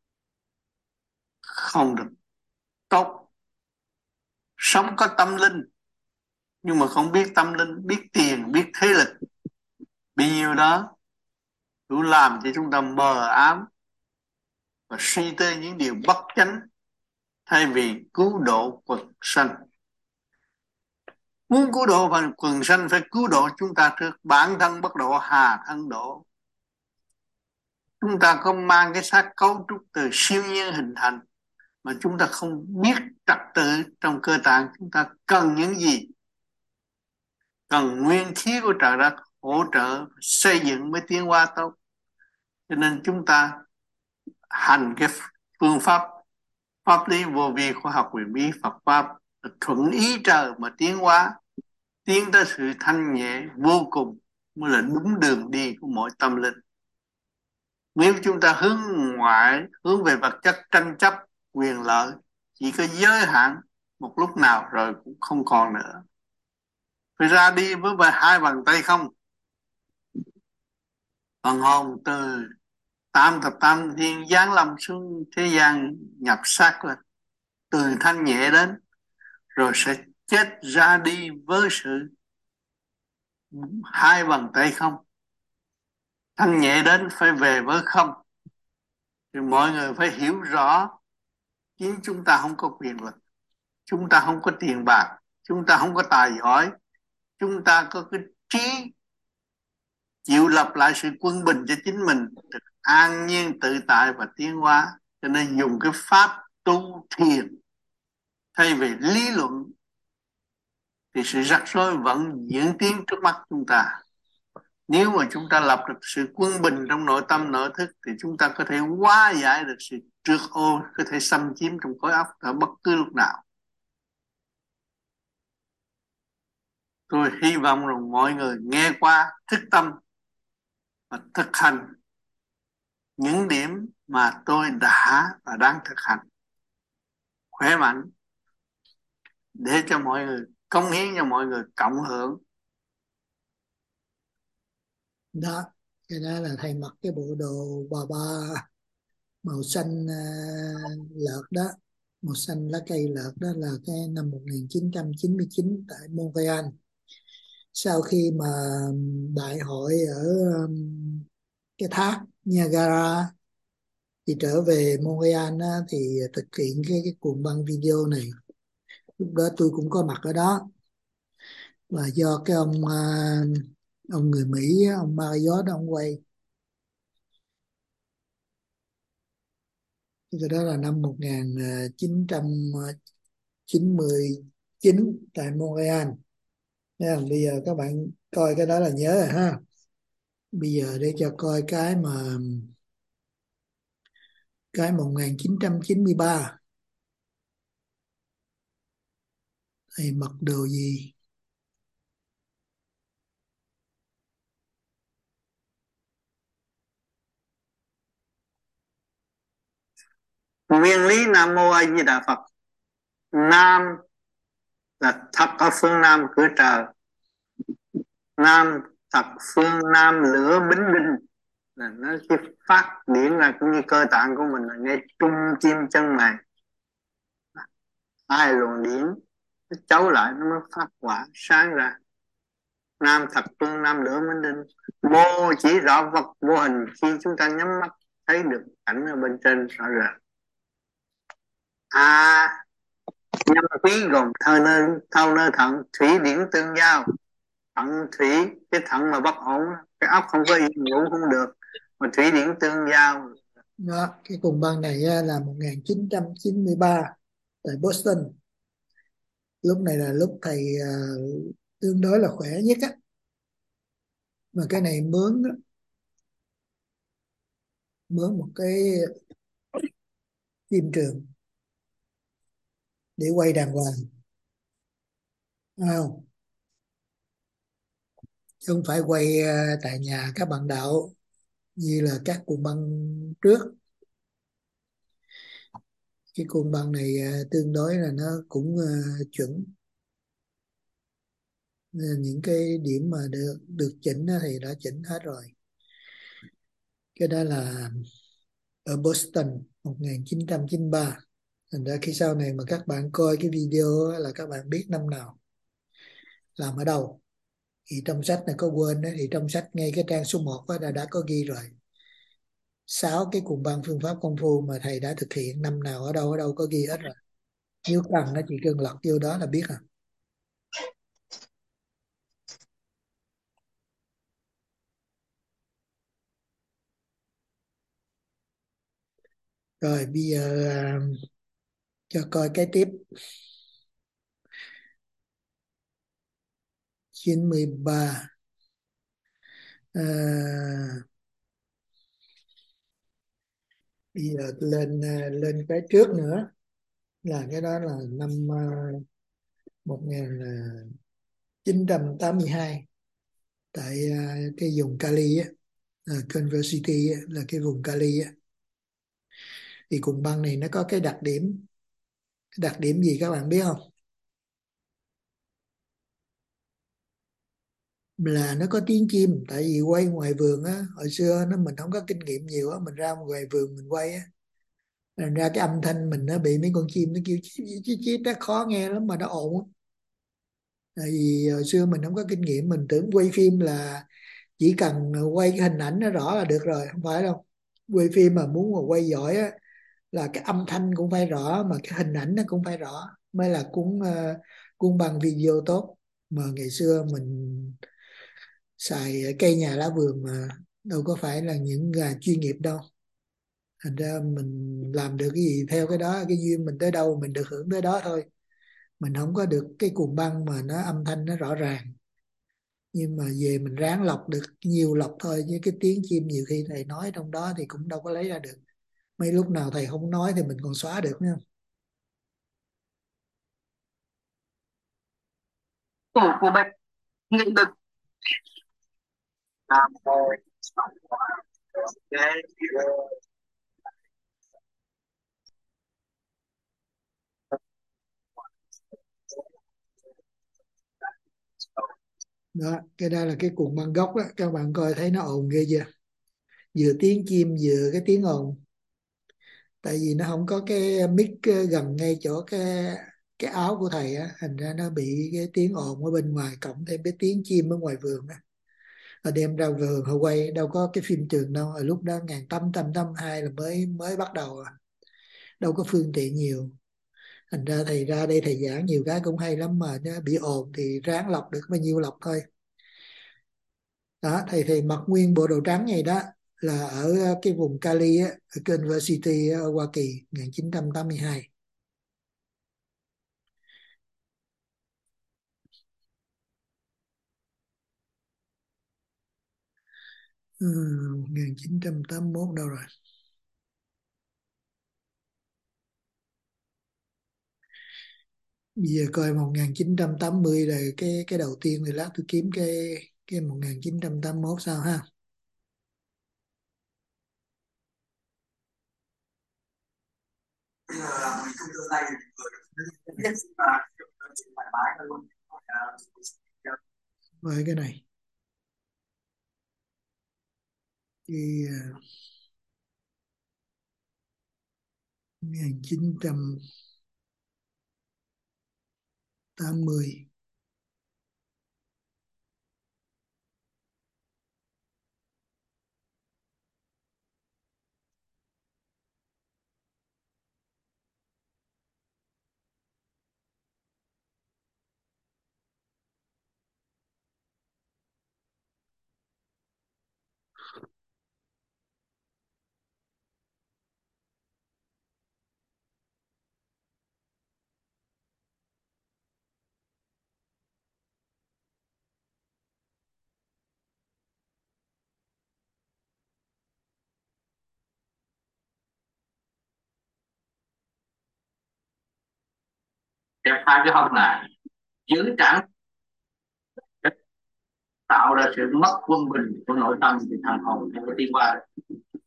không được tốt. Sống có tâm linh nhưng mà không biết tâm linh, biết tiền, biết thế lực, bấy nhiêu đó đủ làm cho chúng ta mờ ám và suy tư những điều bất chánh, thay vì cứu độ quần sanh. Muốn cứu độ phần quần sanh phải cứu độ chúng ta trước. Bản thân bất độ hà thân độ. Chúng ta có mang cái xác cấu trúc từ siêu nhiên hình thành mà chúng ta không biết trật tự trong cơ tạng. Chúng ta cần những gì? Cần nguyên khí của trời đất hỗ trợ xây dựng mới tiến hóa tốt. Cho nên chúng ta hành cái phương pháp pháp lý vô vi khoa học quyền bí Phật pháp thuận ý trời mà tiến hóa, tiến tới sự thanh nhẹ vô cùng mới là đúng đường đi của mỗi tâm linh. Nếu chúng ta hướng ngoại, hướng về vật chất, tranh chấp quyền lợi, chỉ có giới hạn một lúc nào rồi cũng không còn nữa. Phải ra đi với hai bàn tay không. Phần hồn từ tam thập tam thiên giáng lâm xuống thế gian nhập xác lên. từ thanh nhẹ đến, rồi sẽ chết ra đi với sự hai bàn tay không. Thanh nhẹ đến phải về với không. Thì mọi người phải hiểu rõ, chính chúng ta không có quyền lực, chúng ta không có tiền bạc, chúng ta không có tài giỏi, chúng ta có cái trí chịu lập lại sự quân bình cho chính mình, được an nhiên tự tại và tiến hóa. Cho nên dùng cái pháp tu thiền thay vì lý luận, thì sự rắc rối vẫn diễn tiến trước mắt chúng ta. Nếu mà chúng ta lập được sự quân bình trong nội tâm nội thức, thì chúng ta có thể hóa giải được sự trược ô có thể xâm chiếm trong khối óc ở bất cứ lúc nào. Tôi hy vọng rằng mọi người nghe qua, thức tâm và thực hành những điểm mà tôi đã và đang thực hành, khỏe mạnh, để cho mọi người cống hiến, cho mọi người cộng hưởng. Đó, cái đó là thầy mặc cái bộ đồ bà màu xanh lợt đó, màu xanh lá cây lợt đó, là cái năm 1999 tại Montreal. Sau khi mà đại hội ở cái thác Niagara, thì trở về Montreal á, thì thực hiện cái cuộn băng video này. Lúc đó tôi cũng có mặt ở đó, và do cái ông người Mỹ, ông Marriott, ông quay. Cái đó là năm 1999 tại Montreal. Thấy không? Bây giờ các bạn coi cái đó là nhớ rồi ha. Bây giờ để cho coi cái 1993 thì mặc đồ gì? Nguyên lý Nam Mô A Di Đà Phật. Nam là thật ở phương Nam cửa trời, Nam thật phương Nam lửa bính đinh, là nó cái phát điển ra cũng như cơ tạng của mình, là ngay trung tim chân mày. Hai luồng điển nó chấu lại, nó mới phát quả sáng ra. Nam thật phương Nam lửa bính đinh. Mô chỉ rõ vật vô hình, khi chúng ta nhắm mắt thấy được cảnh ở bên trên rõ ràng. A nhâm quý gồm thâu nơ thận, thủy điển tương giao. Thận thủy, cái thận mà bất ổn, cái óc không có yên, ngủ không được, mà thủy điển tương giao. Đó, cái cuộn băng này là 1993 tại Boston. Lúc này là lúc thầy tương đối là khỏe nhất á, mà cái này mướn một cái phim trường để quay đàng hoàng, không, chứ không phải quay tại nhà các bạn đạo như là các cuộn băng trước. Cái cuộn băng này tương đối là nó cũng chuẩn. Những cái điểm mà được chỉnh thì đã chỉnh hết rồi. Cái đó là ở Boston 1993. Thành ra khi sau này mà các bạn coi cái video là các bạn biết năm nào, làm ở đâu. Thì trong sách này có quên đó, thì trong sách ngay cái trang số 1 đã có ghi rồi. 6 cái cuộn băng phương pháp công phu mà thầy đã thực hiện năm nào ở đâu có ghi hết rồi. Nếu cần nó chỉ cần lật vô đó là biết à. Rồi bây giờ cho coi cái tiếp. 93. Bây giờ lên cái trước nữa, là cái đó là năm 1982 tại cái vùng Cali á, Culver City á, là cái vùng Cali á. Thì cuộn băng này nó có cái đặc điểm gì các bạn biết không? Là nó có tiếng chim. Tại vì quay ngoài vườn á, hồi xưa mình không có kinh nghiệm nhiều á, mình ra ngoài vườn mình quay á, Thành ra cái âm thanh mình nó bị mấy con chim nó kêu chít chít chít, nó khó nghe lắm mà nó ồn lắm. Tại vì hồi xưa mình không có kinh nghiệm, mình tưởng quay phim là chỉ cần quay cái hình ảnh nó rõ là được rồi, không phải đâu. Quay phim mà muốn mà quay giỏi á, là cái âm thanh cũng phải rõ mà cái hình ảnh nó cũng phải rõ mới là cuốn băng video tốt. Mà ngày xưa mình xài cây nhà lá vườn mà đâu có phải là những gà chuyên nghiệp đâu. Thành ra mình làm được cái gì theo cái đó, cái duyên mình tới đâu mình được hưởng tới đó thôi. Mình không có được cái cuồng băng mà nó âm thanh nó rõ ràng, nhưng mà về mình ráng lọc được nhiều lọc thôi, chứ cái tiếng chim nhiều khi thầy nói trong đó thì cũng đâu có lấy ra được. Mấy lúc nào thầy không nói thì mình còn xóa được nữa. Của bạch nghị lực. Nam mô Phật. Đó, cái đó là cái cuồng băng gốc đó, các bạn coi thấy nó ồn ghê chưa, vừa tiếng chim vừa cái tiếng ồn. Tại vì nó không có cái mic gần ngay chỗ cái áo của thầy á, thành ra nó bị cái tiếng ồn ở bên ngoài, cộng thêm cái tiếng chim ở ngoài vườn á. Họ đem ra vườn họ quay, đâu có cái phim trường đâu, ở lúc đó 1882 là mới mới bắt đầu à. Đâu có phương tiện nhiều. Thành ra thầy ra đây thầy giảng nhiều cái cũng hay lắm, mà nó bị ồn thì ráng lọc được bao nhiêu lọc thôi. Đó, thầy mặc nguyên bộ đồ trắng này đó, là ở cái vùng Cali á, ở cái University ở Hoa Kỳ 1982. Ừ, 1981 đâu rồi? Bây giờ coi 1980 là cái đầu tiên, thì lát tôi kiếm cái 1981 sao ha. Rồi cái này thì 1980. Kẹp hai cái hông lại, giữ trạng, tạo ra sự mất quân bình của nội tâm thì thần hồn sẽ có đi qua được.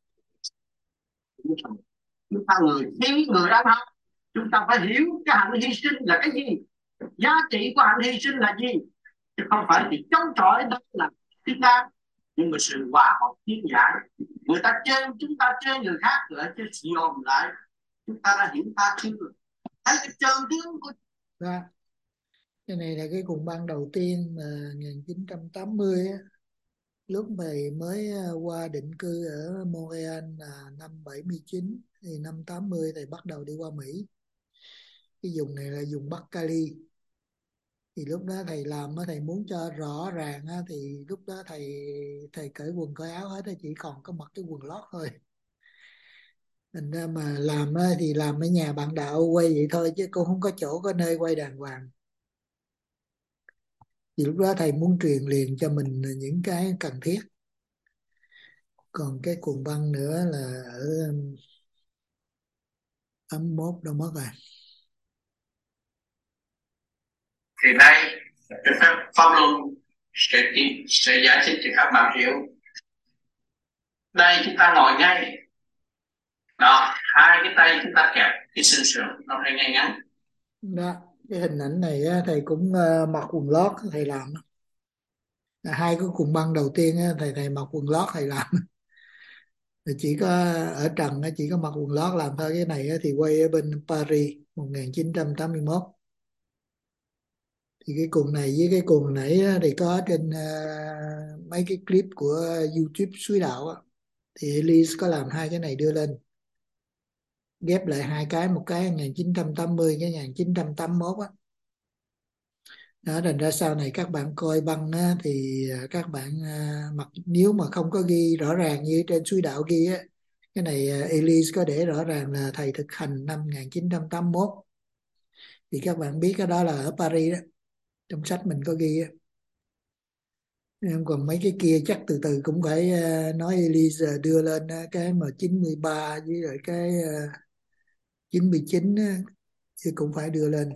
Chúng ta người người đang học, chúng ta phải hiểu cái hạnh hy sinh là cái gì, giá trị của hạnh hy sinh là gì, chứ không phải chỉ chống chọi đó là chúng ta. Nhưng mà sự hòa hợp tiến giải, người ta chơi chúng ta chơi người khác lại chơi dồn lại, chúng ta đã hiểu ta chưa, thấy cái chân tướng của Đó. Cái này là cái cuồng băng đầu tiên mà 1980 á, lúc thầy mới qua định cư ở Montreal là năm 79, thì năm 80 thầy bắt đầu đi qua Mỹ. Cái vùng này là vùng Bắc Cali. Thì lúc đó thầy làm á, thầy muốn cho rõ ràng á, thì lúc đó thầy cởi quần cởi áo hết, chỉ còn có mặc cái quần lót thôi. Thành ra mà làm á, thì làm ở nhà bạn đạo quay vậy thôi, chứ cũng không có chỗ có nơi quay đàng hoàng. Thì lúc đó thầy muốn truyền liền cho mình những cái cần thiết. Còn cái cuồng băng nữa là ở 81 đâu mất rồi. thì đây cái phép pháp luân sẽ giải thích cho các bạn hiểu. Đây chúng ta ngồi ngay đó, hai cái tay chúng ta kẹp cái xương sườn nó phải ngay ngắn. Đó, cái hình ảnh này á, thầy cũng mặc quần lót thầy làm. Hai cái cuồng băng đầu tiên á, thầy mặc quần lót thầy làm. Chỉ có ở trần chỉ có mặc quần lót làm thôi. Cái này thì quay ở bên Paris 1981. Thì cái cuồng này với cái cuồng nãy thì có trên mấy cái clip của YouTube Suối Đạo á. Thì Elise có làm hai cái này đưa lên, ghép lại hai cái, một cái 1980, cái 1981 á. Đó, thành ra sau này các bạn coi băng á, thì các bạn mặc nếu mà không có ghi rõ ràng như trên Suối Đạo ghi á, cái này Elise có để rõ ràng là thầy thực hành năm 1981, thì các bạn biết cái đó là ở Paris đó, trong sách mình có ghi á. Còn mấy cái kia chắc từ từ cũng phải nói Elise đưa lên cái mà 93 với lại cái 99 á, thì cũng phải đưa lên.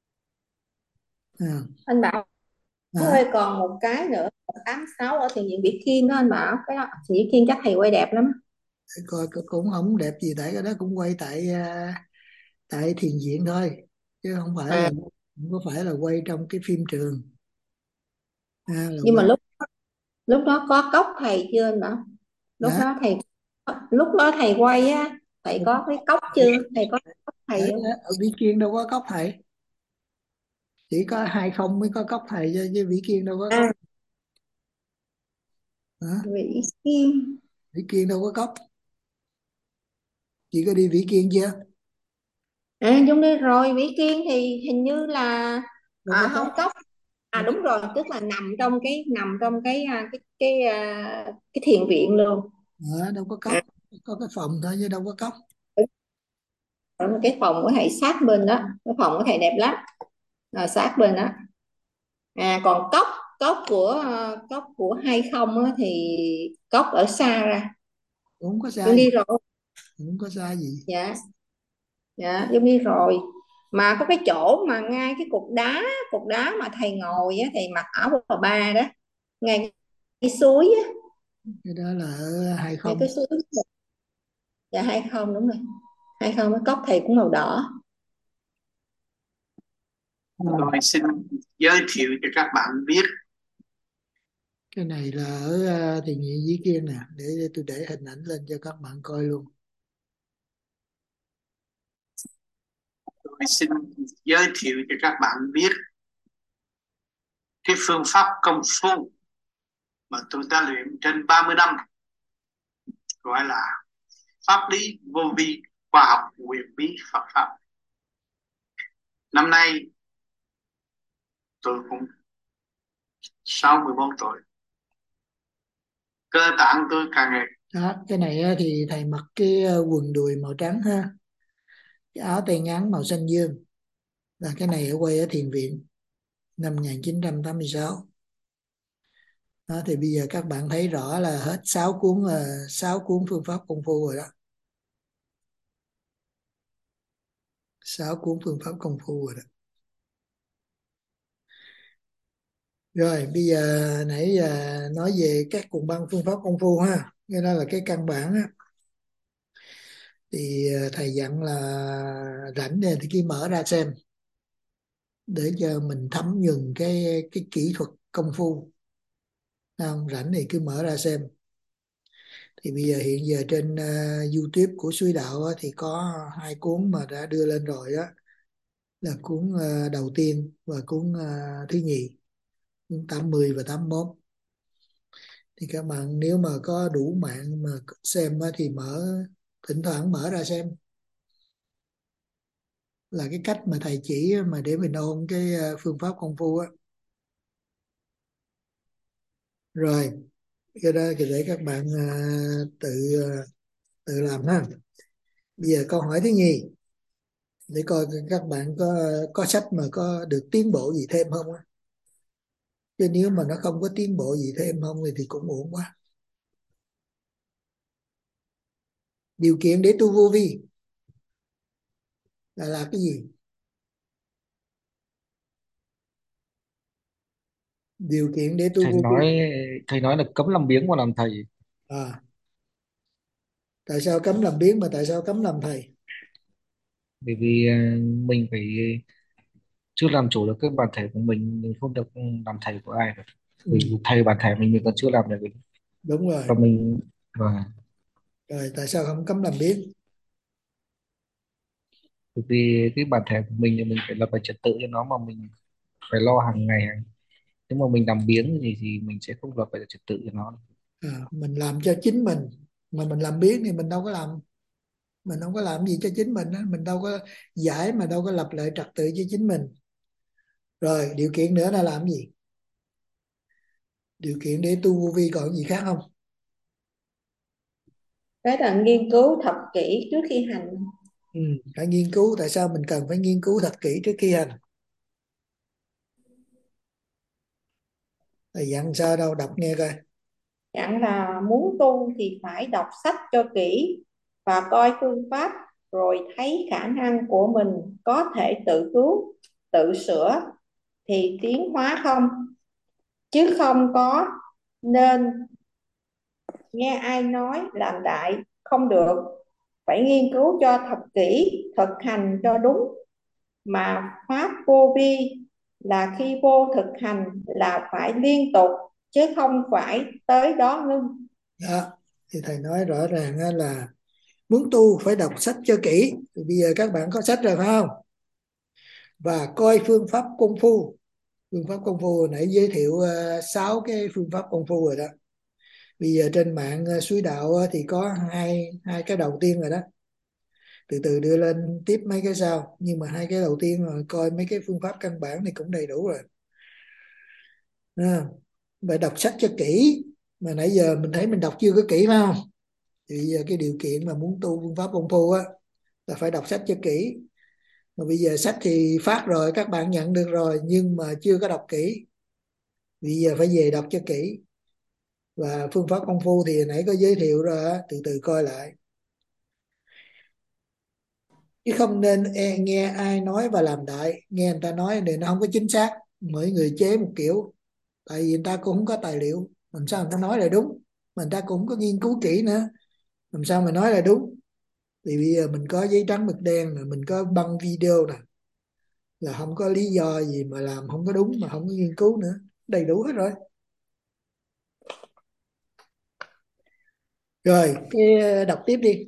Anh Bảo À, ơi, còn một cái nữa, 86 ở thiền viện Bỉ Kim đó anh Bảo, cái đó thiền viện Kim chắc thầy quay đẹp lắm. coi cũng không đẹp gì, tại cái đó cũng quay tại thiền viện thôi, chứ không phải là, À, không có phải là quay trong cái phim trường. Là nhưng quay mà lúc lúc đó có cốc thầy chưa anh Bảo? lúc đó, đó thầy lúc đó thầy quay á, thầy có cái cốc chưa, thầy có cốc thầy ở, chưa? ở Vĩ Kiên đâu có cốc thầy, chỉ có 20 mới có cốc thầy chứ Vĩ Kiên đâu có cốc. À, Hả? Vĩ Kim. Vĩ Kiên đâu có cốc, chị có đi Vĩ Kiên chưa? Dung đi rồi, Vĩ Kiên thì hình như là Đâu có không cốc. cốc. Đâu có, Đúng rồi, tức là nằm trong cái thiền viện luôn. đâu có cốc, À, có cái phòng thôi chứ đâu có cốc. ở cái phòng của thầy sát bên đó, cái phòng của thầy đẹp lắm, sát bên đó. Còn cốc cốc của hay không á, thì cốc ở xa ra. Cũng không có xa Dung gì, đi rồi. cũng không có xa gì. Dạ, dạ Dung đi rồi. Mà có cái chỗ mà ngay cái cục đá mà thầy ngồi á, thầy mặc áo bà ba đó, ngay cái suối á, Cái đó là ở hai ngay không. cái suối. Dạ hay không, đúng rồi, hay không, cái cốc thầy cũng màu đỏ. Tôi xin giới thiệu cho các bạn biết, Cái này là ở thiền viện Vĩ Kiên nè, để tôi để hình ảnh lên cho các bạn coi luôn. tôi xin giới thiệu cho các bạn biết cái phương pháp công phu mà tôi đã luyện trên 30 năm, gọi là pháp lý vô vi, khoa học quyền bí Phật pháp. Năm nay tôi cũng 64 tuổi, cơ tạng tôi càng ngày. Đó, cái này thì thầy mặc cái quần đùi màu trắng ha, cái áo tay ngắn màu xanh dương, là cái này ở quay ở thiền viện năm 1986. Đó, thì bây giờ các bạn thấy rõ là hết 6 cuốn phương pháp công phu rồi đó. 6 cuốn phương pháp công phu rồi đó. Rồi bây giờ nãy giờ nói về các cuộn băng phương pháp công phu ha, cái đó là cái căn bản á. Thì thầy dặn là rảnh thì cứ mở ra xem, để cho mình thấm nhuần cái kỹ thuật công phu. Không rảnh thì cứ mở ra xem. Thì bây giờ hiện giờ trên YouTube của Suối Đạo á, thì có hai cuốn mà đã đưa lên rồi á, là cuốn đầu tiên và cuốn thứ nhì, cuốn 80 và 81. Thì các bạn nếu mà có đủ mạng mà xem á, thì thỉnh thoảng mở ra xem, là cái cách mà thầy chỉ mà để mình ôn cái phương pháp công phu á. Rồi cái đó thì để các bạn tự tự làm ha. Bây giờ câu hỏi thứ nhì, để coi các bạn có sách mà có được tiến bộ gì thêm không á. Chứ nếu mà nó không có tiến bộ gì thêm không thì cũng uổng quá. Điều kiện để tu vô vi là cái gì? Điều kiện để tu thầy vô vi. nói thầy nói là cấm làm biếng mà làm thầy. À, tại sao cấm làm biếng mà tại sao cấm làm thầy? Bởi vì mình phải chưa làm chủ được cái bản thể của mình không được làm thầy của ai được. Ừ, Vì thầy bản thể mình còn chưa làm được. đúng rồi. Và mình và Rồi tại sao không cấm làm biếng? Bởi vì cái bản thể của mình thì mình phải lập lại trật tự cho nó, mà mình phải lo hàng ngày nếu mà mình làm biếng thì mình sẽ không lập lại trật tự cho nó. Mình làm cho chính mình, mà mình làm biếng thì mình không có làm gì cho chính mình á, mình đâu có giải, mà đâu có lập lại trật tự cho chính mình. Rồi điều kiện nữa là làm gì? Điều kiện để tu vô vi còn gì khác không? Cái là nghiên cứu thật kỹ trước khi hành. Phải nghiên cứu. Tại sao mình cần phải nghiên cứu thật kỹ trước khi hành? Thầy dặn sao đâu, đọc nghe coi. Dặn là muốn tu thì phải đọc sách cho kỹ và coi phương pháp, rồi thấy khả năng của mình có thể tự cứu, tự sửa thì tiến hóa không, chứ không có nên nghe ai nói làm đại không được. Phải nghiên cứu cho thật kỹ, thực hành cho đúng. Mà pháp vô vi là khi vô thực hành là phải liên tục, chứ không phải tới đó ngưng. Đó, thì thầy nói rõ ràng á là muốn tu phải đọc sách cho kỹ. Thì bây giờ các bạn có sách rồi phải không? Và coi phương pháp công phu. Phương pháp công phu hồi nãy giới thiệu 6 cái phương pháp công phu rồi đó. Bây giờ trên mạng Suối Đạo thì có hai cái đầu tiên rồi đó. Từ từ đưa lên tiếp mấy cái sau, nhưng mà hai cái đầu tiên rồi, coi mấy cái phương pháp căn bản thì cũng đầy đủ rồi. Phải đọc sách cho kỹ. Mà nãy giờ mình thấy mình đọc chưa có kỹ phải không? Thì bây giờ cái điều kiện mà muốn tu phương pháp công phu á là phải đọc sách cho kỹ. Mà bây giờ sách thì phát rồi, các bạn nhận được rồi, nhưng mà chưa có đọc kỹ. Bây giờ phải về đọc cho kỹ. Và phương pháp công phu thì nãy có giới thiệu rồi á, từ từ coi lại. Chứ không nên nghe ai nói và làm đại. Nghe người ta nói thì nó không có chính xác, mỗi người chế một kiểu. Tại vì người ta cũng không có tài liệu, làm sao người ta nói là đúng. Mà người ta cũng không có nghiên cứu kỹ nữa, làm sao mà nói là đúng. Thì bây giờ mình có giấy trắng mực đen nè, mình có băng video nè, là không có lý do gì mà làm không có đúng, mà không có nghiên cứu nữa. Đầy đủ hết rồi. Rồi cái đọc tiếp đi.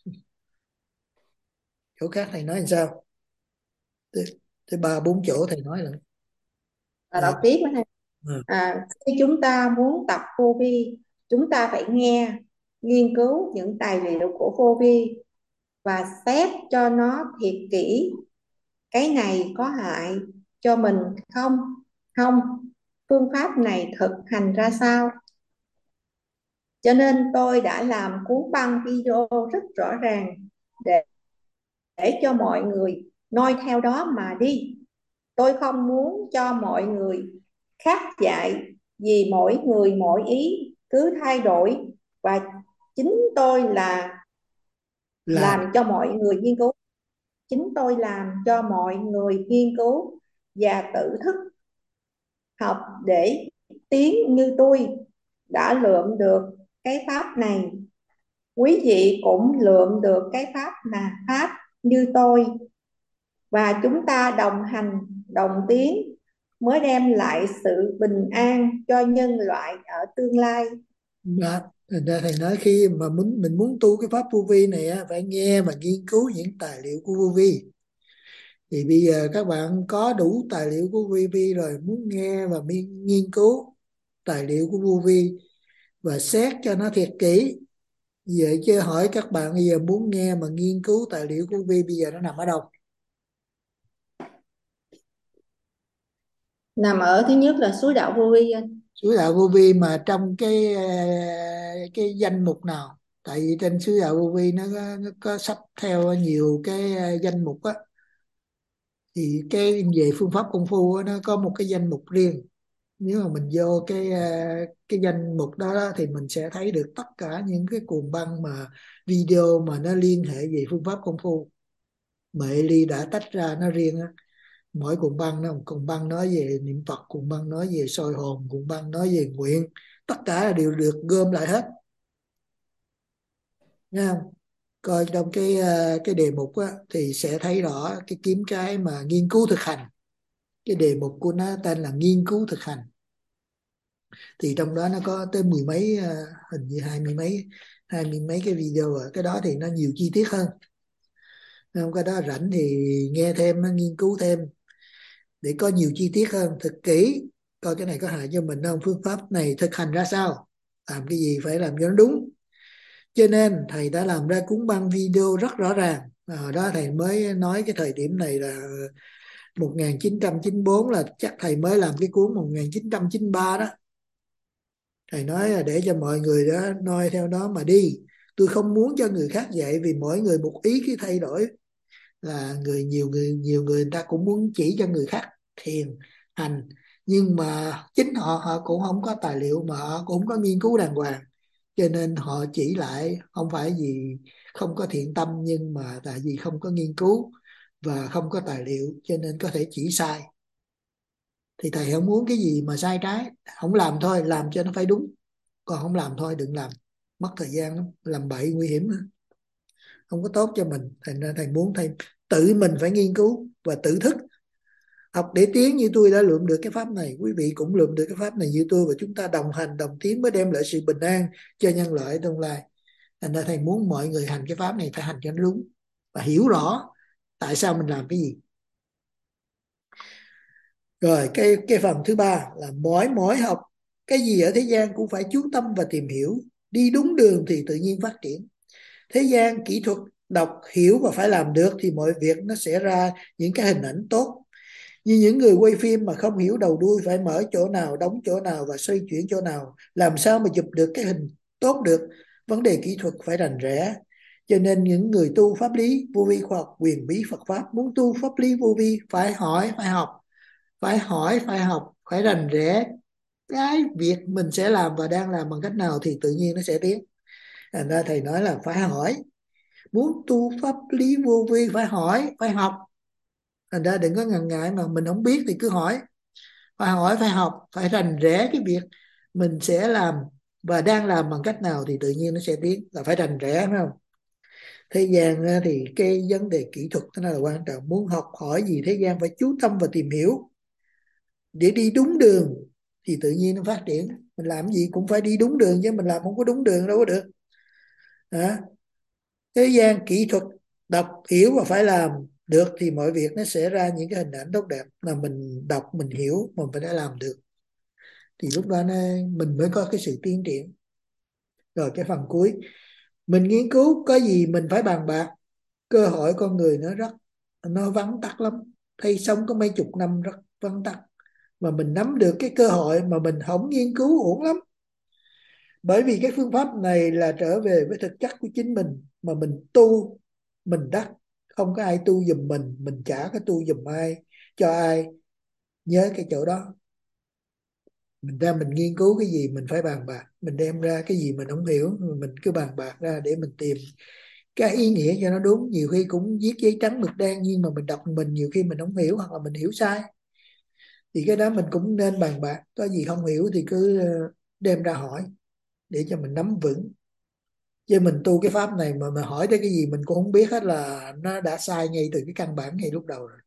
Chỗ khác thầy nói làm sao? Tới 3-4 chỗ thầy nói rồi. Đọc tiếp thầy. Khi chúng ta muốn tập vô vi, chúng ta phải nghe, nghiên cứu những tài liệu của vô vi và xét cho nó thiệt kỹ. Cái này có hại cho mình không? Không. Phương pháp này thực hành ra sao? Cho nên tôi đã làm cuốn băng video rất rõ ràng để cho mọi người noi theo đó mà đi. Tôi không muốn cho mọi người khác dạy, vì mỗi người mỗi ý cứ thay đổi, và chính tôi là làm cho mọi người nghiên cứu. Chính tôi làm cho mọi người nghiên cứu và tự thức học để tiến như tôi đã lượm được cái pháp này. Quý vị cũng lượm được cái pháp là pháp như tôi, và chúng ta đồng hành, đồng tiến mới đem lại sự bình an cho nhân loại ở tương lai. Đó. Thành ra thầy nói khi mà mình muốn tu cái pháp vô vi này á, phải nghe và nghiên cứu những tài liệu của vô vi. Thì bây giờ các bạn có đủ tài liệu của vô vi rồi, muốn nghe và nghiên cứu tài liệu của vô vi và xét cho nó thiệt kỹ. Vậy chứ hỏi các bạn bây giờ muốn nghe mà nghiên cứu tài liệu của vô vi bây giờ nó nằm ở đâu? Nằm ở thứ nhất là Suối Đạo Vô Vi anh. Suối Đạo Vô Vi mà trong cái danh mục nào? Tại vì trên Suối Đạo Vô Vi nó có sắp theo nhiều cái danh mục á. Thì cái về phương pháp công phu á, nó có một cái danh mục riêng. Nếu mà mình vô cái danh mục đó, thì mình sẽ thấy được tất cả những cái cuồng băng mà video mà nó liên hệ về phương pháp công phu. Mà Eli đã tách ra nó riêng á. Mỗi cuồng băng nó, cuồng băng nói về niệm Phật, cuồng băng nói về soi hồn, cuồng băng nói về nguyện, tất cả là đều được gom lại hết. Nghe không? Coi trong cái đề mục á, thì sẽ thấy rõ cái kiếm cái mà nghiên cứu thực hành. Cái đề mục của nó tên là nghiên cứu thực hành. Thì trong đó nó có tới mười mấy, hình như hai mươi mấy cái video, cái đó thì nó nhiều chi tiết hơn. Không, cái đó rảnh thì nghe thêm, nghiên cứu thêm để có nhiều chi tiết hơn, thật kỹ, coi cái này có hại cho mình không, phương pháp này thực hành ra sao, làm cái gì phải làm cho nó đúng. Cho nên thầy đã làm ra cuốn băng video rất rõ ràng. Hồi đó thầy mới nói cái thời điểm này là 1994, là chắc thầy mới làm cái cuốn 1993 đó. Thầy nói là để cho mọi người đó noi theo đó mà đi. Tôi không muốn cho người khác dạy, vì mỗi người một ý khi thay đổi, là nhiều người người ta cũng muốn chỉ cho người khác thiền hành, nhưng mà chính họ cũng không có tài liệu, mà họ cũng không có nghiên cứu đàng hoàng, cho nên họ chỉ lại không phải vì không có thiện tâm, nhưng mà tại vì không có nghiên cứu và không có tài liệu, cho nên có thể chỉ sai. Thì thầy không muốn cái gì mà sai trái, không làm thôi, làm cho nó phải đúng, còn không làm thôi đừng làm, mất thời gian lắm, làm bậy nguy hiểm lắm, không có tốt cho mình. Thành ra thầy muốn thầy tự mình phải nghiên cứu và tự thức học để tiến. Như tôi đã lượm được cái pháp này, quý vị cũng lượm được cái pháp này như tôi, và chúng ta đồng hành đồng tiến mới đem lại sự bình an cho nhân loại tương lai. Thành ra thầy muốn mọi người hành cái pháp này phải hành cho nó đúng và hiểu rõ tại sao mình làm cái gì. Rồi cái phần thứ ba là mỗi học cái gì ở thế gian cũng phải chú tâm và tìm hiểu, đi đúng đường thì tự nhiên phát triển. Thế gian kỹ thuật đọc hiểu và phải làm được thì mọi việc nó sẽ ra những cái hình ảnh tốt. Như những người quay phim mà không hiểu đầu đuôi, phải mở chỗ nào, đóng chỗ nào và xoay chuyển chỗ nào, làm sao mà chụp được cái hình tốt được. Vấn đề kỹ thuật phải rành rẽ. Cho nên những người tu pháp lý vô vi khoa học quyền bí Phật pháp, muốn tu pháp lý vô vi phải hỏi, phải học, phải hỏi, phải học, phải rành rẽ cái việc mình sẽ làm và đang làm bằng cách nào thì tự nhiên nó sẽ tiến. Thành ra thầy nói là phải hỏi, muốn tu pháp lý vô vi phải hỏi, phải học. Thành ra đừng có ngần ngại mà mình không biết thì cứ hỏi, phải hỏi, phải học, phải rành rẽ cái việc mình sẽ làm và đang làm bằng cách nào thì tự nhiên nó sẽ tiến, là phải rành rẽ, phải không? Thế gian thì cái vấn đề kỹ thuật nó là quan trọng, muốn học hỏi gì thế gian phải chú tâm và tìm hiểu để đi đúng đường thì tự nhiên nó phát triển. Mình làm gì cũng phải đi đúng đường, chứ mình làm không có đúng đường đâu có được. Đó. Thế gian kỹ thuật đọc hiểu và phải làm được thì mọi việc nó sẽ ra những cái hình ảnh tốt đẹp, là mình đọc mình hiểu mà mình đã làm được, thì lúc đó mình mới có cái sự tiến triển. Rồi cái phần cuối, mình nghiên cứu có gì mình phải bàn bạc. Cơ hội con người nó vắn tắt lắm, thầy sống có mấy chục năm rất vắn tắt, mà mình nắm được cái cơ hội mà mình không nghiên cứu uổng lắm. Bởi vì cái phương pháp này là trở về với thực chất của chính mình, mà mình tu mình đắc, không có ai tu giùm mình chả có tu giùm ai cho ai. Nhớ cái chỗ đó, mình ra mình nghiên cứu cái gì mình phải bàn bạc, mình đem ra cái gì mình không hiểu mình cứ bàn bạc ra để mình tìm cái ý nghĩa cho nó đúng. Nhiều khi cũng viết giấy trắng mực đen, nhưng mà mình đọc mình nhiều khi mình không hiểu, hoặc là mình hiểu sai, thì cái đó mình cũng nên bàn bạc. Có gì không hiểu thì cứ đem ra hỏi để cho mình nắm vững. Chứ mình tu cái pháp này mà hỏi tới cái gì mình cũng không biết hết là nó đã sai ngay từ cái căn bản ngay lúc đầu rồi.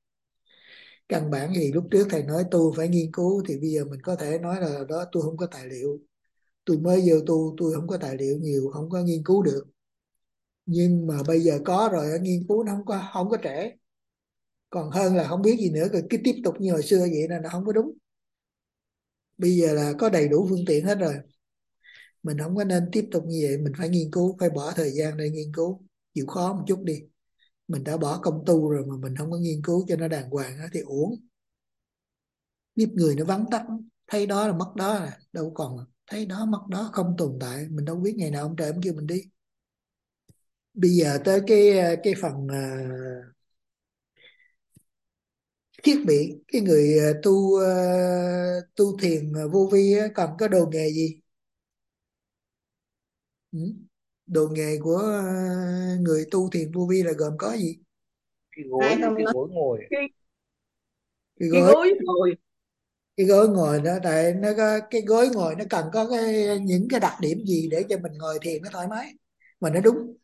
Căn bản gì lúc trước thầy nói tu phải nghiên cứu, thì bây giờ mình có thể nói là đó tôi không có tài liệu, tôi mới vô tu tôi không có tài liệu nhiều, không có nghiên cứu được. Nhưng mà bây giờ có rồi, nghiên cứu nó không có trễ, còn hơn là không biết gì nữa rồi cứ tiếp tục như hồi xưa vậy là nó không có đúng. Bây giờ là có đầy đủ phương tiện hết rồi, mình không có nên tiếp tục như vậy, mình phải nghiên cứu, phải bỏ thời gian để nghiên cứu, chịu khó một chút đi. Mình đã bỏ công tu rồi mà mình không có nghiên cứu cho nó đàng hoàng thì uổng. Kiếp người nó vắn tắt, thấy đó là mất đó, là đâu còn thấy đó mất đó, không tồn tại. Mình đâu biết ngày nào ông trời ông kêu mình đi. Bây giờ tới cái phần thiết bị. Cái người tu thiền vô vi á, còn có đồ nghề gì? Ừ? Đồ nghề của người tu thiền vô vi là gồm có gì? Cái Ai gối, không cái nói gối ngồi. Cái cái gối, gối ngồi. cái gối ngồi đó, tại nó có cái gối ngồi, nó cần có những cái đặc điểm gì để cho mình ngồi thiền nó thoải mái mà nó đúng?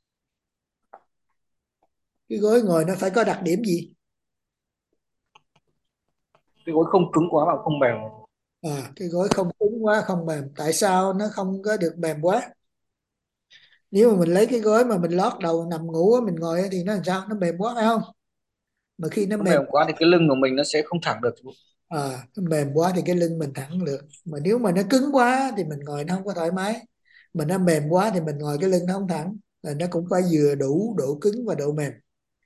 Cái gối ngồi nó phải có đặc điểm gì? Cái gối không cứng quá mà không mềm. Cái gối không cứng quá không mềm. Tại sao nó không có được mềm quá? Nếu mà mình lấy cái gối mà mình lót đầu nằm ngủ á, mình ngồi á thì nó làm sao? Nó mềm quá phải không? Mà khi nó Nó mềm mềm quá thì cái lưng của mình nó sẽ không thẳng được. nó mềm quá thì cái lưng mình thẳng được, mà nếu mà nó cứng quá thì mình ngồi nó không có thoải mái, mà nó mềm quá thì mình ngồi cái lưng nó không thẳng, là nó cũng phải vừa đủ độ cứng và độ mềm.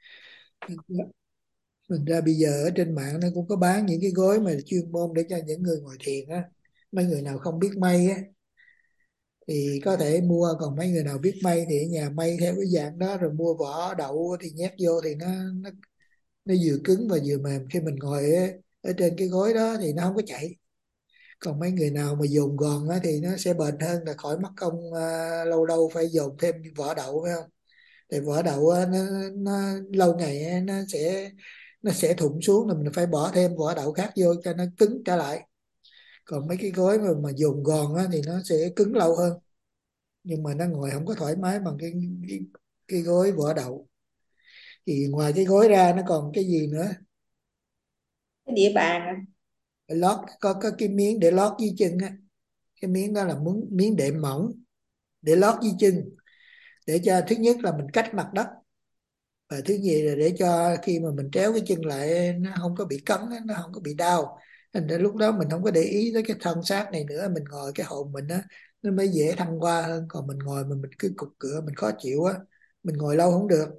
Mình ra bây giờ ở trên mạng nó cũng có bán những cái gối mà chuyên môn để cho những người ngồi thiền á, mấy người nào không biết may á thì có thể mua, còn mấy người nào biết may thì ở nhà may theo cái dạng đó rồi mua vỏ đậu thì nhét vô thì nó vừa cứng và vừa mềm, khi mình ngồi ở trên cái gối đó thì nó không có chảy. Còn mấy người nào mà dồn gòn á thì nó sẽ bền hơn, là khỏi mất công lâu lâu phải dồn thêm vỏ đậu phải không? Thì vỏ đậu á, nó lâu ngày á, nó sẽ thụt xuống, là mình phải bỏ thêm vỏ đậu khác vô cho nó cứng trở lại. Còn mấy cái gối mà dồn gòn á thì nó sẽ cứng lâu hơn, nhưng mà nó ngồi không có thoải mái bằng cái gối vỏ đậu. Thì ngoài cái gối ra nó còn cái gì nữa? Cái đĩa bàn à. Lót, có cái miếng để lót dưới chân á, cái miếng đó là miếng đệm mỏng để lót dưới chân, để cho thứ nhất là mình cách mặt đất, và thứ nhì là để cho khi mà mình tréo cái chân lại nó không có bị cấn á, nó không có bị đau. Thành ra lúc đó mình không có để ý tới cái thân xác này nữa, mình ngồi cái hồn mình á nó mới dễ thăng hoa hơn. Còn mình ngồi mà mình cứ cục cựa mình khó chịu á, mình ngồi lâu không được.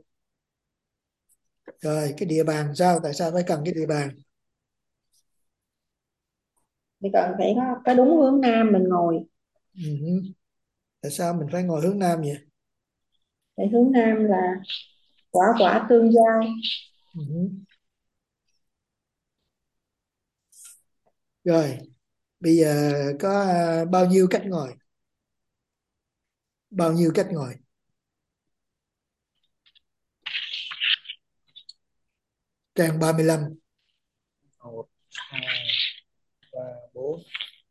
Rồi cái địa bàn sao, tại sao phải cần cái địa bàn? Thì cần phải có đúng hướng nam mình ngồi. Ừ. Tại sao mình phải ngồi hướng nam vậy? Để hướng nam là quả quả tương giao. Ừ. Rồi bây giờ có bao nhiêu cách ngồi? Bao nhiêu cách ngồi? Trang 35. 1, 2, 3, 4.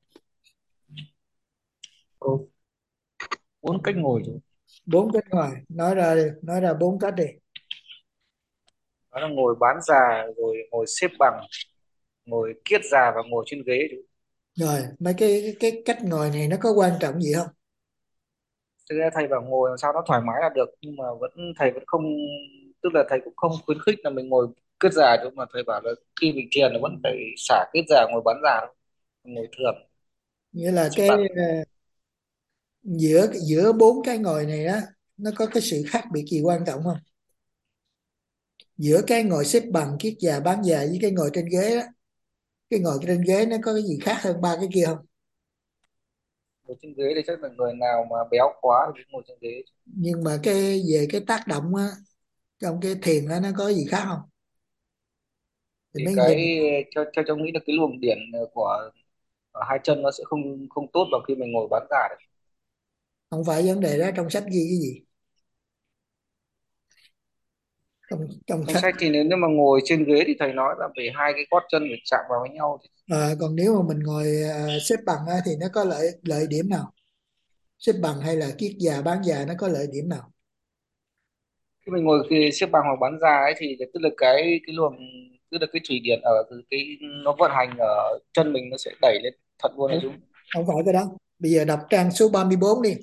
4 cách ngồi rồi. 4 cách ngồi, nói ra đi, nói ra 4 cách đi. Đó là ngồi bán già, rồi ngồi xếp bằng, ngồi kiết già và ngồi trên ghế. Rồi mấy cái cách ngồi này nó có quan trọng gì không? Thực ra thầy bảo ngồi làm sao nó thoải mái là được, nhưng mà thầy vẫn không, tức là thầy cũng không khuyến khích là mình ngồi kiết già, nhưng mà thầy bảo là khi mình thiền là vẫn phải xả kiết già, ngồi bán già thôi, ngồi thường Nghĩa là xếp cái bằng. giữa giữa 4 cái ngồi này á, nó có cái sự khác biệt gì quan trọng không? Giữa cái ngồi xếp bằng kiết già bán già với cái ngồi trên ghế đó, cái ngồi trên ghế nó có cái gì khác hơn 3 cái kia không? Ngồi trên ghế thì chắc là người nào mà béo quá thì ngồi trên ghế. Nhưng mà cái về cái tác động á, trong cái thiền á nó có gì khác không? Thì Thì mấy người cái theo cháu nghĩ là cái luồng điển của ở hai chân nó sẽ không không tốt bằng khi mình ngồi bán già được. không phải vấn đề đó, trong sách ghi cái gì? Trong Trong sách. sách thì nếu như mà ngồi trên ghế thì thầy nói là về hai cái gót chân phải chạm vào với nhau. Còn nếu mà mình ngồi xếp bằng á, thì nó có lợi lợi điểm nào? Xếp bằng hay là kiết già bán già nó có lợi điểm nào? Khi mình ngồi khi xếp bằng hoặc bán già ấy thì tức là cái luồng, tức là cái thủy điển ở cái nó vận hành ở chân mình nó sẽ đẩy lên thuận luôn đấy không, chúng. không phải cái đó. Bây giờ đọc trang số 34 đi.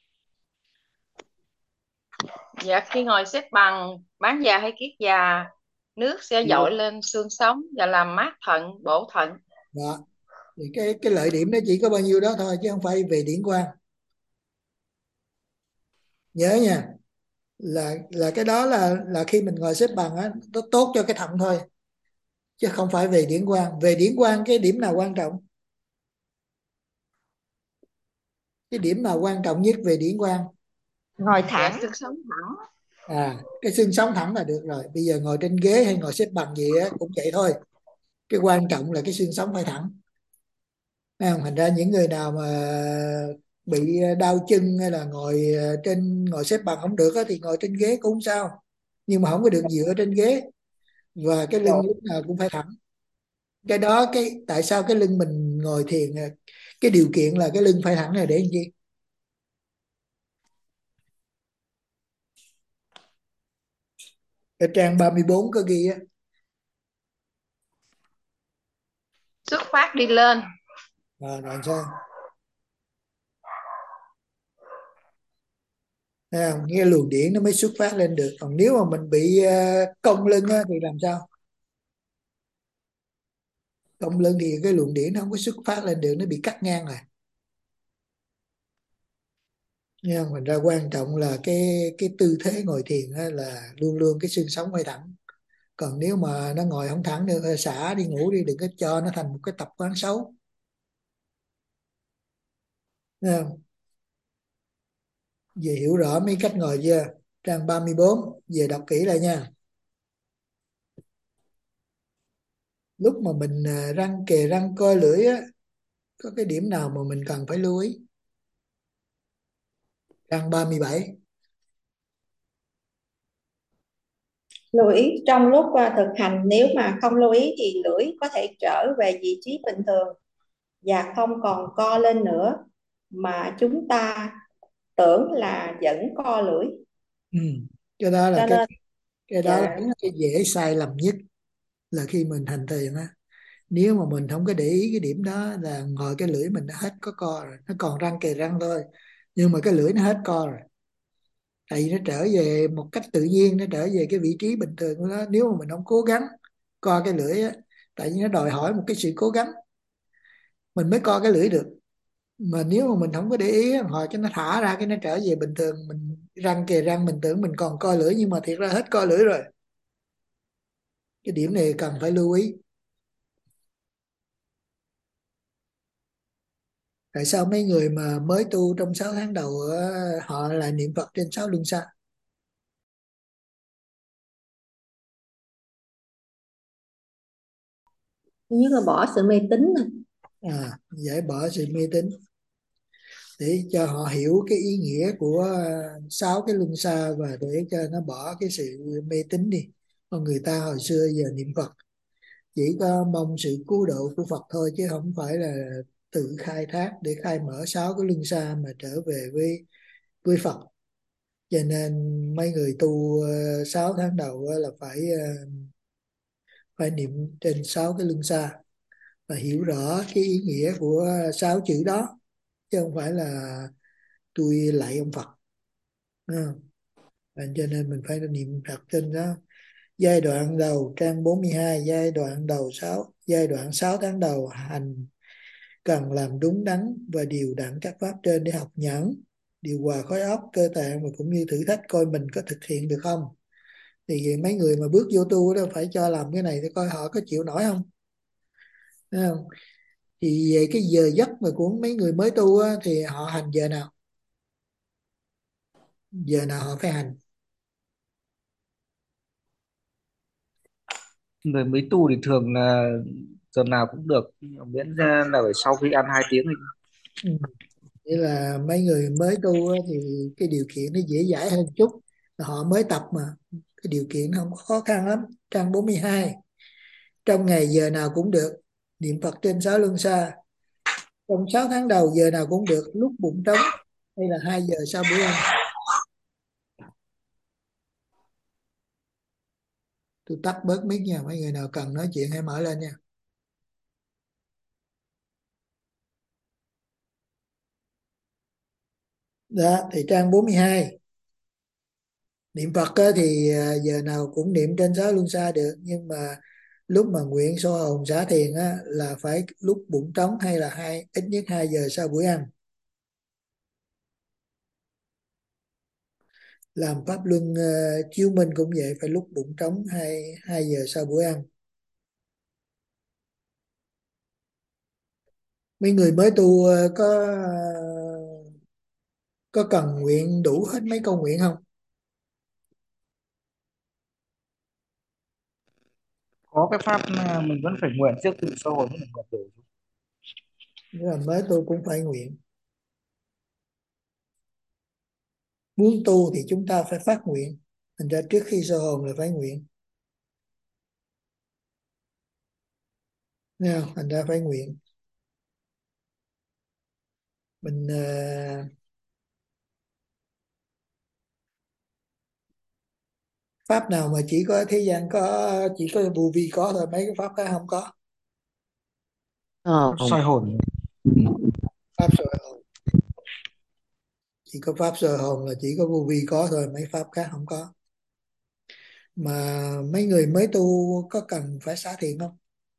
Dạ, khi ngồi xếp bằng, bán già hay kiết già, nước sẽ Dạ. dội lên xương sống và làm mát thận, bổ thận. Đó. Thì cái lợi điểm nó chỉ có bao nhiêu đó thôi chứ không phải về điển quang. Nhớ nha, là cái đó là khi mình ngồi xếp bằng á, nó tốt cho cái thận thôi, chứ không phải về điển quang. Về điển quang cái điểm nào quan trọng? Cái điểm nào quan trọng nhất về điển quang? Ngồi Dạ, thẳng. xương sống thẳng. Cái xương sống thẳng là được rồi. Bây giờ ngồi trên ghế hay ngồi xếp bằng gì á cũng vậy thôi, cái quan trọng là cái xương sống phải thẳng. Thấy không? Thành ra những người nào mà bị đau chân hay là ngồi xếp bằng không được á, thì ngồi trên ghế cũng không sao, nhưng mà không có được dựa trên ghế, và cái lưng lúc nào cũng phải thẳng. Cái đó, tại sao cái lưng mình ngồi thiền cái điều kiện là cái lưng phải thẳng là để làm chi? Ở trang 34 có ghi á. Xuất phát đi lên. Đoạn sau. Thấy không? Nghe luồng điển nó mới xuất phát lên được, còn nếu mà mình bị cong lưng á, thì làm sao? Cong lưng thì cái luồng điển nó không có xuất phát lên được, nó bị cắt ngang rồi. Nha, mình ra quan trọng là cái tư thế ngồi thiền á, là luôn luôn cái xương sống quay thẳng. Còn nếu mà nó ngồi không thẳng được, xả đi ngủ đi, đừng có cho nó thành một cái tập quán xấu. Thấy không? Về hiểu rõ mấy cách ngồi chưa? Trang 34 về đọc kỹ lại nha. Lúc mà mình răng kề răng coi lưỡi á, có cái điểm nào mà mình cần phải lưu ý? Trang 37. Lưu ý trong lúc thực hành, nếu mà không lưu ý thì lưỡi có thể trở về vị trí bình thường và không còn co lên nữa, mà chúng ta tưởng là vẫn co lưỡi. Cái đó là Cho nên cái đó là dạ, cái dễ sai lầm nhất là khi mình hành thiền á. Nếu mà mình không có để ý cái điểm đó là ngồi cái lưỡi mình nó hết có co rồi, nó còn răng kề răng thôi, nhưng mà cái lưỡi nó hết co rồi. Tại vì nó trở về một cách tự nhiên, nó trở về cái vị trí bình thường của nó. Nếu mà mình không cố gắng co cái lưỡi á, tại vì nó đòi hỏi một cái sự cố gắng mình mới co cái lưỡi được. Mà nếu mà mình không có để ý á, hồi cái nó thả ra cái nó trở về bình thường, mình răng kề răng mình tưởng mình còn co lưỡi, nhưng mà thiệt ra hết co lưỡi rồi. Cái điểm này cần phải lưu ý. Tại sao mấy người mà mới tu trong 6 tháng đầu họ lại niệm Phật trên 6 luân xa? như là bỏ sự mê tín này. Giải bỏ sự mê tín để cho họ hiểu cái ý nghĩa của 6 cái luân xa, và để cho nó bỏ cái sự mê tín đi. Còn người ta hồi xưa giờ niệm Phật chỉ có mong sự cứu độ của Phật thôi, chứ không phải là tự khai thác để khai mở 6 cái luân xa mà trở về với Phật. Cho nên mấy người tu 6 tháng đầu là phải niệm trên 6 cái luân xa và hiểu rõ cái ý nghĩa của 6 chữ đó, chứ không phải là tôi lạy ông Phật. Cho nên mình phải niệm Phật trên đó. Giai đoạn đầu trang 42, giai đoạn đầu 6, giai đoạn 6 tháng đầu hành cần làm đúng đắn và điều đặn các pháp trên để học nhẫn, điều hòa khối óc, cơ tạng, và cũng như thử thách coi mình có thực hiện được không. Thì mấy người mà bước vô tu đó phải cho làm cái này để coi họ có chịu nổi không. Thấy không? Thì về cái giờ giấc mà của mấy người mới tu á, thì họ hành giờ nào? Giờ nào họ phải hành? Người mới tu thì thường là giờ nào cũng được, miễn ra là phải sau khi ăn 2 tiếng thì Nghĩa là mấy người mới tu á, thì cái điều kiện nó dễ dãi hơn chút, họ mới tập mà, cái điều kiện không có khó khăn lắm. Trang 42, trong ngày giờ nào cũng được niệm Phật trên 6 luân xa. Trong 6 tháng đầu giờ nào cũng được, lúc bụng trống hay là 2 giờ sau bữa ăn. Tôi tắt bớt mic nha, mấy người nào cần nói chuyện hãy mở lên nha. Đó thì trang 42, niệm Phật á, thì giờ nào cũng niệm trên 6 luân xa được, nhưng mà lúc mà nguyện soi hồn xả thiền á, là phải lúc bụng trống hay là ít nhất 2 giờ sau buổi ăn. Làm pháp luân chiếu minh cũng vậy, phải lúc bụng trống 2 giờ sau buổi ăn. Mấy người mới tu có cần nguyện đủ hết mấy câu nguyện không? có cái pháp mình vẫn phải nguyện trước khi soi hồn mới được nguyện đủ. Nghĩa là mới tu cũng phải nguyện. Muốn tu thì chúng ta phải phát nguyện, thành ra trước khi soi hồn là phải nguyện. Nghe không? Thành ra phải nguyện. Mình pháp nào mà chỉ có thế gian có, chỉ có Vô Vi có thôi, mấy cái pháp khác không có. Soi hồn Pháp soi hồn, chỉ có pháp soi hồn là chỉ có vô vi có thôi, mấy pháp khác không có. Mà mấy người mới tu có cần phải xả thiện không?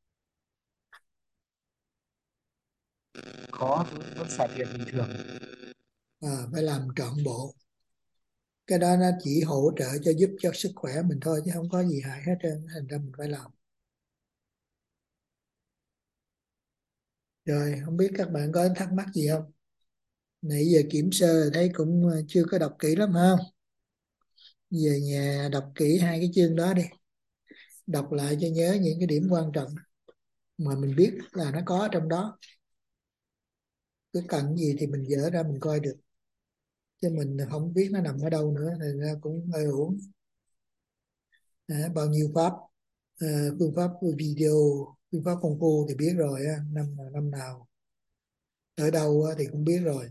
Có xả tiền bình thường. Phải làm trọn bộ. Cái đó nó chỉ hỗ trợ cho giúp cho sức khỏe mình thôi chứ không có gì hại hết trơn, thành ra mình phải làm. Rồi không biết các bạn có thắc mắc gì không? Nãy giờ kiểm sơ thấy cũng chưa có đọc kỹ lắm ha. Về nhà đọc kỹ hai cái chương đó đi, đọc lại cho nhớ những cái điểm quan trọng mà mình biết là nó có trong đó. Cứ cần gì thì mình dở ra mình coi được, chứ mình không biết nó nằm ở đâu nữa thì ra cũng hơi uổng. Bao nhiêu pháp, phương pháp video, phương pháp công phu thì biết rồi á, năm nào ở đâu á, thì cũng biết rồi.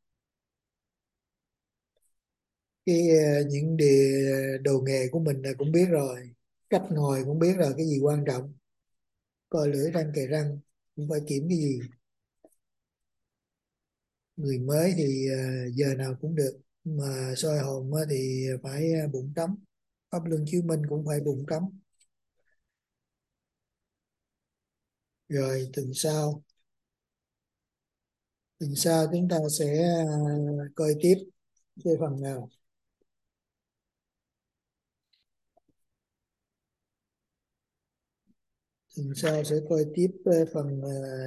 Cái những đồ nghề của mình là cũng biết rồi, cách ngồi cũng biết rồi, cái gì quan trọng, coi lưỡi răng kề răng cũng phải kiểm cái gì. Người mới thì giờ nào cũng được, mà soi hồn á thì phải bụng trống, pháp luân chiếu minh cũng phải bụng trống. Rồi tuần sau chúng ta sẽ coi tiếp cái phần nào. Tuần sau sẽ coi tiếp phần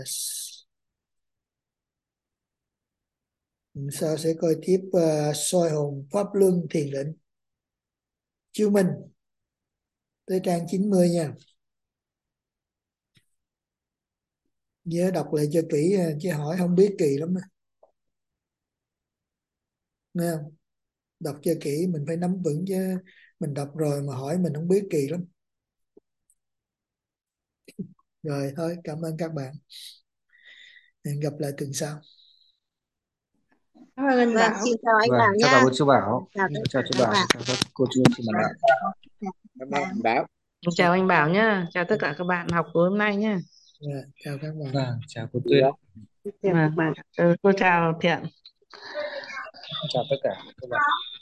tuần sau sẽ coi tiếp soi hồn pháp luân thiền định chiếu minh tới trang 90 nha. Nhớ đọc lại cho kỹ chứ hỏi không biết kỳ lắm. Nghe không? Đọc cho kỹ mình phải nắm vững chứ mình đọc rồi mà hỏi mình không biết kỳ lắm. Rồi thôi, cảm ơn các bạn. Hẹn gặp lại tuần sau. Cảm ơn anh Vâng, Bảo. xin chào anh Vâng, Bảo chào nha. cảm ơn chú Bảo. Chào tất Chào cả chú các Bảo, bạn. chào các cô chú chị bạn. Cảm ơn anh Bảo. Chào anh Bảo nhá, chào tất cả các bạn học tối hôm nay nhá. Chào các bạn. Vâng, chào cô Tuyết. Chào các bạn. Cô chào Thiện. Chào tất cả các bạn.